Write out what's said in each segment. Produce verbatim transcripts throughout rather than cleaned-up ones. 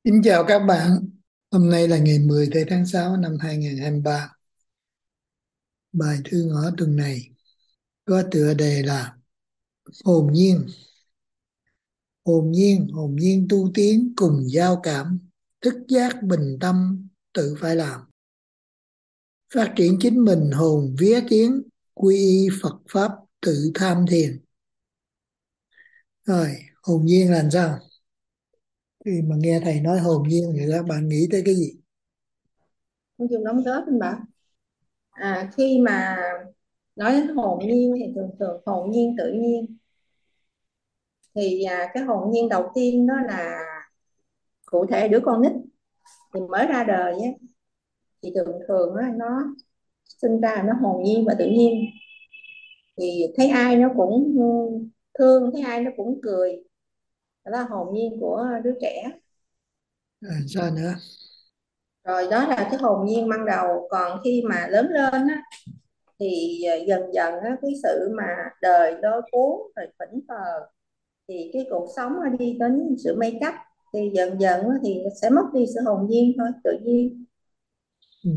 Xin chào các bạn, hôm nay là ngày mười tháng sáu năm hai nghìn không trăm hai mươi ba. Bài thư ngõ tuần này có tựa đề là Hồn nhiên, hồn nhiên, hồn nhiên tu tiến cùng giao cảm, thức giác bình tâm tự phải làm. Phát triển chính mình hồn vía tiến, quy y Phật Pháp tự tham thiền. Rồi, hồn nhiên là sao? Khi mà nghe thầy nói hồn nhiên thì các bạn nghĩ tới cái gì? Nói chung đóng góp anh bạn. À, khi mà nói đến hồn nhiên thì thường thường hồn nhiên tự nhiên thì à, cái hồn nhiên đầu tiên đó là cụ thể đứa con nít thì mới ra đời nhé, thì thường thường á, nó sinh ra là nó hồn nhiên và tự nhiên, thì thấy ai nó cũng ừ, thương, thấy ai nó cũng cười. Đó là hồn nhiên của đứa trẻ. À, sao nữa? Rồi đó là cái hồn nhiên ban đầu. Còn khi mà lớn lên á, thì à, dần dần á, cái sự mà đời lôi cuốn rồi thẫn thờ, thì cái cuộc sống nó đi đến sự make up, thì dần dần thì sẽ mất đi sự hồn nhiên thôi, tự nhiên. Ừ.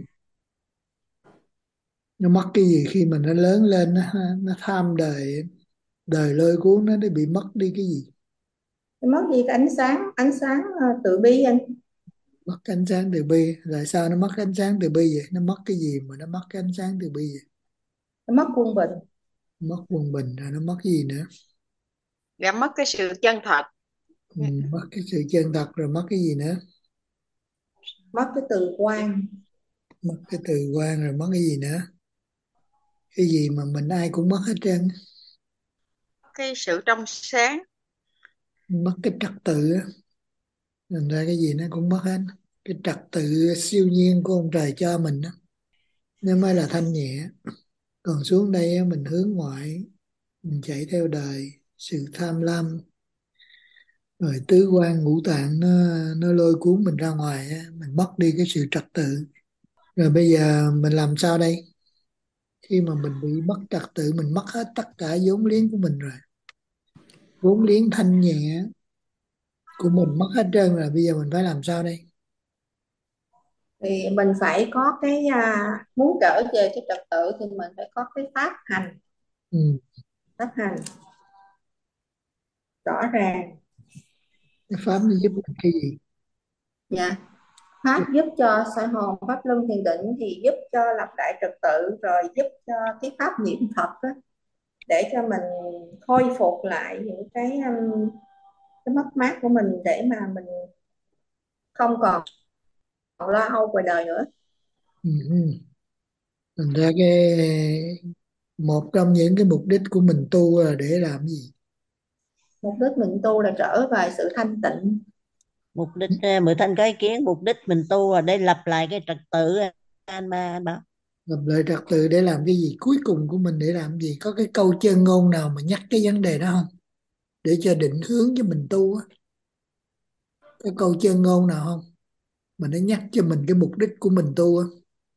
Nó mất cái gì khi mà nó lớn lên, nó, nó tham đời, đời lôi cuốn nó, nó bị mất đi cái gì? Mất đi cái ánh sáng, ánh sáng ờ, tự bi anh. Mất cái ánh sáng từ bi. Tại sao nó mất cái ánh sáng từ bi vậy? Nó mất cái gì mà nó mất cái ánh sáng từ bi vậy? Nó mất quân bình. Mất quân bình rồi nó mất cái gì nữa? Đã mất cái sự chân thật. Ừ, mất cái sự chân thật rồi mất cái gì nữa? Mất cái từ quan. Mất cái từ quan rồi mất cái gì nữa? Cái gì mà mình ai cũng mất hết trơn. Cái sự trong sáng. Mất cái trật tự á. Thành ra cái gì nó cũng mất hết. Cái trật tự siêu nhiên của ông trời cho mình á, nó mới là thanh nhẹ. Còn xuống đây á, mình hướng ngoại, mình chạy theo đời, sự tham lam, rồi tứ quan ngũ tạng nó nó lôi cuốn mình ra ngoài á, mình mất đi cái sự trật tự. Rồi bây giờ mình làm sao đây? Khi mà mình bị mất trật tự, mình mất hết tất cả vốn liếng của mình rồi, vốn liếng thanh nhẹ của mình mất hết trơn rồi, bây giờ mình phải làm sao đây? Thì mình phải có cái à, muốn trở về cái trật tự thì mình phải có cái pháp hành. Ừ. Pháp hành rõ ràng. Cái pháp nó giúp mình cái gì? Dạ. Pháp giúp cho soi hồn, pháp luân thiền định thì giúp cho lập lại trật tự, rồi giúp cho cái pháp niệm Phật á, để cho mình khôi phục lại những cái um, cái mất mát của mình, để mà mình không còn lo âu về đời nữa. Ừ. Ừ. Thành ra cái một trong những cái mục đích của mình tu là để làm gì? Mục đích mình tu là trở về sự thanh tịnh. Mục đích à, mười thanh có ý kiến mục đích mình tu là để lập lại cái trật tự à, anh ba anh bảo. Lập lại trật tự để làm cái gì? Cuối cùng của mình để làm gì? Có cái câu chân ngôn nào mà nhắc cái vấn đề đó không, để cho định hướng cho mình tu á? Cái câu chân ngôn nào không mà nó nhắc cho mình cái mục đích của mình tu á?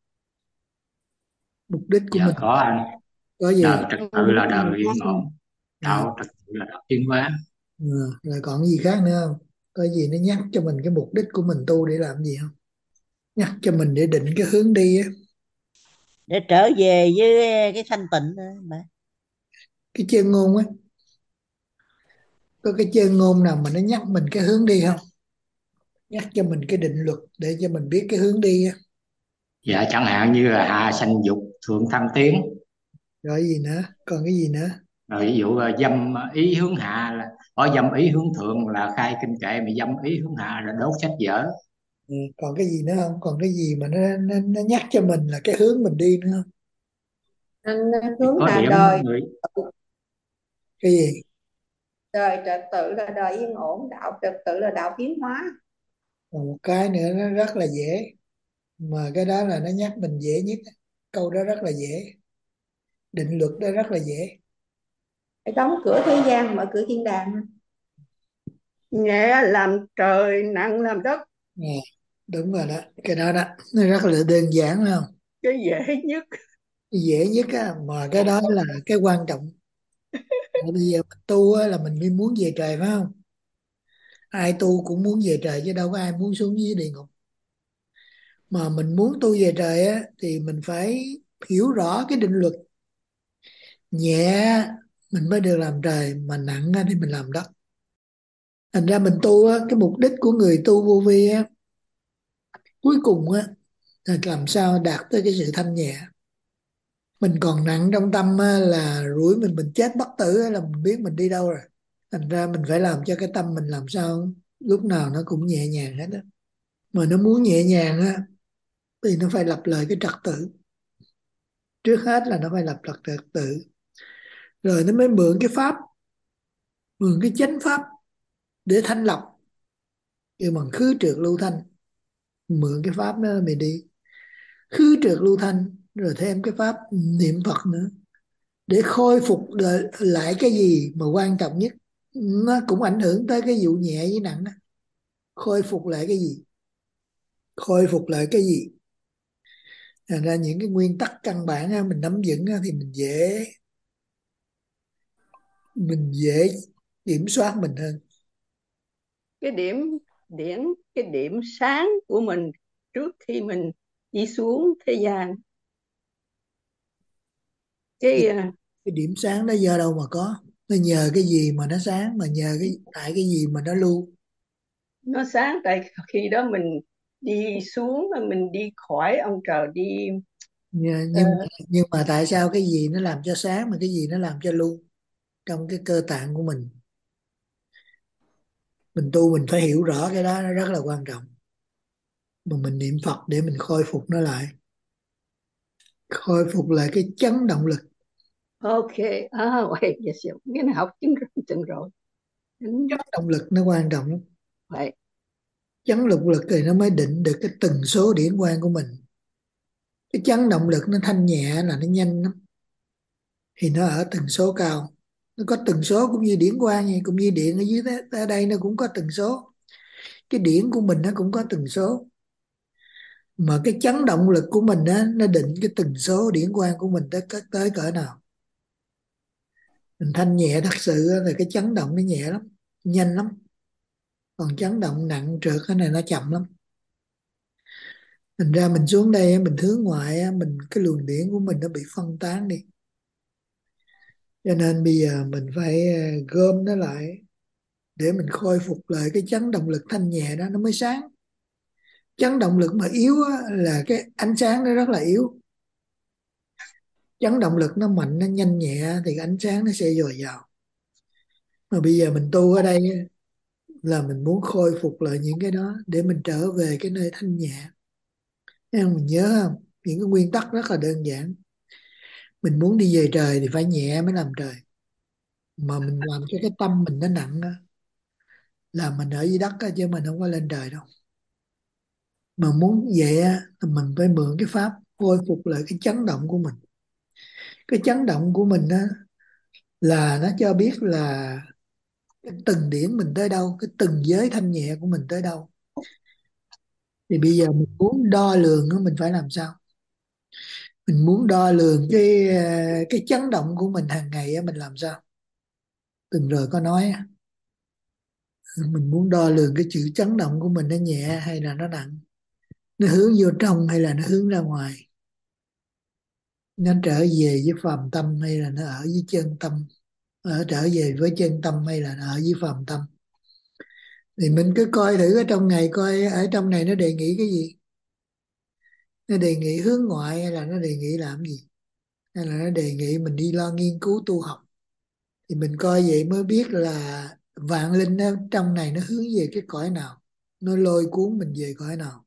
Mục đích của Dạ mình có anh. có gì? Đời trật tự là đời yên ổn, À, đạo trật tự là đạo tiến hóa. ừ, rồi còn gì khác nữa không? Có gì nó nhắc cho mình cái mục đích của mình tu để làm gì không? Nhắc cho mình để định cái hướng đi á. Để trở về với cái thanh tịnh á, anh ba. Cái chân ngôn á, có cái chân ngôn nào mà nó nhắc mình cái hướng đi không? Nhắc cho mình cái định luật để cho mình biết cái hướng đi á. Dạ chẳng hạn như là hạ sanh dục, thượng thăng tiến. Rồi gì nữa? Còn cái gì nữa? Rồi ví dụ là dâm ý hướng hạ là bỏ dâm ý hướng thượng là khai kinh kệ, mà dâm ý hướng hạ là đốt sách vở. Ừ, còn cái gì nữa không? Còn cái gì mà nó, nó, nó nhắc cho mình là cái hướng mình đi nữa không? Anh Thì hướng có là điểm đời. người Cái gì? Đời trật tự là đời yên ổn, đạo trật tự là đạo tiến hóa. Còn một cái nữa nó rất là dễ, mà cái đó là nó nhắc mình dễ nhất. Câu đó rất là dễ, định luật đó rất là dễ. Phải đóng cửa thế gian, mở cửa thiên đàng. Nhẹ làm trời, nặng làm đất. À, đúng rồi đó, cái đó đó nó rất là đơn giản phải không? Cái dễ nhất. Cái dễ nhất á, mà cái đó là cái quan trọng. Mà bây giờ mình tu á, là mình mới muốn về trời phải không? Ai tu cũng muốn về trời chứ đâu có ai muốn xuống dưới địa ngục. Mà mình muốn tu về trời á thì mình phải hiểu rõ cái định luật, nhẹ mình mới được làm trời, mà nặng á thì mình làm đất. Thành ra mình tu á, cái mục đích của người tu vô vi á, cuối cùng á là làm sao đạt tới cái sự thanh nhẹ. Mình còn nặng trong tâm á, là rủi mình mình chết bất tử á, là mình biết mình đi đâu rồi. Thành ra mình phải làm cho cái tâm mình làm sao lúc nào nó cũng nhẹ nhàng hết á. Mà nó muốn nhẹ nhàng á thì nó phải lập lại cái trật tự. Trước hết là nó phải lập lại trật tự, rồi nó mới mượn cái pháp, mượn cái chánh pháp để thanh lọc. Nhưng bằng khứ trượt lưu thanh, mượn cái pháp đó mày đi khứ trượt lưu thanh, rồi thêm cái pháp niệm Phật nữa để khôi phục đ- lại cái gì mà quan trọng nhất. Nó cũng ảnh hưởng tới cái vụ nhẹ với nặng đó. Khôi phục lại cái gì, khôi phục lại cái gì. Thành ra những cái nguyên tắc căn bản á, mình nắm vững á, thì mình dễ mình dễ kiểm soát mình hơn. Cái điểm điểm cái điểm sáng của mình trước khi mình đi xuống thế gian, cái, cái à, cái điểm sáng đó do đâu mà có? Nó nhờ cái gì mà nó sáng, mà nhờ cái tại cái gì mà nó lưu? nó sáng tại khi đó mình đi xuống, mình đi khỏi ông trời, đi nhưng, ờ, nhưng mà nhưng mà tại sao cái gì nó làm cho sáng mà cái gì nó làm cho lưu trong cái cơ tạng của mình? Mình tu mình phải hiểu rõ cái đó, nó rất là quan trọng. Mà mình niệm Phật để mình khôi phục nó lại, khôi phục lại cái chấn động lực. ok. À, wait, yes, yes. Cái này học chứng chừng rồi. Ừ, Chấn động lực nó quan trọng lắm. vậy Chấn động lực thì nó mới định được cái tần số điển quang của mình. Cái chấn động lực nó thanh nhẹ là nó nhanh lắm, thì nó ở tần số cao. Nó có tần số cũng như điển quang vậy, cũng như điện ở dưới thế, ở đây nó cũng có tần số. Cái điển của mình nó cũng có tần số. Mà cái chấn động lực của mình á, nó định cái tần số điển quang của mình tới tới cỡ nào. Mình thanh nhẹ thật sự á, thì cái chấn động nó nhẹ lắm, nhanh lắm. Còn chấn động nặng trượt cái này nó chậm lắm. Thành ra mình xuống đây á, mình hướng ngoại á, mình cái luồng điển của mình nó bị phân tán đi. Cho nên bây giờ mình phải ờ, gom nó lại để mình khôi phục lại cái chấn động lực thanh nhẹ đó nó mới sáng. Chấn động lực mà yếu á, là cái ánh sáng nó rất là yếu. Chấn động lực nó mạnh, nó nhanh nhẹ thì ánh sáng nó sẽ dồi dào. Mà bây giờ mình tu ở đây á, là mình muốn khôi phục lại những cái đó để mình trở về cái nơi thanh nhẹ. Em mình nhớ không? Những cái nguyên tắc rất là đơn giản. Mình muốn đi về trời thì phải nhẹ mới làm trời. Mà mình làm cho cái tâm mình nó nặng á, là mình ở dưới đất á, chứ mình không có lên trời đâu. Mà muốn vậy á, thì mình phải mượn cái pháp khôi phục lại cái chấn động của mình. Cái chấn động của mình á, là nó cho biết là cái từng điểm mình tới đâu, cái từng giới thanh nhẹ của mình tới đâu. Thì bây giờ mình muốn đo lường á, mình phải làm sao? Mình muốn đo lường cái ờ, cái chấn động của mình hàng ngày á, mình làm sao? Từng rồi có nói á, mình muốn đo lường cái chữ chấn động của mình nó nhẹ hay là nó nặng, nó hướng vô trong hay là nó hướng ra ngoài, nó trở về với phàm tâm hay là nó ở với chân tâm, ở trở về với chân tâm hay là nó ở với phàm tâm. Thì mình cứ coi thử ở trong ngày, coi ở trong này nó đề nghị cái gì. Nó đề nghị hướng ngoại hay là nó đề nghị làm gì, hay là nó đề nghị mình đi lo nghiên cứu tu học. Thì mình coi vậy mới biết là vạn linh nó trong này nó hướng về cái cõi nào, nó lôi cuốn mình về cõi nào.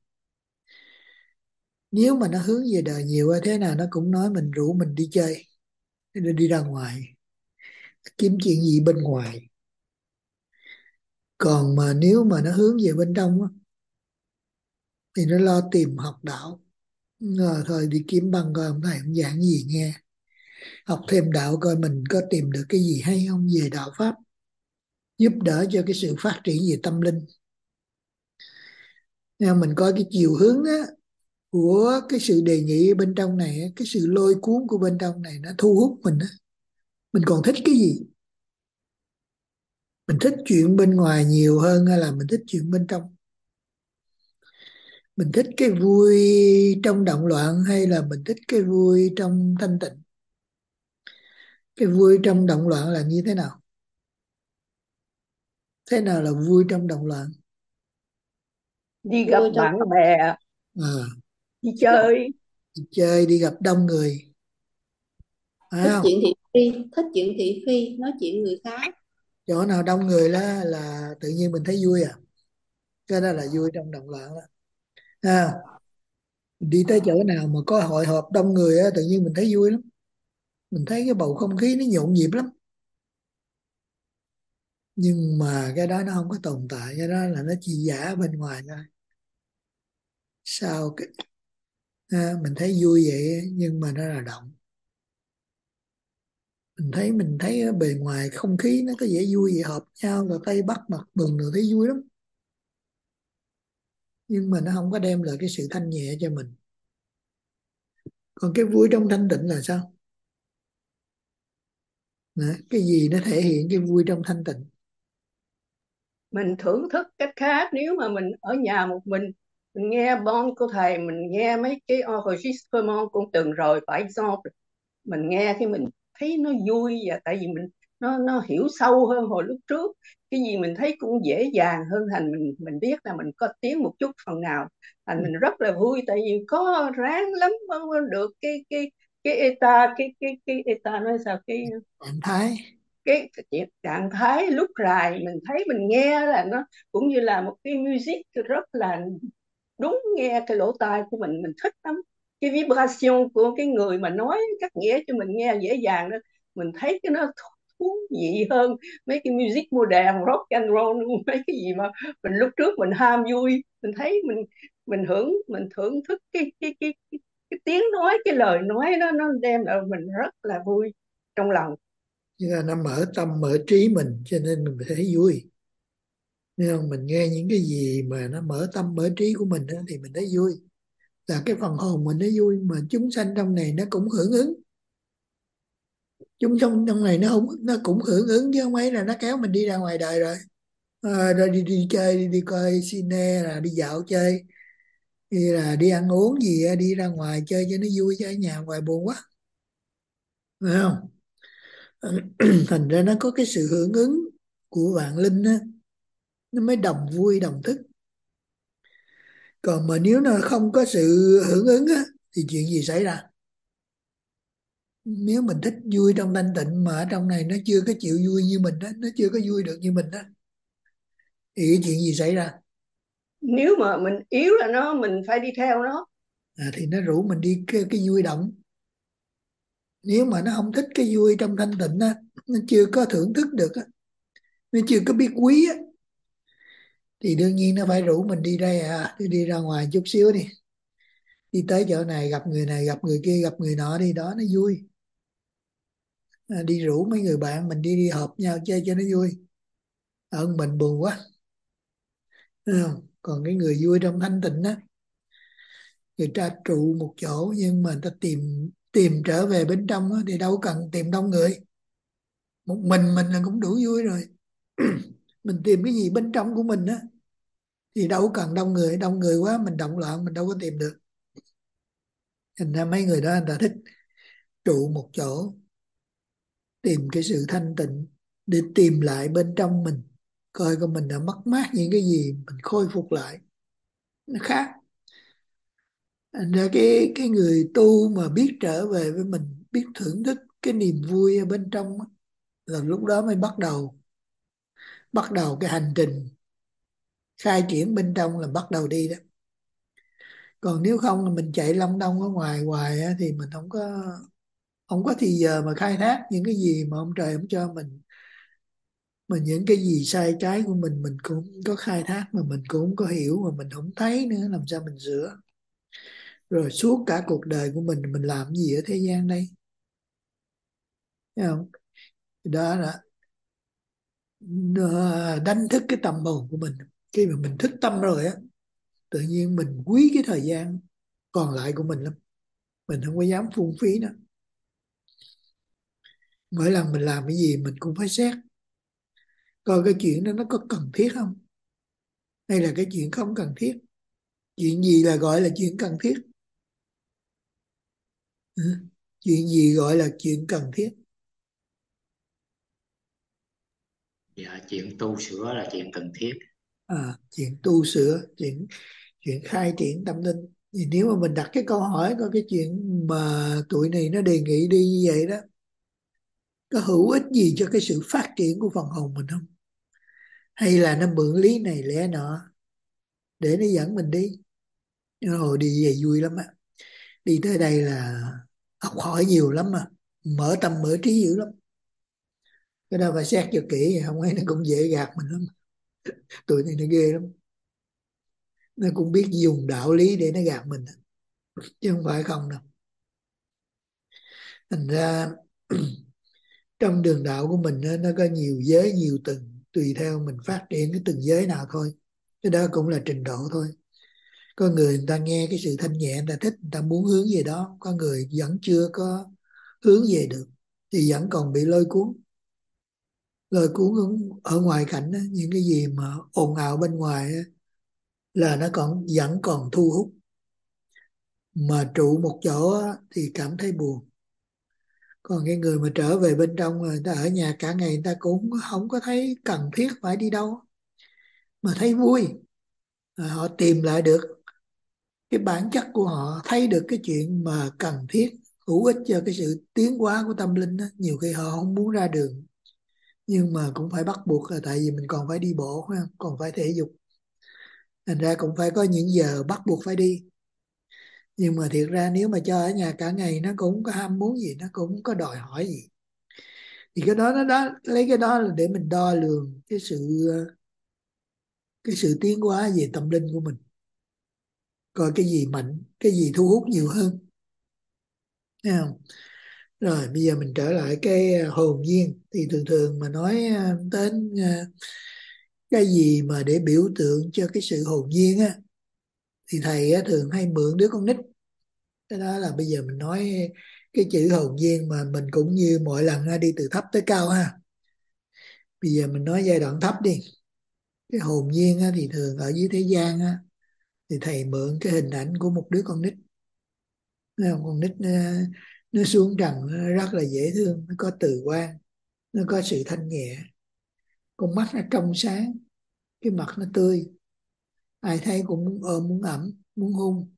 Nếu mà nó hướng về đời nhiều á, thế nào nó cũng nói mình, rủ mình đi chơi, đi đi ra ngoài kiếm chuyện gì bên ngoài. Còn mà nếu mà nó hướng về bên trong á, thì nó lo tìm học đạo. Ờ, thôi đi kiếm băng coi ông thầy ông giảng gì nghe, học thêm đạo coi mình có tìm được cái gì hay không về đạo pháp, giúp đỡ cho cái sự phát triển về tâm linh. Nhưng mình coi cái chiều hướng á, của cái sự đề nghị bên trong này á, cái sự lôi cuốn của bên trong này nó thu hút mình á, mình còn thích cái gì. Mình thích chuyện bên ngoài nhiều hơn hay là mình thích chuyện bên trong? Mình thích cái vui trong động loạn hay là mình thích cái vui trong thanh tịnh? Cái vui trong động loạn là như thế nào? Thế nào là vui trong động loạn? Đi gặp Vui trong bạn bè, À, đi chơi. đi chơi, đi gặp đông người, phải thích không? chuyện thị phi, thích chuyện thị phi, nói chuyện người khác. Chỗ nào đông người đó là tự nhiên mình thấy vui à? Cái đó là vui trong động loạn đó. À, đi tới chỗ nào mà có hội họp đông người á, tự nhiên mình thấy vui lắm. Mình thấy cái bầu không khí nó nhộn nhịp lắm. Nhưng mà cái đó nó không có tồn tại, cái đó là nó chỉ giả bên ngoài thôi. Sao cái à, mình thấy vui vậy nhưng mà nó là động. Mình thấy mình thấy ở bề ngoài không khí nó có vẻ vui vậy, hợp nhau rồi Tây Bắc mặt mừng rồi thấy vui lắm, nhưng mà nó không có đem lại cái sự thanh nhẹ cho mình. Còn cái vui trong thanh tịnh là sao? Nè, cái gì nó thể hiện cái vui trong thanh tịnh? Mình thưởng thức cách khác. Nếu mà mình ở nhà một mình mình nghe bon của thầy, mình nghe mấy cái enregistrement cũng từng rồi, par exemple, mình nghe thì mình thấy nó vui, và tại vì mình nó nó hiểu sâu hơn hồi lúc trước. Cái gì mình thấy cũng dễ dàng hơn, thành mình mình biết là mình có tiến một chút phần nào, thành mình rất là vui, tại vì có ráng lắm mới mới được cái cái cái eta cái cái cái eta nói sao, cái Trạng thái. cái trạng thái lúc rài. Mình thấy mình nghe là nó cũng như là một cái music rất là đúng, nghe cái lỗ tai của mình mình thích lắm. Cái vibration của cái người mà nói các nghĩa cho mình nghe dễ dàng đó, mình thấy cái nó thú vị hơn mấy cái music modern, rock and roll, mấy cái gì mà mình lúc trước mình ham vui. Mình thấy mình mình hưởng mình thưởng thức cái cái cái cái, cái tiếng nói, cái lời nói đó, nó đem lại mình rất là vui trong lòng. Như là nó mở tâm mở trí mình cho nên mình thấy vui. Nên không, mình nghe những cái gì mà nó mở tâm mở trí của mình đó, thì mình thấy vui. Là cái phần hồn mình nó vui, mà chúng sanh trong này nó cũng hưởng ứng. Chúng sanh trong này nó không nó cũng hưởng ứng, chứ không ấy là nó kéo mình đi ra ngoài đời rồi. À, rồi đi đi chơi, đi, đi coi cine, là đi dạo chơi, đi là đi ăn uống gì á, đi ra ngoài chơi cho nó vui, chứ ở nhà ngoài buồn quá, phải không? Thành ra nó có cái sự hưởng ứng của vạn linh á, nó mới đồng vui đồng thức. Còn mà nếu nó không có sự hưởng ứng á, thì chuyện gì xảy ra? Nếu mình thích vui trong thanh tịnh mà ở trong này nó chưa có chịu vui như mình đó, nó chưa có vui được như mình đó, thì cái chuyện gì xảy ra? Nếu mà mình yếu là nó, mình phải đi theo nó. À, thì nó rủ mình đi cái, cái vui động. Nếu mà nó không thích cái vui trong thanh tịnh á, nó chưa có thưởng thức được á, nó chưa có biết quý á, thì đương nhiên nó phải rủ mình đi đây, à đi, đi ra ngoài chút xíu đi, đi tới chỗ này gặp người này gặp người kia gặp người nọ đi, đó nó vui. À, đi rủ mấy người bạn mình đi đi họp nhau chơi cho nó vui. Ở mình buồn quá. Thấy không? Còn cái người vui trong thanh tịnh á, người ta trụ một chỗ nhưng mà người ta tìm tìm trở về bên trong á, thì đâu cần tìm đông người, một mình mình là cũng đủ vui rồi. Mình tìm cái gì bên trong của mình á, thì đâu cần đông người, đông người quá mình động loạn mình đâu có tìm được. Thành ra mấy người đó người ta thích trụ một chỗ, tìm cái sự thanh tịnh để tìm lại bên trong mình, coi coi mình đã mất mát những cái gì, mình khôi phục lại, nó khác. Thành ra cái cái người tu mà biết trở về với mình, biết thưởng thức cái niềm vui ở bên trong á, là lúc đó mới bắt đầu bắt đầu cái hành trình khai triển bên trong, là bắt đầu đi đó. Còn nếu không là mình chạy long đong ở ngoài hoài á, thì mình không có không có thì giờ mà khai thác những cái gì mà ông trời không cho mình. Mà những cái gì sai trái của mình mình cũng không có khai thác, mà mình cũng không có hiểu, mà mình không thấy nữa, làm sao mình sửa? Rồi suốt cả cuộc đời của mình mình làm gì ở thế gian đây? Thấy không? Đó là nó đánh thức cái tâm hồn của mình. Khi mà mình thức tâm rồi á, tự nhiên mình quý cái thời gian còn lại của mình lắm, mình không có dám phung phí nữa. Mỗi lần mình làm cái gì mình cũng phải xét coi cái chuyện đó nó có cần thiết không, hay là cái chuyện không cần thiết. Chuyện gì là gọi là chuyện cần thiết? Ừ. Chuyện gì gọi là chuyện cần thiết? Dạ, chuyện tu sửa là chuyện cần thiết. À, chuyện tu sửa, chuyện chuyện khai triển tâm linh. Thì nếu mà mình đặt cái câu hỏi coi cái chuyện mà tụi này nó đề nghị đi như vậy đó có hữu ích gì cho cái sự phát triển của phần hồn mình không, hay là nó mượn lý này lẽ nọ để nó dẫn mình đi. Nhưng mà hồi đi về vui lắm á, đi tới đây là học hỏi nhiều lắm mà, mở tâm mở trí dữ lắm. Cái đó phải xét cho kỹ, không ấy nó cũng dễ gạt mình lắm. Tụi này nó ghê lắm, nó cũng biết dùng đạo lý để nó gạt mình chứ không phải không đâu. Thành ra trong đường đạo của mình á, nó có nhiều giới nhiều tầng, tùy theo mình phát triển cái từng giới nào thôi. Cái đó cũng là trình độ thôi. Có người người ta nghe cái sự thanh nhẹ người ta thích, người ta muốn hướng về đó. Có người vẫn chưa có hướng về được thì vẫn còn bị lôi cuốn. Lôi cuốn ở ở ngoài cảnh á, những cái gì mà ồn ào bên ngoài á, là nó còn vẫn còn thu hút, mà trụ một chỗ á, thì cảm thấy buồn. Còn cái người mà trở về bên trong rồi người ta ở nhà cả ngày người ta cũng không có thấy cần thiết phải đi đâu, mà thấy vui. Rồi họ tìm lại được cái bản chất của họ, thấy được cái chuyện mà cần thiết hữu ích cho cái sự tiến hóa của tâm linh đó. Nhiều khi họ không muốn ra đường nhưng mà cũng phải bắt buộc, là tại vì mình còn phải đi bộ phải không? Còn phải thể dục, thành ra cũng phải có những giờ bắt buộc phải đi. Nhưng mà thiệt ra nếu mà cho ở nhà cả ngày nó cũng không có ham muốn gì, nó cũng không có đòi hỏi gì. Thì cái đó nó đó, lấy cái đó là để mình đo lường cái sự cái sự tiến hóa về tâm linh của mình, coi cái gì mạnh, cái gì thu hút nhiều hơn, thấy không? Rồi bây giờ mình trở lại cái hồn nhiên. Thì thường thường mà nói à, đến à, cái gì mà để biểu tượng cho cái sự hồn nhiên á, thì thầy á, thường hay mượn đứa con nít. Cái đó là bây giờ mình nói cái chữ hồn nhiên mà mình cũng như mọi lần ha, đi từ thấp tới cao ha. Bây giờ mình nói giai đoạn thấp đi. Cái hồn nhiên á, thì thường ở dưới thế gian á, thì thầy mượn cái hình ảnh của một đứa con nít. Thấy không? Con nít nó, nó xuống trần nó rất là dễ thương, nó có từ quan, nó có sự thanh nhẹ, con mắt nó trong sáng, cái mặt nó tươi, ai thấy cũng muốn ôm muốn ẩm muốn hôn.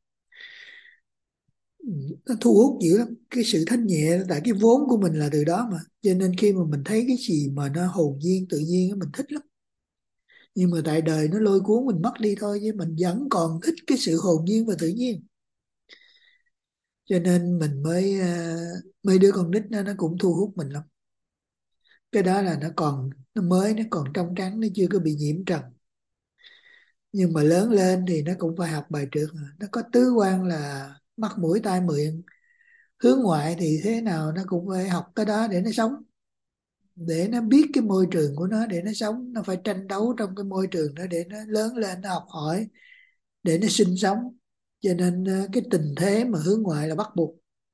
Ừ, nó thu hút dữ lắm. Cái sự thanh nhẹ tại cái vốn của mình là từ đó mà, cho nên khi mà mình thấy cái gì mà nó hồn nhiên tự nhiên á, mình thích lắm. Nhưng mà tại đời nó lôi cuốn mình mất đi thôi, chứ mình vẫn còn thích cái sự hồn nhiên và tự nhiên. Cho nên mình mới à, mấy đứa con nít nó nó cũng thu hút mình lắm. Cái đó là nó còn nó mới, nó còn trong trắng, nó chưa có bị nhiễm trần. Nhưng mà lớn lên thì nó cũng phải học bài trượt. Nó có tứ quan là mắt mũi tai miệng, hướng ngoại thì thế nào nó cũng phải học cái đó để nó sống, để nó biết cái môi trường của nó để nó sống. Nó phải tranh đấu trong cái môi trường đó để nó lớn lên, nó học hỏi, để nó sinh sống. Cho nên ờ, cái tình thế mà hướng ngoại là bắt buộc.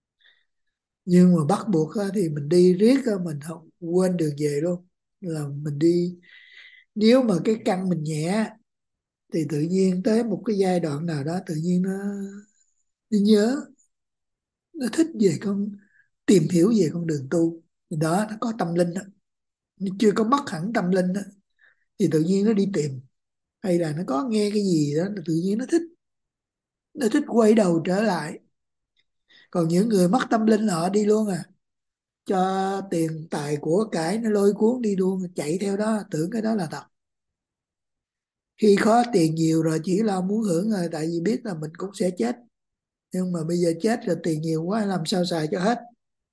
Nhưng mà bắt buộc á, thì mình đi riết á, mình không quên đường về luôn. Là mình đi, nếu mà cái căn mình nhẹ thì tự nhiên tới một cái giai đoạn nào đó tự nhiên nó, nó nhớ, nó thích về con, tìm hiểu về con đường tu. Thì đó nó có tâm linh đó, nó chưa có mất hẳn tâm linh đó, thì tự nhiên nó đi tìm, hay là nó có nghe cái gì đó là tự nhiên nó thích, nó thích quay đầu trở lại. Còn những người mất tâm linh là họ đi luôn à, cho tiền tài của cải nó lôi cuốn đi luôn, chạy theo đó tưởng cái đó là thật. Khi có tiền nhiều rồi chỉ lo muốn hưởng rồi, tại vì biết là mình cũng sẽ chết. Nhưng mà bây giờ chết rồi tiền nhiều quá làm sao xài cho hết,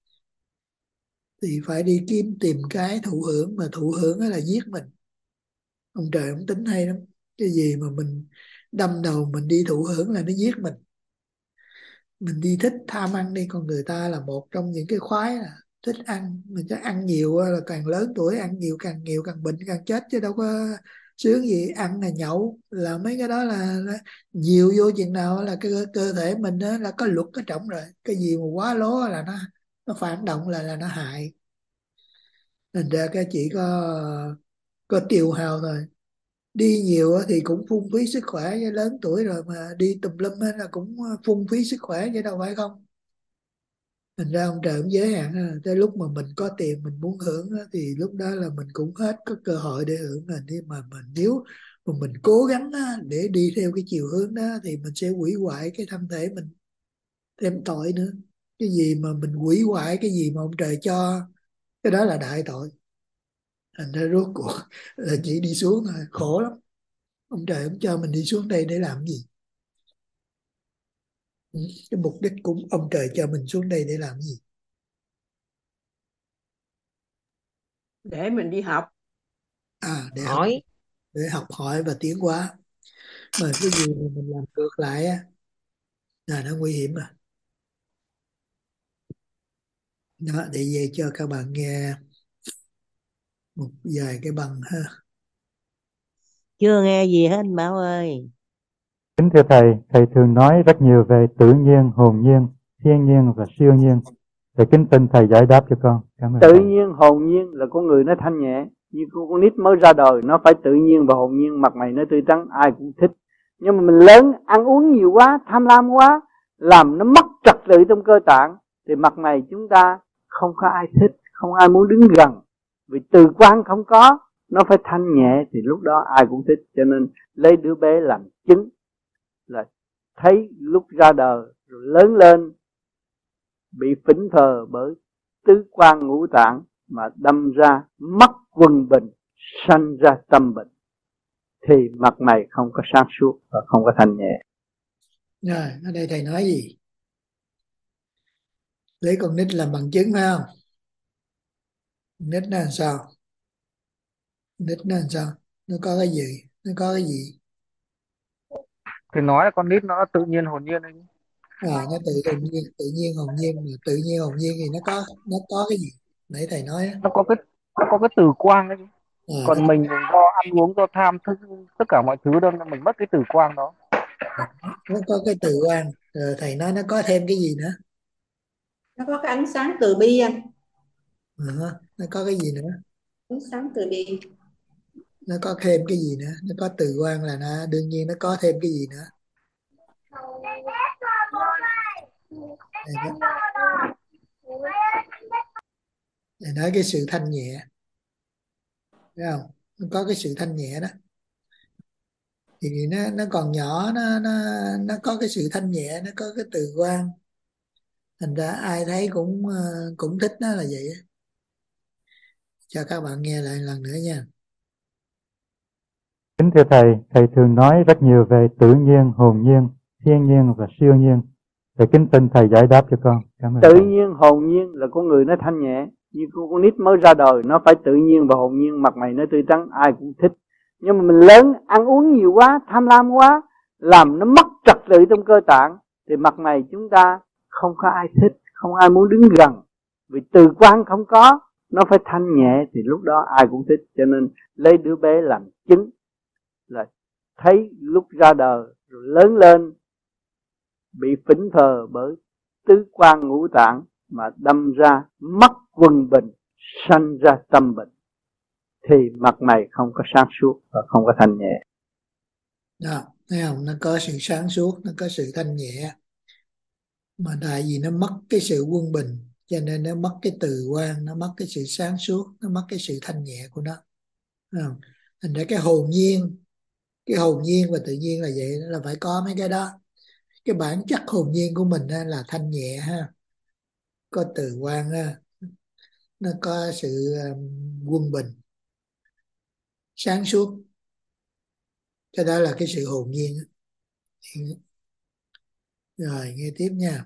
thì phải đi kiếm tìm cái thụ hưởng, mà thụ hưởng đó là giết mình. Ông trời ông tính hay lắm, cái gì mà mình đâm đầu mình đi thụ hưởng là nó giết mình. Mình đi thích tham ăn đi, con người ta là một trong những cái khoái là thích ăn. Mình chắc ăn nhiều á, là càng lớn tuổi ăn nhiều, càng nhiều càng bệnh càng chết, chứ đâu có sướng gì. Ăn là nhậu là mấy cái đó là, là nhiều vô chừng nào là cái cơ thể mình á, là có luật có trọng rồi. Cái gì mà quá lố là nó nó phản động, là là nó hại. Thành ra cái chỉ có có tiêu hao thôi. Đi nhiều thì cũng phung phí sức khỏe, với lớn tuổi rồi mà đi tùm lum hết là cũng phung phí sức khỏe chứ đâu phải không. Thành ra ông trời cũng giới hạn ha. Tới lúc mà mình có tiền mình muốn hưởng á, thì lúc đó là mình cũng hết có cơ hội để hưởng rồi. Nhưng mà mình nếu mà mình cố gắng á, để đi theo cái chiều hướng đó thì mình sẽ hủy hoại cái thân thể mình thêm tội nữa. Cái gì mà mình hủy hoại cái gì mà ông trời cho, cái đó là đại tội. Thành ra rốt cuộc là chỉ đi xuống thôi, khổ lắm. Ông trời không cho mình đi xuống đây để làm gì? Ừ, cái mục đích cũng ông trời cho mình xuống đây để làm gì? Để mình đi học À, để học, hỏi. để học hỏi và tiến hóa. Mà cái gì mà mình làm ngược lại á là nó nguy hiểm mà. Đó, để về cho các bạn nghe một vài cái bằng ha. Chưa nghe gì hết anh Bảo ơi. Kính thưa Thầy, Thầy thường nói rất nhiều về tự nhiên, hồn nhiên, thiên nhiên và siêu nhiên. Thầy kính xin Thầy giải đáp cho con. Cảm ơn Tự Thầy. nhiên, hồn nhiên là con người nó thanh nhẹ. Như con nít mới ra đời, nó phải tự nhiên và hồn nhiên, mặt mày nó tươi tắn, ai cũng thích. Nhưng mà mình lớn, ăn uống nhiều quá, tham lam quá, làm nó mất trật tự trong cơ tạng, thì mặt mày chúng ta không có ai thích, không ai muốn đứng gần. Vì từ quan không có, nó phải thanh nhẹ thì lúc đó ai cũng thích. Cho nên lấy đứa bé làm chứng, là thấy lúc ra đời rồi lớn lên bị phỉnh phờ bởi tứ quan ngũ tạng mà đâm ra mất quân bình, sanh ra tâm bệnh, thì mặt mày không có sáng suốt và không có thanh nhẹ. Rồi, ở đây thầy nói gì? Lấy con nít làm bằng chứng phải không? Nít nó làm sao? Nít nó làm sao? Nó có cái gì? Nó có cái gì? Thì nói là con nít nó tự nhiên hồn nhiên ấy. À, nó tự tự nhiên, tự nhiên hồn nhiên, mà tự nhiên hồn nhiên thì nó có nó có cái gì? Nãy thầy nói á. Nó có cái nó có cái từ quang ấy chứ. À, nó, Còn mình do ăn uống, do tham thức, tất cả mọi thứ đâu nên mình mất cái từ quang đó. nó có cái từ quan. Rồi thầy nói nó có thêm cái gì nữa? Nó có cái ánh sáng từ bi anh. À, nó có cái gì nữa? Ánh sáng từ bi. Nó có thêm cái gì nữa? Nó có từ quan là nó đương nhiên nó có thêm cái gì nữa? Thầy nói, thầy nói cái sự thanh nhẹ, thấy không? Nó có cái sự thanh nhẹ đó. Thì nó nó còn nhỏ, nó nó nó có cái sự thanh nhẹ, nó có cái từ quan, thành ra ai thấy cũng ờ, cũng thích nó là vậy á. Cho các bạn nghe lại lần nữa nha. Kính thưa Thầy, Thầy thường nói rất nhiều về tự nhiên, hồn nhiên, thiên nhiên và siêu nhiên. Thầy kính xin Thầy giải đáp cho con. Cảm ơn Tự Thầy. nhiên, hồn nhiên là con người nó thanh nhẹ. Như con nít mới ra đời, nó phải tự nhiên và hồn nhiên, mặt mày nó tươi tắn, ai cũng thích. Nhưng mà mình lớn, ăn uống nhiều quá, tham lam quá, làm nó mất trật tự trong cơ tạng, thì mặt mày chúng ta không có ai thích, không ai muốn đứng gần. Vì từ quan không có, nó phải thanh nhẹ thì lúc đó ai cũng thích. Cho nên lấy đứa bé làm chứng, là thấy lúc ra đời rồi lớn lên bị phỉnh phờ bởi tứ quan ngũ tạng mà đâm ra mất quân bình, sanh ra tâm bệnh, thì mặt mày không có sáng suốt và không có thanh nhẹ. Đó, thấy không? Nó có sự sáng suốt, nó có sự thanh nhẹ, mà tại vì nó mất cái sự quân bình cho nên nó mất cái từ quan, nó mất cái sự sáng suốt, nó mất cái sự thanh nhẹ của nó. Thấy không? Thành ra cái hồn nhiên, cái hồn nhiên và tự nhiên là vậy, là phải có mấy cái đó. Cái bản chất hồn nhiên của mình á, là thanh nhẹ ha, có từ quan ha, nó có sự um, quân bình, sáng suốt. Cái đó là cái sự hồn nhiên á. Rồi nghe tiếp nha.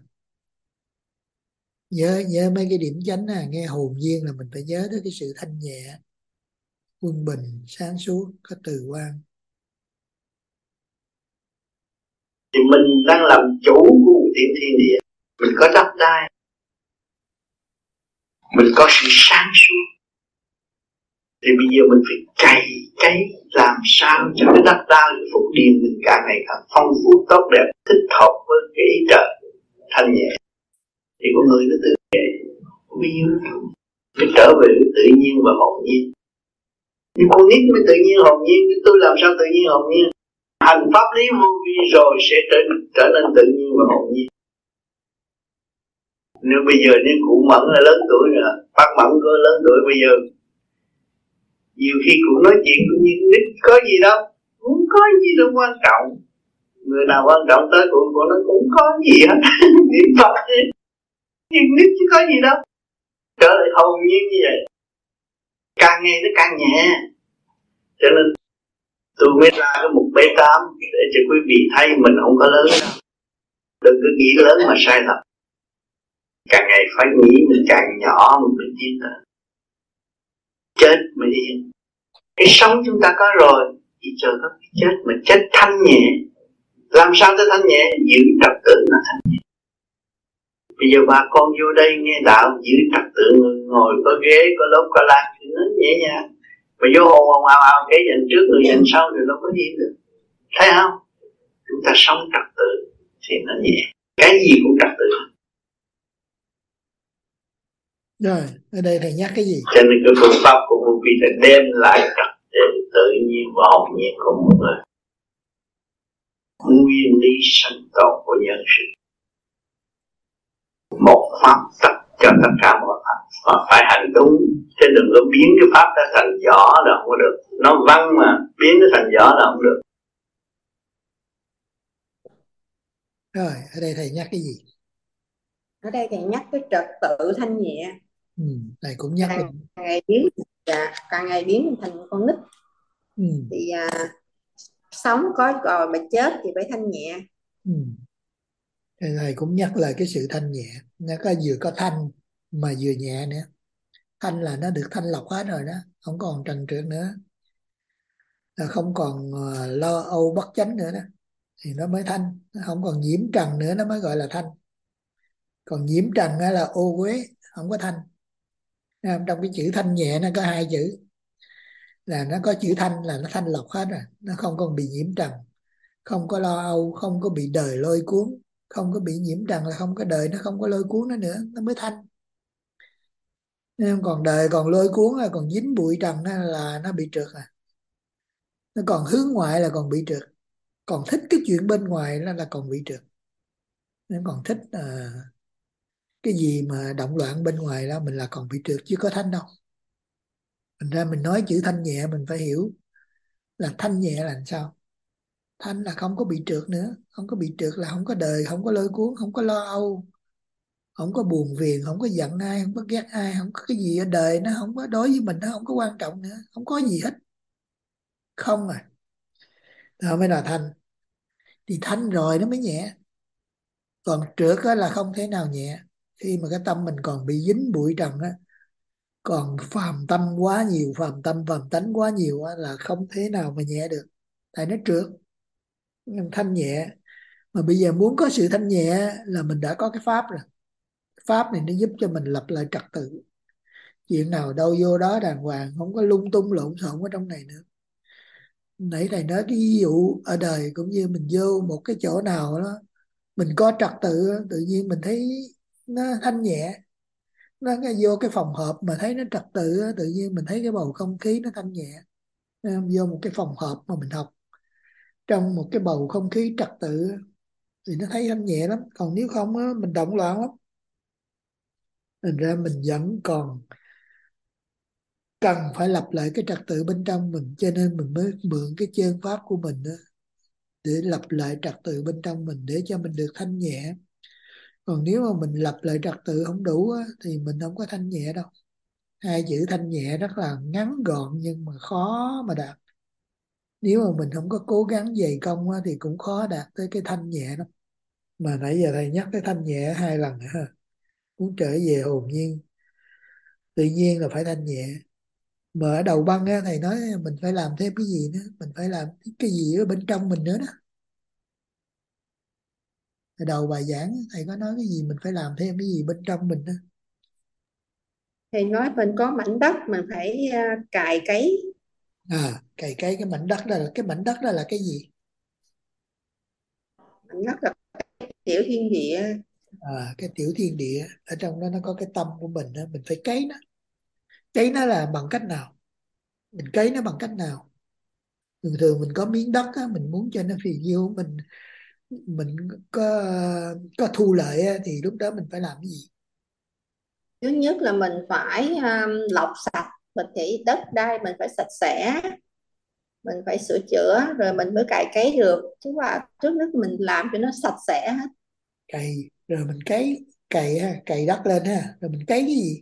Nhớ nhớ mấy cái điểm chánh nè, nghe hồn nhiên là mình phải nhớ tới cái sự thanh nhẹ, quân bình, sáng suốt, có từ quan. Thì mình đang làm chủ của một tiểu thiên địa, mình có đất đai, mình có sự sáng suốt, thì bây giờ mình phải cày cấy làm sao cho cái đất đai phúc điền mình càng ngày càng phong phú tốt đẹp, thích hợp với cái ý trời thanh nhẹ, thì con người nó tự nhẹ, bao nhiêu cái trở về tự nhiên và hồn nhiên. Nhưng con nít mới tự nhiên hồn nhiên, tôi làm sao tự nhiên hồn nhiên? Hành pháp lý vô vi rồi sẽ trở, trở nên tự nhiên và hồn nhiên. Nếu bây giờ nếu cụ Mẫn là lớn tuổi rồi, bác Mẫn có lớn tuổi bây giờ, nhiều khi cụ nói chuyện cũng như nít có gì đâu, không có gì đâu quan trọng. Người nào quan trọng tới cụ, cụ nói cũng có gì hết, niệm Phật đi, nhưng nít chứ có gì đâu. Trở lại hồn nhiên như vậy, càng ngày nó càng nhẹ. Cho nên tôi mới ra cái mục B tám để cho quý vị thấy mình không có lớn đâu. Đừng cứ nghĩ lớn mà sai lầm. Càng ngày phải nghĩ mình càng nhỏ mình mới tiến tới. Chết mới yên. Cái sống chúng ta có rồi, chỉ chờ có cái chết, mà chết thanh nhẹ. Làm sao tới thanh nhẹ? Giữ trật tự là thanh nhẹ. Bây giờ bà con vô đây nghe đạo, giữ trật tự, ngồi có ghế, có lốp, có lan, thì nó nhẹ nhàng. Mà vô hồn hồn ào ào, cái dành trước người dành sau rồi nó có gì được. Thấy không? Chúng ta sống trật tự thì nó nhẹ. Cái gì cũng trật tự. Rồi, ở đây thầy nhắc cái gì? Cho nên cái phương pháp của vô vi là đem lại trật tự tự nhiên và hồn nhiên của mọi người. Nguyên lý sanh tồn của nhân sinh. Một pháp tất cho tất cả mọi pháp. Mà phải hành đúng. Chứ đừng có biến cái pháp ra thành giỏ là không có được. Nó văn mà biến nó thành giỏ là không được. Rồi, ở đây thầy nhắc cái gì? Ở đây thầy nhắc cái trật tự thanh nhẹ. Ừ, thầy cũng nhắc càng là... ngày biến dạ, càng ngày biến thành con nít. Ừ. Thì à, sống có rồi mà chết thì phải thanh nhẹ. Ừ. Thầy cũng nhắc lại cái sự thanh nhẹ. Nó có vừa có thanh mà vừa nhẹ nữa. Thanh là nó được thanh lọc hết rồi đó, không còn trần trượt nữa, là không còn uh, lo âu bất chánh nữa đó, thì nó mới thanh. Nó không còn nhiễm trần nữa, nó mới gọi là thanh. Còn nhiễm trần là ô uế, không có thanh. Trong cái chữ thanh nhẹ nó có hai chữ, là nó có chữ thanh là nó thanh lọc hết rồi, nó không còn bị nhiễm trần, không có lo âu, không có bị đời lôi cuốn. Không có bị nhiễm trần là không có đời, nó không có lôi cuốn nó nữa, nó mới thanh. Nên còn đời còn lôi cuốn là còn dính bụi trần là nó bị trượt à. Nó còn hướng ngoại là còn bị trượt, còn thích cái chuyện bên ngoài là, là còn bị trượt. Nên còn thích à, cái gì mà động loạn bên ngoài đó mình là còn bị trượt, chứ có thanh đâu. Thành ra mình nói chữ thanh nhẹ mình phải hiểu là thanh nhẹ là làm sao. Thanh là không có bị trượt nữa. Không có bị trượt là không có đời, không có lôi cuốn, không có lo âu, không có buồn phiền, không có giận ai, không có ghét ai, không có cái gì ở đời nó không có đối với mình, nó không có quan trọng nữa, không có gì hết, không à. Đó mới là thanh. Thì thanh rồi nó mới nhẹ. Còn trượt á là không thể nào nhẹ. Khi mà cái tâm mình còn bị dính bụi trần á, còn phàm tâm quá nhiều, phàm tâm phàm tánh quá nhiều á, là không thể nào mà nhẹ được. Tại nó trượt. Thanh nhẹ. Mà bây giờ muốn có sự thanh nhẹ là mình đã có cái pháp rồi. Pháp này nó giúp cho mình lập lại trật tự. Chuyện nào đâu vô đó đàng hoàng, không có lung tung lộn xộn ở trong này nữa. Nãy thầy nói cái ví dụ ở đời cũng như mình vô một cái chỗ nào đó, mình có trật tự, tự nhiên mình thấy nó thanh nhẹ. Nó vô cái phòng họp mà thấy nó trật tự, tự nhiên mình thấy cái bầu không khí nó thanh nhẹ. Vô một cái phòng họp mà mình học trong một cái bầu không khí trật tự thì nó thấy thanh nhẹ lắm. Còn nếu không á, mình động loạn lắm. Thành ra mình vẫn còn cần phải lập lại cái trật tự bên trong mình, cho nên mình mới mượn cái chân pháp của mình đó, để lập lại trật tự bên trong mình, để cho mình được thanh nhẹ. Còn nếu mà mình lập lại trật tự không đủ á, thì mình không có thanh nhẹ đâu. Hai chữ thanh nhẹ rất là ngắn gọn nhưng mà khó mà đạt. Nếu mà mình không có cố gắng dày công á, thì cũng khó đạt tới cái thanh nhẹ lắm. Mà nãy giờ thầy nhắc cái thanh nhẹ hai lần nữa ha. Muốn trở về hồn nhiên, tự nhiên là phải thanh nhẹ. Mà ở đầu băng á, thầy nói mình phải làm thêm cái gì nữa, mình phải làm cái gì ở bên trong mình nữa đó. Ở đầu bài giảng thầy có nói cái gì mình phải làm thêm cái gì bên trong mình đó. Thầy nói mình có mảnh đất mình phải uh, cày cấy. À, cày cấy cái mảnh đất đó là cái mảnh đất đó là cái gì? Mảnh đất là tiểu thiên địa. À, cái tiểu thiên địa ở trong đó nó có cái tâm của mình đó, mình phải cấy nó. Cấy nó là bằng cách nào? Mình cấy nó bằng cách nào? Thường thường mình có miếng đất á, mình muốn cho nó phì nhiêu, mình mình có có thu lợi á, thì lúc đó mình phải làm cái gì? Thứ nhất là mình phải um, lọc sạch, mình chỉ đất đai mình phải sạch sẽ, mình phải sửa chữa rồi mình mới cày cấy được, chứ mà trước nhất mình làm cho nó sạch sẽ hết. Cày rồi mình cấy, cày ha, cày đất lên ha, rồi mình cấy cái gì?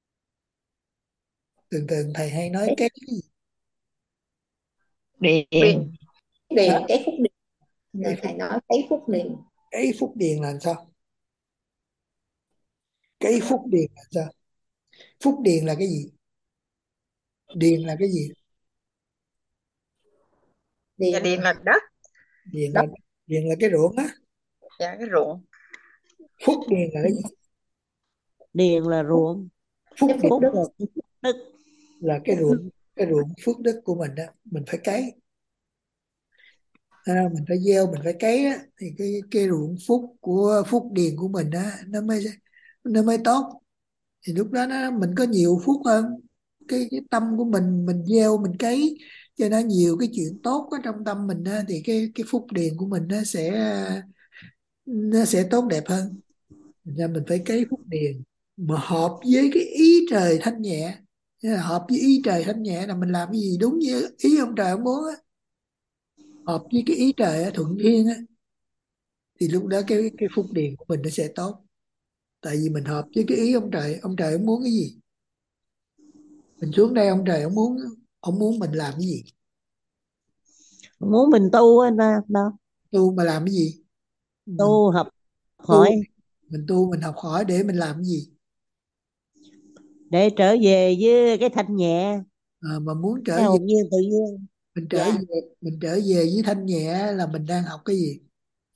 Thường thường thầy hay nói cấy cái gì? Điền, Hả? điền cái phúc điền. Cấy Rồi phúc, thầy nói cái phúc điền. cấy phúc điền là sao? Cấy phúc điền là sao? Phúc điền là cái gì? Điền là cái gì? Điền, Điền là đất. Điền là đất. điền là cái ruộng á. Dạ, cái ruộng. Phúc điền là cái gì? Điền là ruộng, Phúc Cái điền phúc phúc đức. là cái phúc đức. là cái ruộng, cái ruộng phước đức của mình đó, mình phải cấy. À, mình phải gieo, mình phải cấy á, thì cái cái ruộng phúc của phúc điền của mình á nó mới nó mới tốt. Thì lúc đó nó mình có nhiều phúc hơn. Cái, cái tâm của mình mình gieo mình cấy cho nó nhiều cái chuyện tốt ở trong tâm mình á, thì cái cái phúc điền của mình nó sẽ nó sẽ tốt đẹp hơn. Thành ra mình phải cấy phúc điền mà hợp với cái ý trời thanh nhẹ. Nghĩa là hợp với ý trời thanh nhẹ là mình làm cái gì đúng như ý ông trời ông muốn á, hợp với cái ý trời á, thuận thiên á, thì lúc đó cái cái phúc điền của mình nó sẽ tốt. Tại vì mình hợp với cái ý ông trời, ông trời ông muốn cái gì, mình xuống đây ông trời ông muốn ông muốn mình làm cái gì? Muốn mình tu anh ba đâu, Tu mà làm cái gì? Mình tu học tu, hỏi mình tu mình học hỏi để mình làm cái gì? để trở về với cái thanh nhẹ, À, mà muốn trở cái về, hồn nhiên tự nhiên. mình trở Dạ, về mình trở về với thanh nhẹ là mình đang học cái gì?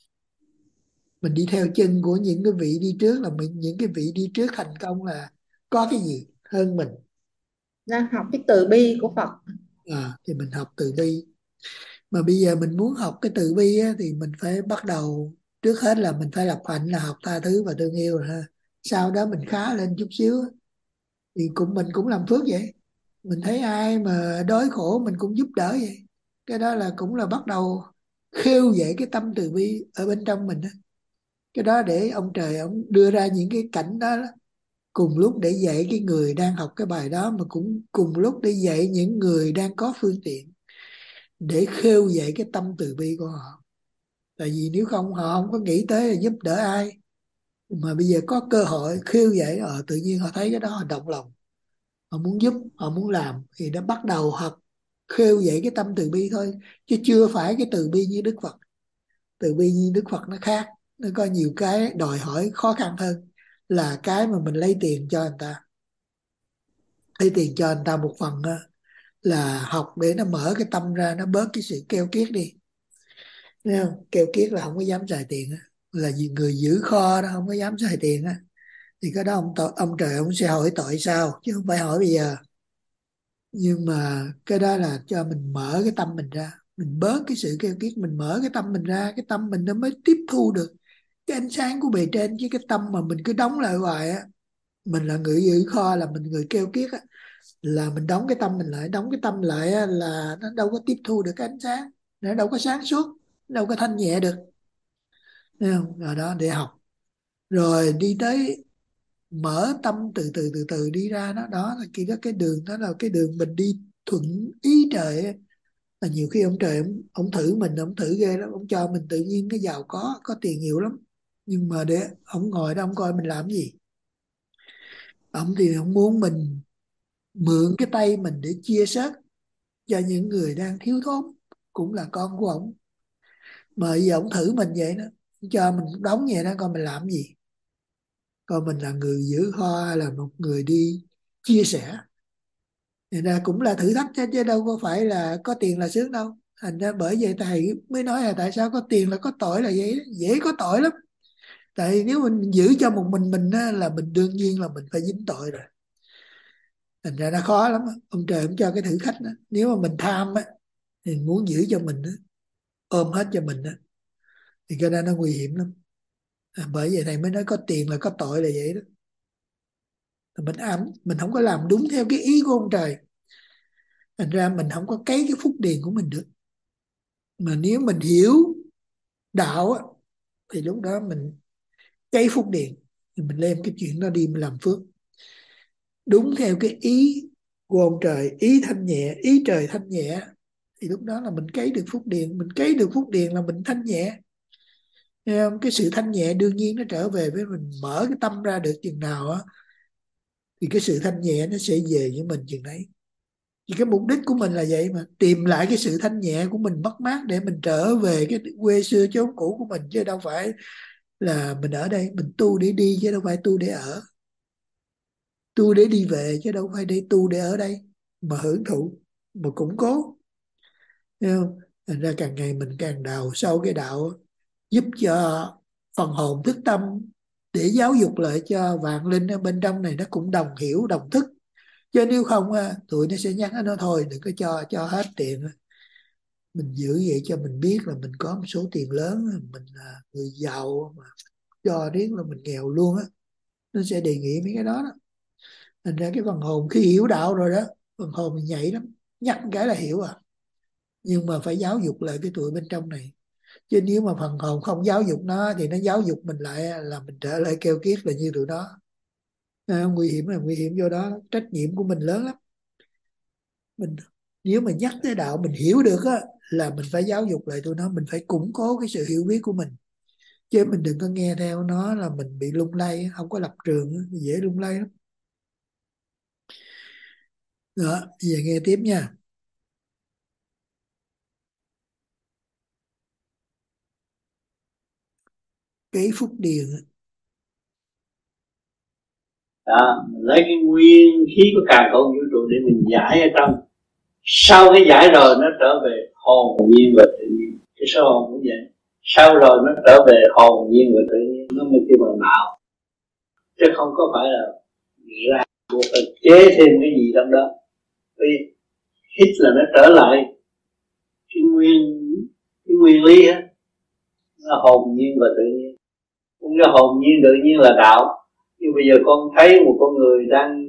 Mình đi theo chân của những cái vị đi trước, là mình những cái vị đi trước thành công là có cái gì hơn mình? Đang học cái từ bi của Phật. À, thì mình học từ bi. Mà bây giờ mình muốn học cái từ bi á, thì mình phải bắt đầu, trước hết là mình phải lập hạnh là học tha thứ và thương yêu rồi ha. Sau đó mình khá lên chút xíu á, thì cũng mình cũng làm phước vậy. Mình thấy ai mà đói khổ mình cũng giúp đỡ vậy. Cái đó là cũng là bắt đầu khêu dậy cái tâm từ bi ở bên trong mình á. Cái đó để ông trời ông đưa ra những cái cảnh đó, đó cùng lúc để dạy cái người đang học cái bài đó, mà cũng cùng lúc để dạy những người đang có phương tiện, để khêu dậy cái tâm từ bi của họ. Tại vì nếu không họ không có nghĩ tới là giúp đỡ ai, mà bây giờ có cơ hội khêu dậy, ờ, tự nhiên họ thấy cái đó họ động lòng, họ muốn giúp, họ muốn làm, thì nó bắt đầu học khêu dậy cái tâm từ bi thôi. Chứ chưa phải cái từ bi như Đức Phật. Từ bi như Đức Phật nó khác, nó có nhiều cái đòi hỏi khó khăn hơn, là cái mà mình lấy tiền cho người ta. Lấy tiền cho người ta một phần á, là học để nó mở cái tâm ra, nó bớt cái sự keo kiết đi. Thấy không? Keo kiết là không có dám xài tiền á, là vì người giữ kho đó không có dám xài tiền á, thì cái đó ông tội, ông trời ông sẽ hỏi tội sao, chứ không phải hỏi bây giờ. Nhưng mà cái đó là cho mình mở cái tâm mình ra, mình bớt cái sự keo kiết, mình mở cái tâm mình ra, cái tâm mình nó mới tiếp thu được cái ánh sáng của bề trên. Chứ cái tâm mà mình cứ đóng lại hoài á, mình là người giữ kho, là mình người keo kiết á, là mình đóng cái tâm mình lại. Đóng cái tâm lại á, là nó đâu có tiếp thu được cái ánh sáng, nó đâu có sáng suốt, nó đâu có thanh nhẹ được. Thấy không? Rồi đó để học, rồi đi tới mở tâm từ từ từ từ đi ra đó. Đó là cái đó, cái đường đó là cái đường mình đi thuận ý trời á. Là nhiều khi ông trời ông, ông thử mình, ông thử ghê lắm, ông cho mình tự nhiên cái giàu có có tiền nhiều lắm, nhưng mà để ông ngồi đó ông coi mình làm gì. Ông thì ông muốn mình mượn cái tay mình để chia sớt cho những người đang thiếu thốn, cũng là con của ông. Mà giờ ông thử mình vậy đó, ông cho mình đóng vậy đó, coi mình làm gì. Coi mình là người giữ kho hay là một người đi chia sẻ. Thì ra cũng là thử thách chứ, chứ đâu có phải là có tiền là sướng đâu. Thành ra bởi vậy thầy mới nói là tại sao có tiền là có tội là vậy đó. Dễ có tội lắm. Tại nếu mình giữ cho một mình mình á, là mình đương nhiên là mình phải dính tội rồi. Thành ra nó khó lắm á. Ông trời cũng cho cái thử thách đó. Nếu mà mình tham á, thì muốn giữ cho mình á, ôm hết cho mình á, thì cái đó nó nguy hiểm lắm. À, bởi vậy thầy mới nói có tiền là có tội là vậy đó. Mình ám, mình không có làm đúng theo cái ý của ông trời. Thành ra mình không có cấy cái phúc điền của mình được. Mà nếu mình hiểu đạo á, thì lúc đó mình cấy phúc điền, thì mình đem cái chuyện đó đi mình làm phước đúng theo cái ý của ông trời, ý thanh nhẹ, ý trời thanh nhẹ, thì lúc đó là mình cấy được phúc điền. Mình cấy được phúc điền là mình thanh nhẹ. Thấy không? Cái sự thanh nhẹ đương nhiên nó trở về với mình. Mở cái tâm ra được chừng nào á, thì cái sự thanh nhẹ nó sẽ về với mình chừng đấy. Thì cái mục đích của mình là vậy mà, tìm lại cái sự thanh nhẹ của mình mất mát để mình trở về cái quê xưa chốn cũ của mình, chứ đâu phải là mình ở đây. Mình tu để đi chứ đâu phải tu để ở, tu để đi về chứ đâu phải để tu để ở đây mà hưởng thụ, mà củng cố. Thấy không? Thành ra càng ngày mình càng đào sâu cái đạo, giúp cho phần hồn thức tâm, để giáo dục lại cho vạn linh ở bên trong này nó cũng đồng hiểu đồng thức. Chứ nếu không tụi nó sẽ nhắc nó thôi, đừng có cho cho hết tiền. Mình giữ vậy cho mình biết là mình có một số tiền lớn, mình là người giàu, mà cho riết là mình nghèo luôn á. Nó sẽ đề nghị mấy cái đó đó. Thành ra cái phần hồn khi hiểu đạo rồi đó, phần hồn mình nhạy lắm, nhắc cái là hiểu à. Nhưng mà phải giáo dục lại cái tụi bên trong này. Chứ nếu mà phần hồn không giáo dục nó, thì nó giáo dục mình lại là mình trở lại keo kiết là như tụi nó. À, nguy hiểm là nguy hiểm vô đó. Trách nhiệm của mình lớn lắm. Mình nếu mà nhắc tới đạo mình hiểu được á, là mình phải giáo dục lại tụi nó. Mình phải củng cố cái sự hiểu biết của mình, chứ mình đừng có nghe theo nó là mình bị lung lay. Không có lập trường dễ lung lay lắm. Đó, giờ nghe tiếp nha. Cái phúc điền đó, lấy cái nguyên khí của càn khôn vũ trụ để mình giải ở trong. Sau cái giải rồi nó trở về hồn nhiên và tự nhiên. Cái số hồn cũng vậy, sau rồi nó trở về hồn nhiên và tự nhiên, nó mới kêu bằng đạo. Chứ không có phải là nghĩ ra buộc phải chế thêm cái gì trong đó. Vì hít là nó trở lại cái nguyên cái nguyên lý á, nó hồn nhiên và tự nhiên. Cũng cái hồn nhiên tự nhiên là đạo. Nhưng bây giờ con thấy một con người đang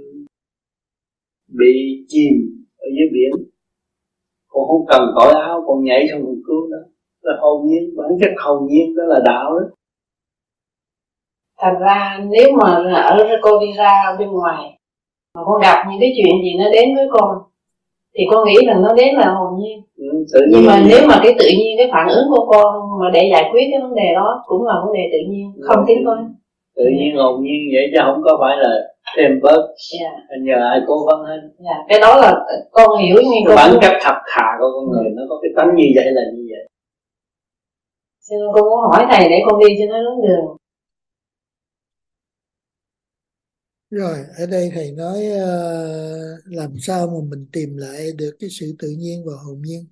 bị chìm ở dưới biển, con không cần cởi áo, con nhảy trong vùng cứu đó, là hồn nhiên, bản chất hồn nhiên đó là đạo đó. Thành ra nếu mà ở cô đi ra bên ngoài mà con gặp những cái chuyện gì nó đến với con, thì con nghĩ rằng nó đến là hồn nhiên. Ừ, tự nhiên. Nhưng mà nếu mà cái tự nhiên, cái phản ứng của con mà để giải quyết cái vấn đề đó cũng là vấn đề tự nhiên, không tiến thôi. Tự nhiên hồn nhiên vậy chứ không có phải là thêm bớt. Yeah. Nhờ ai cố vấn hết. Yeah. Cái đó là con hiểu như cái bản chất thật thà của con người, nó có cái tánh như vậy là như vậy. Cho nên con muốn hỏi thầy để con đi cho nó đúng đường. Rồi, ở đây thầy nói uh, làm sao mà mình tìm lại được cái sự tự nhiên và hồn nhiên.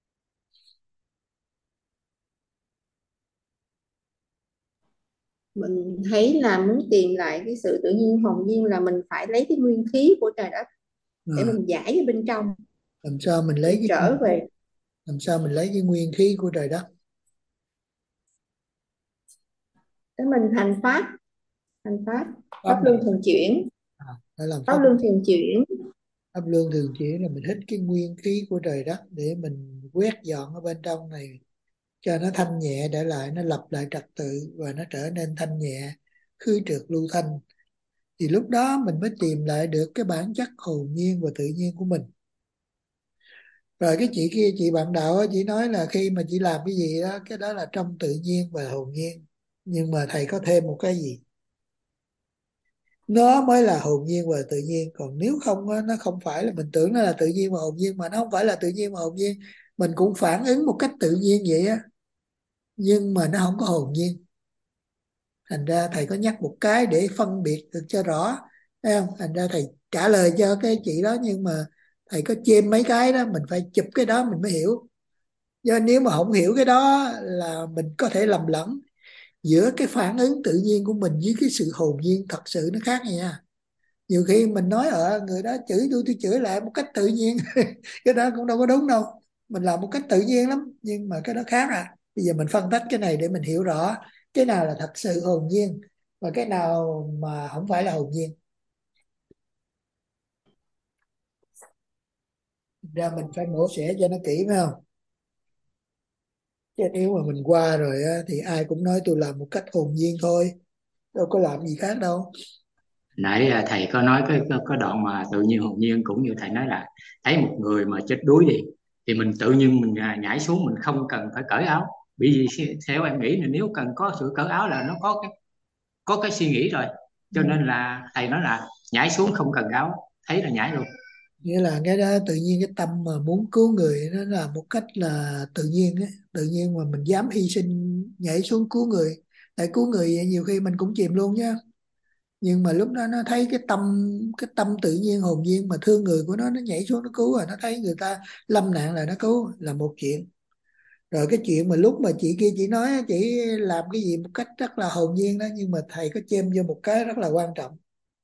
Mình thấy là muốn tìm lại cái sự tự nhiên hồn nhiên là mình phải lấy cái nguyên khí của trời đất để À, mình giải ở bên trong. làm sao mình lấy cái trở về làm sao mình lấy cái nguyên khí của trời đất để mình thành pháp, thành pháp pháp pháp luân thường chuyển. à, phải làm Pháp pháp luân thường chuyển. pháp luân thường chuyển là mình hít cái nguyên khí của trời đất để mình quét dọn ở bên trong này cho nó thanh nhẹ trở lại, nó lập lại trật tự và nó trở nên thanh nhẹ, khứ trượt lưu thanh. Thì lúc đó mình mới tìm lại được cái bản chất hồn nhiên và tự nhiên của mình. Rồi cái chị kia, chị bạn đạo á, chị nói là khi mà chị làm cái gì đó, cái đó là trong tự nhiên và hồn nhiên. Nhưng mà thầy có thêm một cái gì, nó mới là hồn nhiên và tự nhiên. Còn nếu không á, nó không phải là, mình tưởng nó là tự nhiên và hồn nhiên mà nó không phải là tự nhiên và hồn nhiên. Mình cũng phản ứng một cách tự nhiên vậy á, nhưng mà nó không có hồn nhiên. Thành ra thầy có nhắc một cái để phân biệt được cho rõ, thấy không? Thành ra thầy trả lời cho cái chị đó, nhưng mà thầy có chêm mấy cái đó, mình phải chụp cái đó mình mới hiểu. Do nếu mà không hiểu cái đó là mình có thể lầm lẫn giữa cái phản ứng tự nhiên của mình với cái sự hồn nhiên thật sự, nó khác nha. Nhiều khi mình nói ở người đó chửi tôi tôi chửi lại một cách tự nhiên cái đó cũng đâu có đúng đâu. Mình làm một cách tự nhiên lắm, nhưng mà cái đó khác à. Bây giờ mình phân tích cái này để mình hiểu rõ cái nào là thật sự hồn nhiên và cái nào mà không phải là hồn nhiên. ra mình phải mổ xẻ cho nó kỹ phải không? Chứ nếu mà mình qua rồi á, thì ai cũng nói tôi làm một cách hồn nhiên thôi, đâu có làm gì khác đâu. Nãy à, thầy có nói cái, cái cái đoạn mà tự nhiên hồn nhiên, cũng như thầy nói là thấy một người mà chết đuối đi thì mình tự nhiên mình à, nhảy xuống, mình không cần phải cởi áo. Bởi vì theo em nghĩ là nếu cần có sự cởi áo là nó có cái có cái suy nghĩ rồi, cho nên là thầy nói là nhảy xuống không cần áo, thấy là nhảy luôn. Nghĩa là cái đó tự nhiên, cái tâm mà muốn cứu người nó là một cách là tự nhiên ấy. Tự nhiên mà mình dám hy sinh nhảy xuống cứu người. Tại cứu người nhiều khi mình cũng chìm luôn nhá. Nhưng mà lúc đó nó thấy cái tâm cái tâm tự nhiên hồn nhiên mà thương người của nó nó nhảy xuống nó cứu, rồi nó thấy người ta lâm nạn là nó cứu là một chuyện. Rồi cái chuyện mà lúc mà chị kia chị nói chị làm cái gì một cách rất là hồn nhiên đó, nhưng mà thầy có chêm vô một cái rất là quan trọng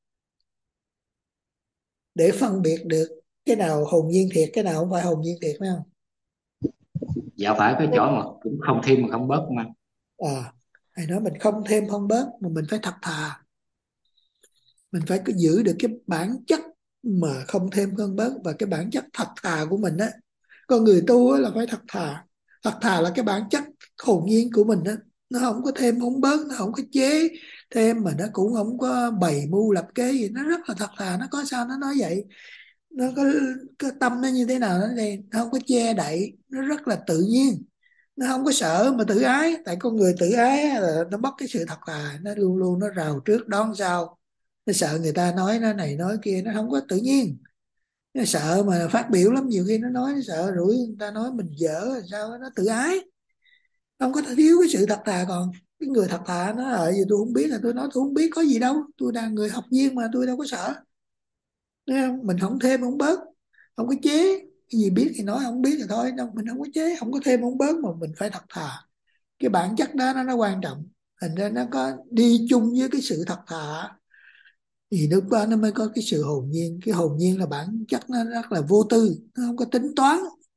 để phân biệt được cái nào hồn nhiên thiệt, cái nào không phải hồn nhiên thiệt, phải không? Dạ phải, cái chỗ mà cũng không thêm mà không bớt mà. À, thầy nói mình không thêm không bớt mà mình phải thật thà, mình phải cứ giữ được cái bản chất mà không thêm không bớt, và cái bản chất thật thà của mình á. Con người tu á là phải thật thà. Thật thà là cái bản chất hồn nhiên của mình á, nó không có thêm không bớt, nó không có chế thêm, mà nó cũng không có bày mưu lập kế gì, nó rất là thật thà. Nó có sao nó nói vậy, nó có cái tâm nó như thế nào nó đây, nó không có che đậy, nó rất là tự nhiên, nó không có sợ mà tự ái. Tại con người tự ái á, là nó mất cái sự thật thà, nó luôn luôn nó rào trước đón sau, nó sợ người ta nói nó này nói kia, nó không có tự nhiên. Nó sợ mà phát biểu lắm, nhiều khi nó nói nó sợ rủi người ta nói mình dở sao, nó tự ái, không có thiếu cái sự thật thà. Còn cái người thật thà nó ở gì tôi không biết, là tôi nói tôi không biết có gì đâu, tôi đang người học viên mà tôi đâu có sợ. Thấy không? Mình không thêm không bớt, không có chế. Cái gì biết thì nói, không biết thì thôi, đâu mình không có chế không có thêm không bớt, mà mình phải thật thà. Cái bản chất đó nó, nó quan trọng, thành ra nó có đi chung với cái sự thật thà, thì lúc đó nó mới có cái sự hồn nhiên. Cái hồn nhiên là bản chất nó rất là vô tư, nó không có tính toán,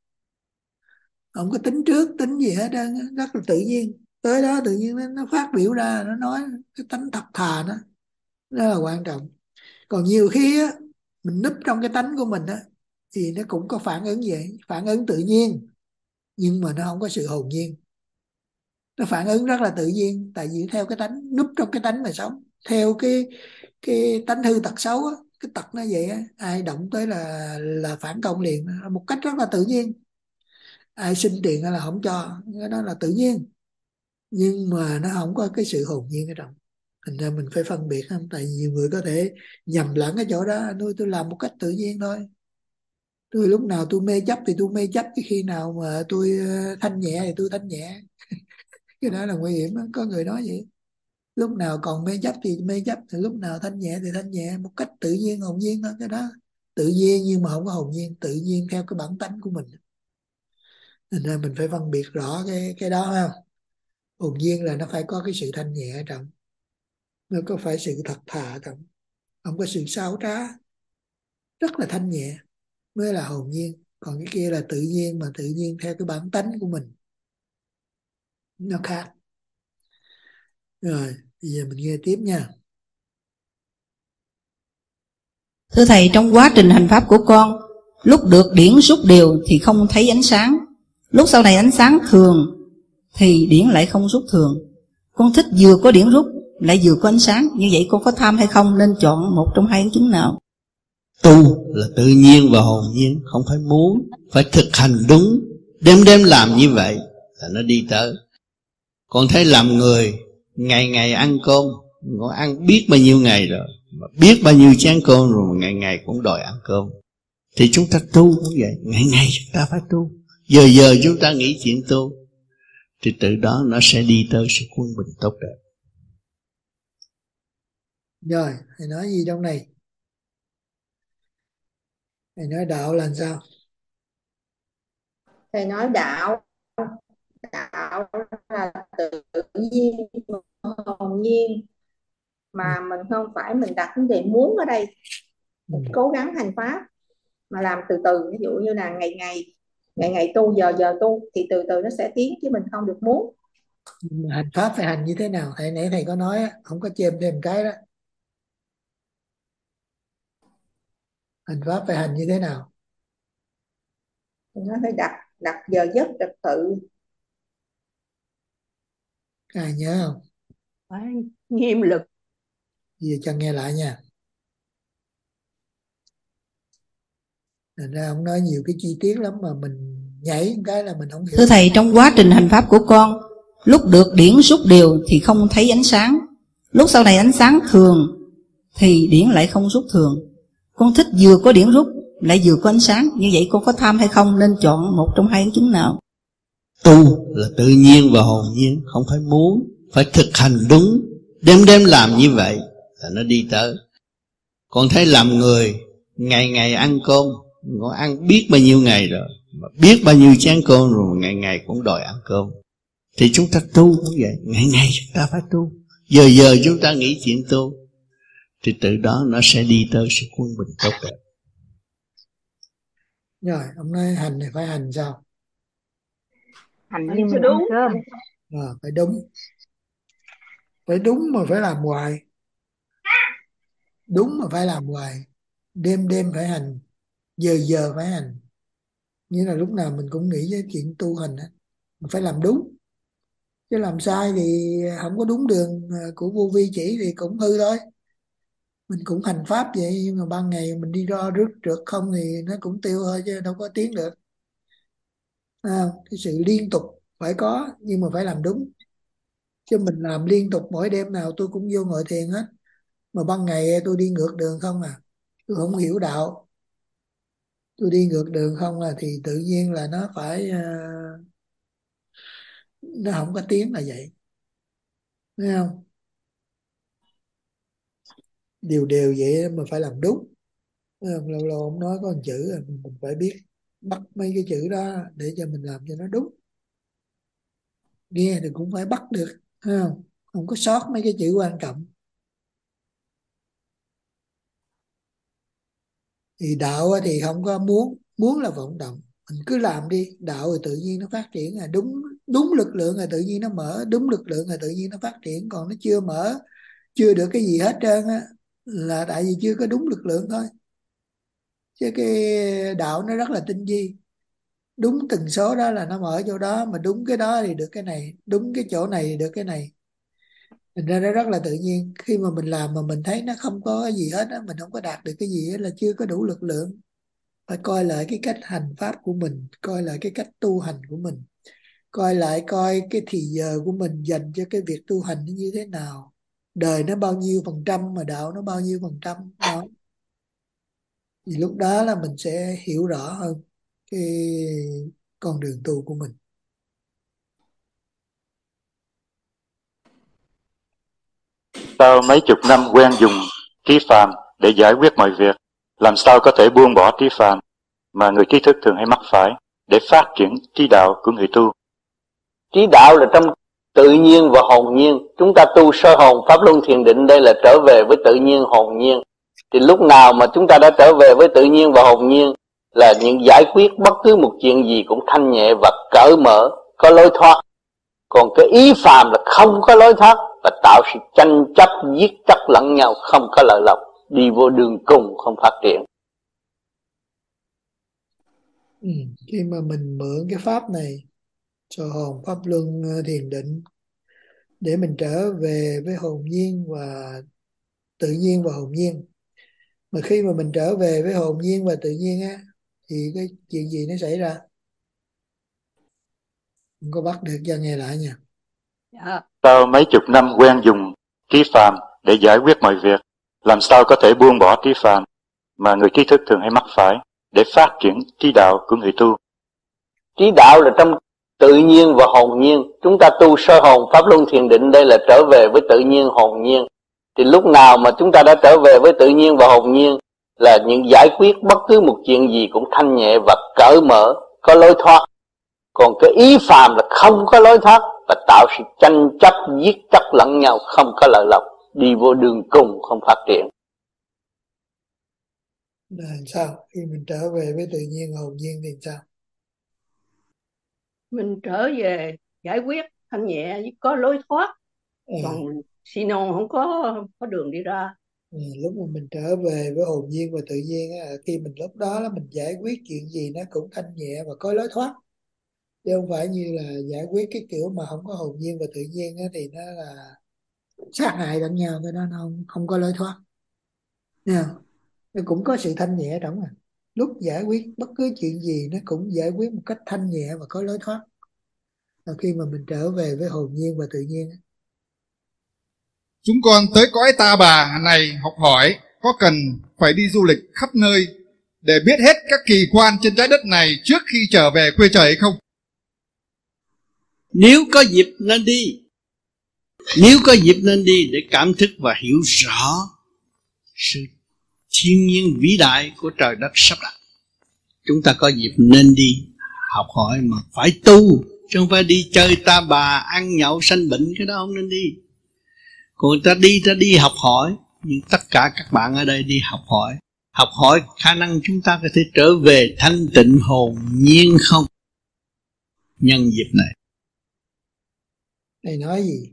không có tính trước tính gì hết, rất là tự nhiên. Tới đó tự nhiên nó, nó phát biểu ra, nó nói cái tánh thật thà đó, đó là quan trọng. Còn nhiều khi á, mình núp trong cái tánh của mình á, thì nó cũng có phản ứng vậy, phản ứng tự nhiên, nhưng mà nó không có sự hồn nhiên. Nó phản ứng rất là tự nhiên, tại vì theo cái tánh, núp trong cái tánh mà sống theo cái cái tánh hư tật xấu á, cái tật nó vậy á, ai động tới là là phản công liền, một cách rất là tự nhiên. Ai xin tiền là không cho, cái đó là tự nhiên, nhưng mà nó không có cái sự hồn nhiên ở trong. Thành ra mình phải phân biệt không, tại nhiều người có thể nhầm lẫn cái chỗ đó. Tôi tôi làm một cách tự nhiên thôi, tôi lúc nào tôi mê chấp thì tôi mê chấp, cái khi nào mà tôi ờ, thanh nhẹ thì tôi thanh nhẹ. Cái đó là nguy hiểm đó. Có người nói vậy, lúc nào còn mê chấp thì mê chấp, thì lúc nào thanh nhẹ thì thanh nhẹ, một cách tự nhiên hồn nhiên thôi. Cái đó tự nhiên nhưng mà không có hồn nhiên, tự nhiên theo cái bản tánh của mình. Nên ra mình phải phân biệt rõ cái cái đó ha. Hồn nhiên là nó phải có cái sự thanh nhẹ ở trong, nó có phải sự thật thà ở trong, không có sự xáo trá, rất là thanh nhẹ mới là hồn nhiên. Còn cái kia là tự nhiên, mà tự nhiên theo cái bản tánh của mình, nó khác. Rồi bây giờ mình nghe tiếp nha. Thưa Thầy, trong quá trình hành pháp của con, lúc được điển rút đều thì không thấy ánh sáng. Lúc sau này ánh sáng thường thì điển lại không rút thường. Con thích vừa có điển rút lại vừa có ánh sáng, như vậy con có tham hay không, nên chọn một trong hai cái chứng nào? Tu là tự nhiên và hồn nhiên, không phải muốn, phải thực hành đúng, đêm đêm làm như vậy là nó đi tới. Con thấy làm người ngày ngày ăn cơm, con ăn biết bao nhiêu ngày rồi, mà biết bao nhiêu chén cơm rồi mà ngày ngày cũng đòi ăn cơm. Thì chúng ta tu cũng vậy, ngày ngày chúng ta phải tu, giờ giờ chúng ta nghĩ chuyện tu, thì từ đó nó sẽ đi tới sự quân bình tốt đẹp. Rồi thầy nói gì trong này? Thầy nói đạo là sao? Thầy nói đạo đạo là tự nhiên, hồn nhiên, mà mình không phải mình đặt vấn đề muốn ở đây, mình cố gắng hành pháp mà làm từ từ. Ví dụ như là ngày ngày ngày ngày tu, giờ giờ tu, thì từ từ nó sẽ tiến, chứ mình không được muốn. Hành pháp phải hành như thế nào? Thầy nãy thầy có nói á, không có chêm thêm cái đó. Hành pháp phải hành như thế nào? thì nó phải đặt đặt giờ giấc trật tự. Ai nhớ không? Phải nghiêm lực. Giờ cho nghe lại nha. Thành ra ông nói nhiều cái chi tiết lắm mà mình nhảy cái là mình không hiểu. Thưa Thầy, trong quá trình hành pháp của con, lúc được điển rút đều thì không thấy ánh sáng. Lúc sau này ánh sáng thường thì điển lại không rút thường. Con thích vừa có điển rút lại vừa có ánh sáng. Như vậy con có tham hay không, nên chọn một trong hai chúng nào? Tu là tự nhiên và hồn nhiên, không phải muốn, phải thực hành đúng. Đêm đêm làm như vậy là nó đi tới. Còn thấy làm người ngày ngày ăn cơm, nó ăn biết bao nhiêu ngày rồi, mà biết bao nhiêu chén cơm rồi, ngày ngày cũng đòi ăn cơm. Thì chúng ta tu cũng vậy, ngày ngày chúng ta phải tu, giờ giờ chúng ta nghĩ chuyện tu, thì từ đó nó sẽ đi tới sự quân bình tốt đẹp. Rồi, ông nói hành thì phải hành sao? Hành như mình ăn cơm. À, phải đúng. Phải đúng mà phải làm hoài. Đúng mà phải làm hoài. Đêm đêm phải hành, giờ giờ phải hành. Như là lúc nào mình cũng nghĩ với chuyện tu hành á, mình phải làm đúng. Chứ làm sai thì không có đúng đường của vô vi chỉ thì cũng hư thôi. Mình cũng hành pháp vậy, nhưng mà ban ngày mình đi đo rước trượt không thì nó cũng tiêu thôi chứ đâu có tiến được. À, cái sự liên tục phải có, nhưng mà phải làm đúng. Chứ mình làm liên tục mỗi đêm nào tôi cũng vô ngồi thiền hết, mà ban ngày tôi đi ngược đường không à, tôi không hiểu đạo, tôi đi ngược đường không là thì tự nhiên là nó phải uh, nó không có tiến là vậy, thấy không? Điều đều vậy mà phải làm đúng. Thấy không? Lâu lâu ông nói có một chữ mình phải biết bắt mấy cái chữ đó để cho mình làm cho nó đúng. Nghe thì cũng phải bắt được, thấy không? Không có sót mấy cái chữ quan trọng. Thì đạo thì không có muốn, muốn là vọng động, mình cứ làm đi, đạo thì tự nhiên nó phát triển. Là đúng, đúng lực lượng là tự nhiên nó mở, đúng lực lượng là tự nhiên nó phát triển. Còn nó chưa mở, chưa được cái gì hết trơn á, là tại vì chưa có đúng lực lượng thôi. Chứ cái đạo nó rất là tinh vi, đúng từng số đó là nó mở chỗ đó, mà đúng cái đó thì được cái này, đúng cái chỗ này thì được cái này. Thành ra nó rất là tự nhiên. Khi mà mình làm mà mình thấy nó không có cái gì hết á, mình không có đạt được cái gì hết, là chưa có đủ lực lượng. Phải coi lại cái cách hành pháp của mình, coi lại cái cách tu hành của mình, coi lại coi cái thì giờ của mình dành cho cái việc tu hành nó như thế nào, đời nó bao nhiêu phần trăm mà đạo nó bao nhiêu phần trăm đó. Thì lúc đó là mình sẽ hiểu rõ hơn cái con đường tu của mình. Sau mấy chục năm quen dùng trí phàm để giải quyết mọi việc, làm sao có thể buông bỏ trí phàm mà người trí thức thường hay mắc phải để phát triển trí đạo của người tu? Trí đạo là trong tự nhiên và hồn nhiên. Chúng ta tu sơ hồn pháp luân thiền định, đây là trở về với tự nhiên hồn nhiên. Thì lúc nào mà chúng ta đã trở về với tự nhiên và hồn nhiên, là những giải quyết bất cứ một chuyện gì cũng thanh nhẹ và cởi mở, có lối thoát. Còn cái ý phàm là không có lối thoát, và tạo sự tranh chấp giết chóc lẫn nhau, không có lợi lộc, đi vô đường cùng không phát triển. Ừ, khi mà mình mượn cái pháp này, sơ hồn pháp luân thiền định, để mình trở về với hồn nhiên và tự nhiên và hồn nhiên, mà khi mà mình trở về với hồn nhiên và tự nhiên á, thì cái chuyện gì nó xảy ra? Không có bắt được, cho nghe lại nha. Dạ. Sau mấy chục năm quen dùng trí phàm để giải quyết mọi việc, làm sao có thể buông bỏ trí phàm mà người trí thức thường hay mắc phải để phát triển trí đạo của người tu? Trí đạo là trong tự nhiên và hồn nhiên. Chúng ta tu sơ hồn pháp luân thiền định, đây là trở về với tự nhiên hồn nhiên. Thì lúc nào mà chúng ta đã trở về với tự nhiên và hồn nhiên, là những giải quyết bất cứ một chuyện gì cũng thanh nhẹ và cởi mở, có lối thoát. Còn cái ý phàm là không có lối thoát, và tạo sự tranh chấp giết chóc lẫn nhau, không có lợi lộc, đi vô đường cùng không phát triển. Là sao? Khi mình trở về với tự nhiên hồn nhiên thì sao? Mình trở về giải quyết thanh nhẹ, có lối thoát. Ừ. Còn xì non không có có đường đi ra. Ừ, lúc mà mình trở về với hồn nhiên và tự nhiên á, khi mình lúc đó là mình giải quyết chuyện gì nó cũng thanh nhẹ và có lối thoát, chứ không phải như là giải quyết cái kiểu mà không có hồn nhiên và tự nhiên á, thì nó là sát hại lẫn nhau, cái đó nó không không có lối thoát nha. Nó cũng có sự thanh nhẹ trong, à lúc giải quyết bất cứ chuyện gì nó cũng giải quyết một cách thanh nhẹ và có lối thoát, là khi mà mình trở về với hồn nhiên và tự nhiên. Chúng con tới cõi Ta Bà này học hỏi, có cần phải đi du lịch khắp nơi để biết hết các kỳ quan trên trái đất này trước khi trở về quê trời hay không? Nếu có dịp nên đi, nếu có dịp nên đi để cảm thức và hiểu rõ sự thiên nhiên vĩ đại của trời đất sắp đặt. Chúng ta có dịp nên đi học hỏi, mà phải tu, chứ không phải đi chơi Ta Bà ăn nhậu sanh bệnh, cái đó không nên đi. Còn người ta đi, ta đi học hỏi. Nhưng tất cả các bạn ở đây đi học hỏi, học hỏi khả năng chúng ta có thể trở về thanh tịnh hồn nhiên không? Nhân dịp này Thầy nói gì?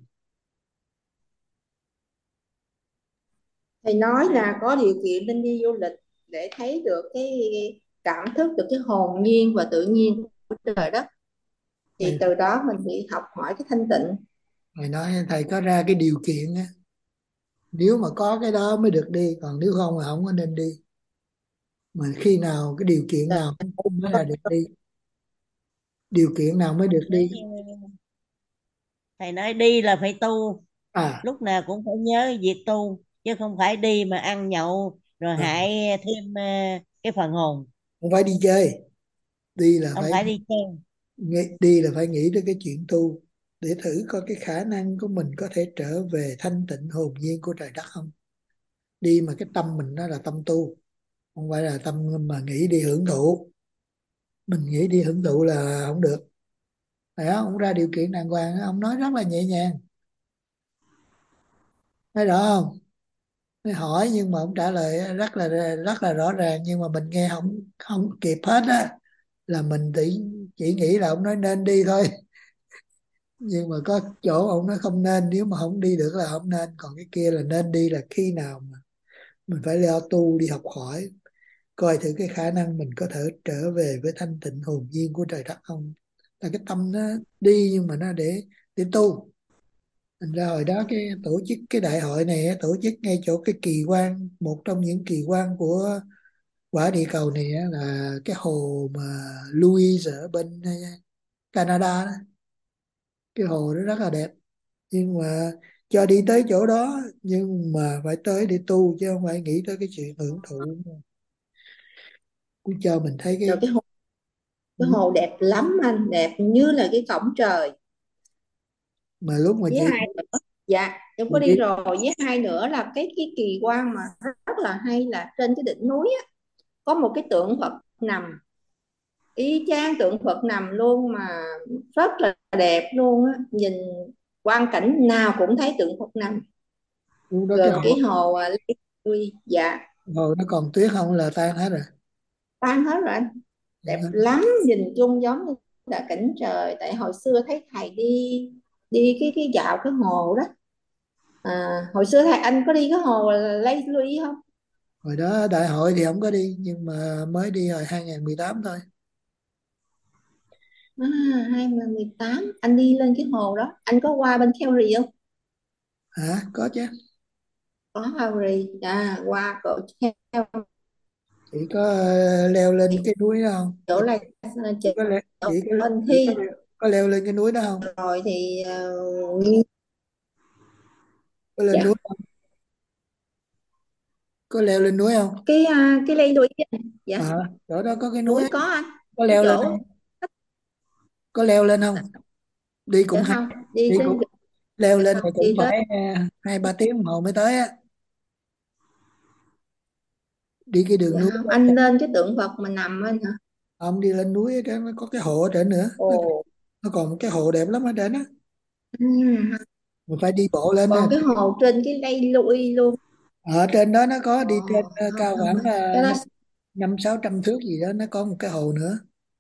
Thầy nói là có điều kiện nên đi du lịch để thấy được cái cảm thức được cái hồn nhiên và tự nhiên của trời đất, thì thầy, từ đó mình bị học hỏi cái thanh tịnh. thầy nói thầy có ra cái điều kiện á, nếu mà có cái đó mới được đi, còn nếu không thì không có nên đi. Mà khi nào cái điều kiện nào mới là được đi, điều kiện nào mới được đi? Thầy nói đi là phải tu, À, lúc nào cũng phải nhớ việc tu, chứ không phải đi mà ăn nhậu rồi à hại thêm ờ, cái phần hồn. không phải đi chơi, đi là Không phải phải đi chơi. nghĩ, đi là phải nghĩ đến cái chuyện tu, để thử coi cái khả năng của mình có thể trở về thanh tịnh hồn nhiên của trời đất không. Đi mà cái tâm mình nó là tâm tu, không phải là tâm mà nghĩ đi hưởng thụ. Mình nghĩ đi hưởng thụ là không được. Đấy, ông ra điều kiện đàng hoàng, ông nói rất là nhẹ nhàng, thấy rõ không? Mới hỏi nhưng mà ông trả lời rất là rất là rõ ràng, nhưng mà mình nghe không không kịp hết á, là mình chỉ chỉ nghĩ là ông nói nên đi thôi. Nhưng mà có chỗ ông nói không nên, nếu mà không đi được là không nên, còn cái kia là nên đi, là khi nào mà mình phải leo tu đi học hỏi, coi thử cái khả năng mình có thể trở về với thanh tịnh hồn nhiên của trời đất không. Là cái tâm nó đi nhưng mà nó để để tu. Thành ra hồi đó cái tổ chức cái đại hội này á, tổ chức ngay chỗ cái kỳ quan, một trong những kỳ quan của quả địa cầu này á, là cái hồ mà Louise ở bên ờ, Canada đó. Cái hồ đó rất là đẹp, nhưng mà cho đi tới chỗ đó nhưng mà phải tới để tu, chứ không phải nghĩ tới cái chuyện hưởng thụ. Cũng cho mình thấy Rồi cái cái hồ, cái hồ đẹp lắm anh, đẹp như là cái cổng trời. mà lúc mà Với chị hai nữa, dạ em có đi chị rồi. Với hai nữa là cái cái kỳ quan mà rất là hay là trên cái đỉnh núi á, có một cái tượng Phật nằm, y chang tượng Phật nằm luôn, mà rất là đẹp luôn á, nhìn quang cảnh nào cũng thấy tượng Phật nằm lúc đó cái gần cái hồ hồ à, Lý Duy. Dạ hồ nó còn tuyết không là tan hết rồi. tan hết rồi anh, đẹp lắm, nhìn chung giống như là cảnh trời. Tại hồi xưa thấy thầy đi đi cái cái dạo cái hồ đó, à, hồi xưa thầy anh có đi cái hồ Lake Louise không? Hồi đó đại hội thì không có đi, nhưng mà mới đi hồi hai không một tám thôi. À, hai không một tám anh đi lên cái hồ đó, anh có qua bên Kerry không? Hả? Có chứ. Có Kerry, à, qua cậu Chị có ờ, leo lên cái núi đó không? chỗ chị, là chị có leo, chị có, bên chị có thi leo, có leo lên cái núi đó không? rồi thì uh, Có lên núi dạ không? Có leo lên núi không? cái uh, cái Lake Louise, dạ À, chỗ đó có cái núi núi ấy. có anh, Có cái leo lên chỗ không? Có leo lên không? Đi cũng được hay, không, đi đi trên cũng leo lên thì cũng đi tới. phải ờ, hai ba tiếng đồng hồ mới tới á. Đi cái đường Dạ núi không, đó. anh lên cái tượng Phật mà nằm anh hả? Ông đi lên núi cái nó có cái hồ ở trên nữa, nó, Ồ. nó còn một cái hồ đẹp lắm ở trên á, Ừ. mình phải đi bộ lên á. Còn cái hồ trên cái Lake Louise luôn. Ở trên đó nó có đi trên Ồ, ờ, không, cao không, khoảng cái uh, đó năm năm sáu trăm thước gì đó, nó có một cái hồ nữa,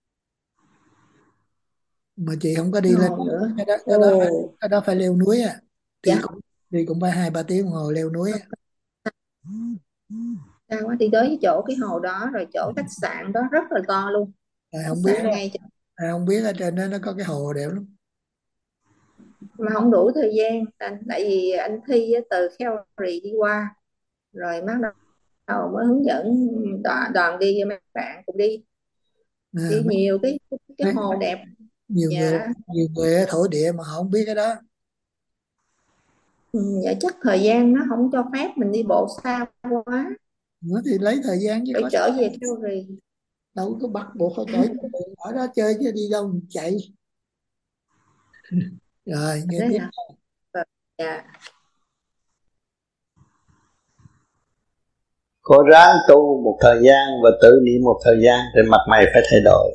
mà chị không có đi lên hồ nữa. cái đó. Cái đó phải Ồ, cái đó phải leo núi á, đi dạ cũng đi cũng phải hai ba tiếng đồng hồ leo núi á. Xa quá, đi tới cái chỗ cái hồ đó rồi chỗ khách sạn đó rất là to luôn. Ai Khách không biết sạn đó, ngay chỗ- ai không biết ở trên đó nó có cái hồ đẹp lắm. mà không đủ thời gian anh, tại vì anh thi á, từ Calgary đi qua rồi bắt đầu mới hướng dẫn đoàn, đoàn đi với mấy bạn cùng đi À, đi mấy, nhiều cái cái mấy, hồ đẹp. nhiều người Dạ. nhiều người ở thổ địa mà họ không biết cái đó. Ừ, dạ chắc thời gian nó không cho phép mình đi bộ xa quá, Nữa thì lấy thời gian chứ phải có trở sao, về Calgary. đâu có bắt buộc phải trở về ở đó chơi chứ đi đâu mình chạy. Rồi nghe Thế tiếp. hả? Rồi, dạ. Cố ráng tu một thời gian và tự niệm một thời gian thì mặt mày phải thay đổi.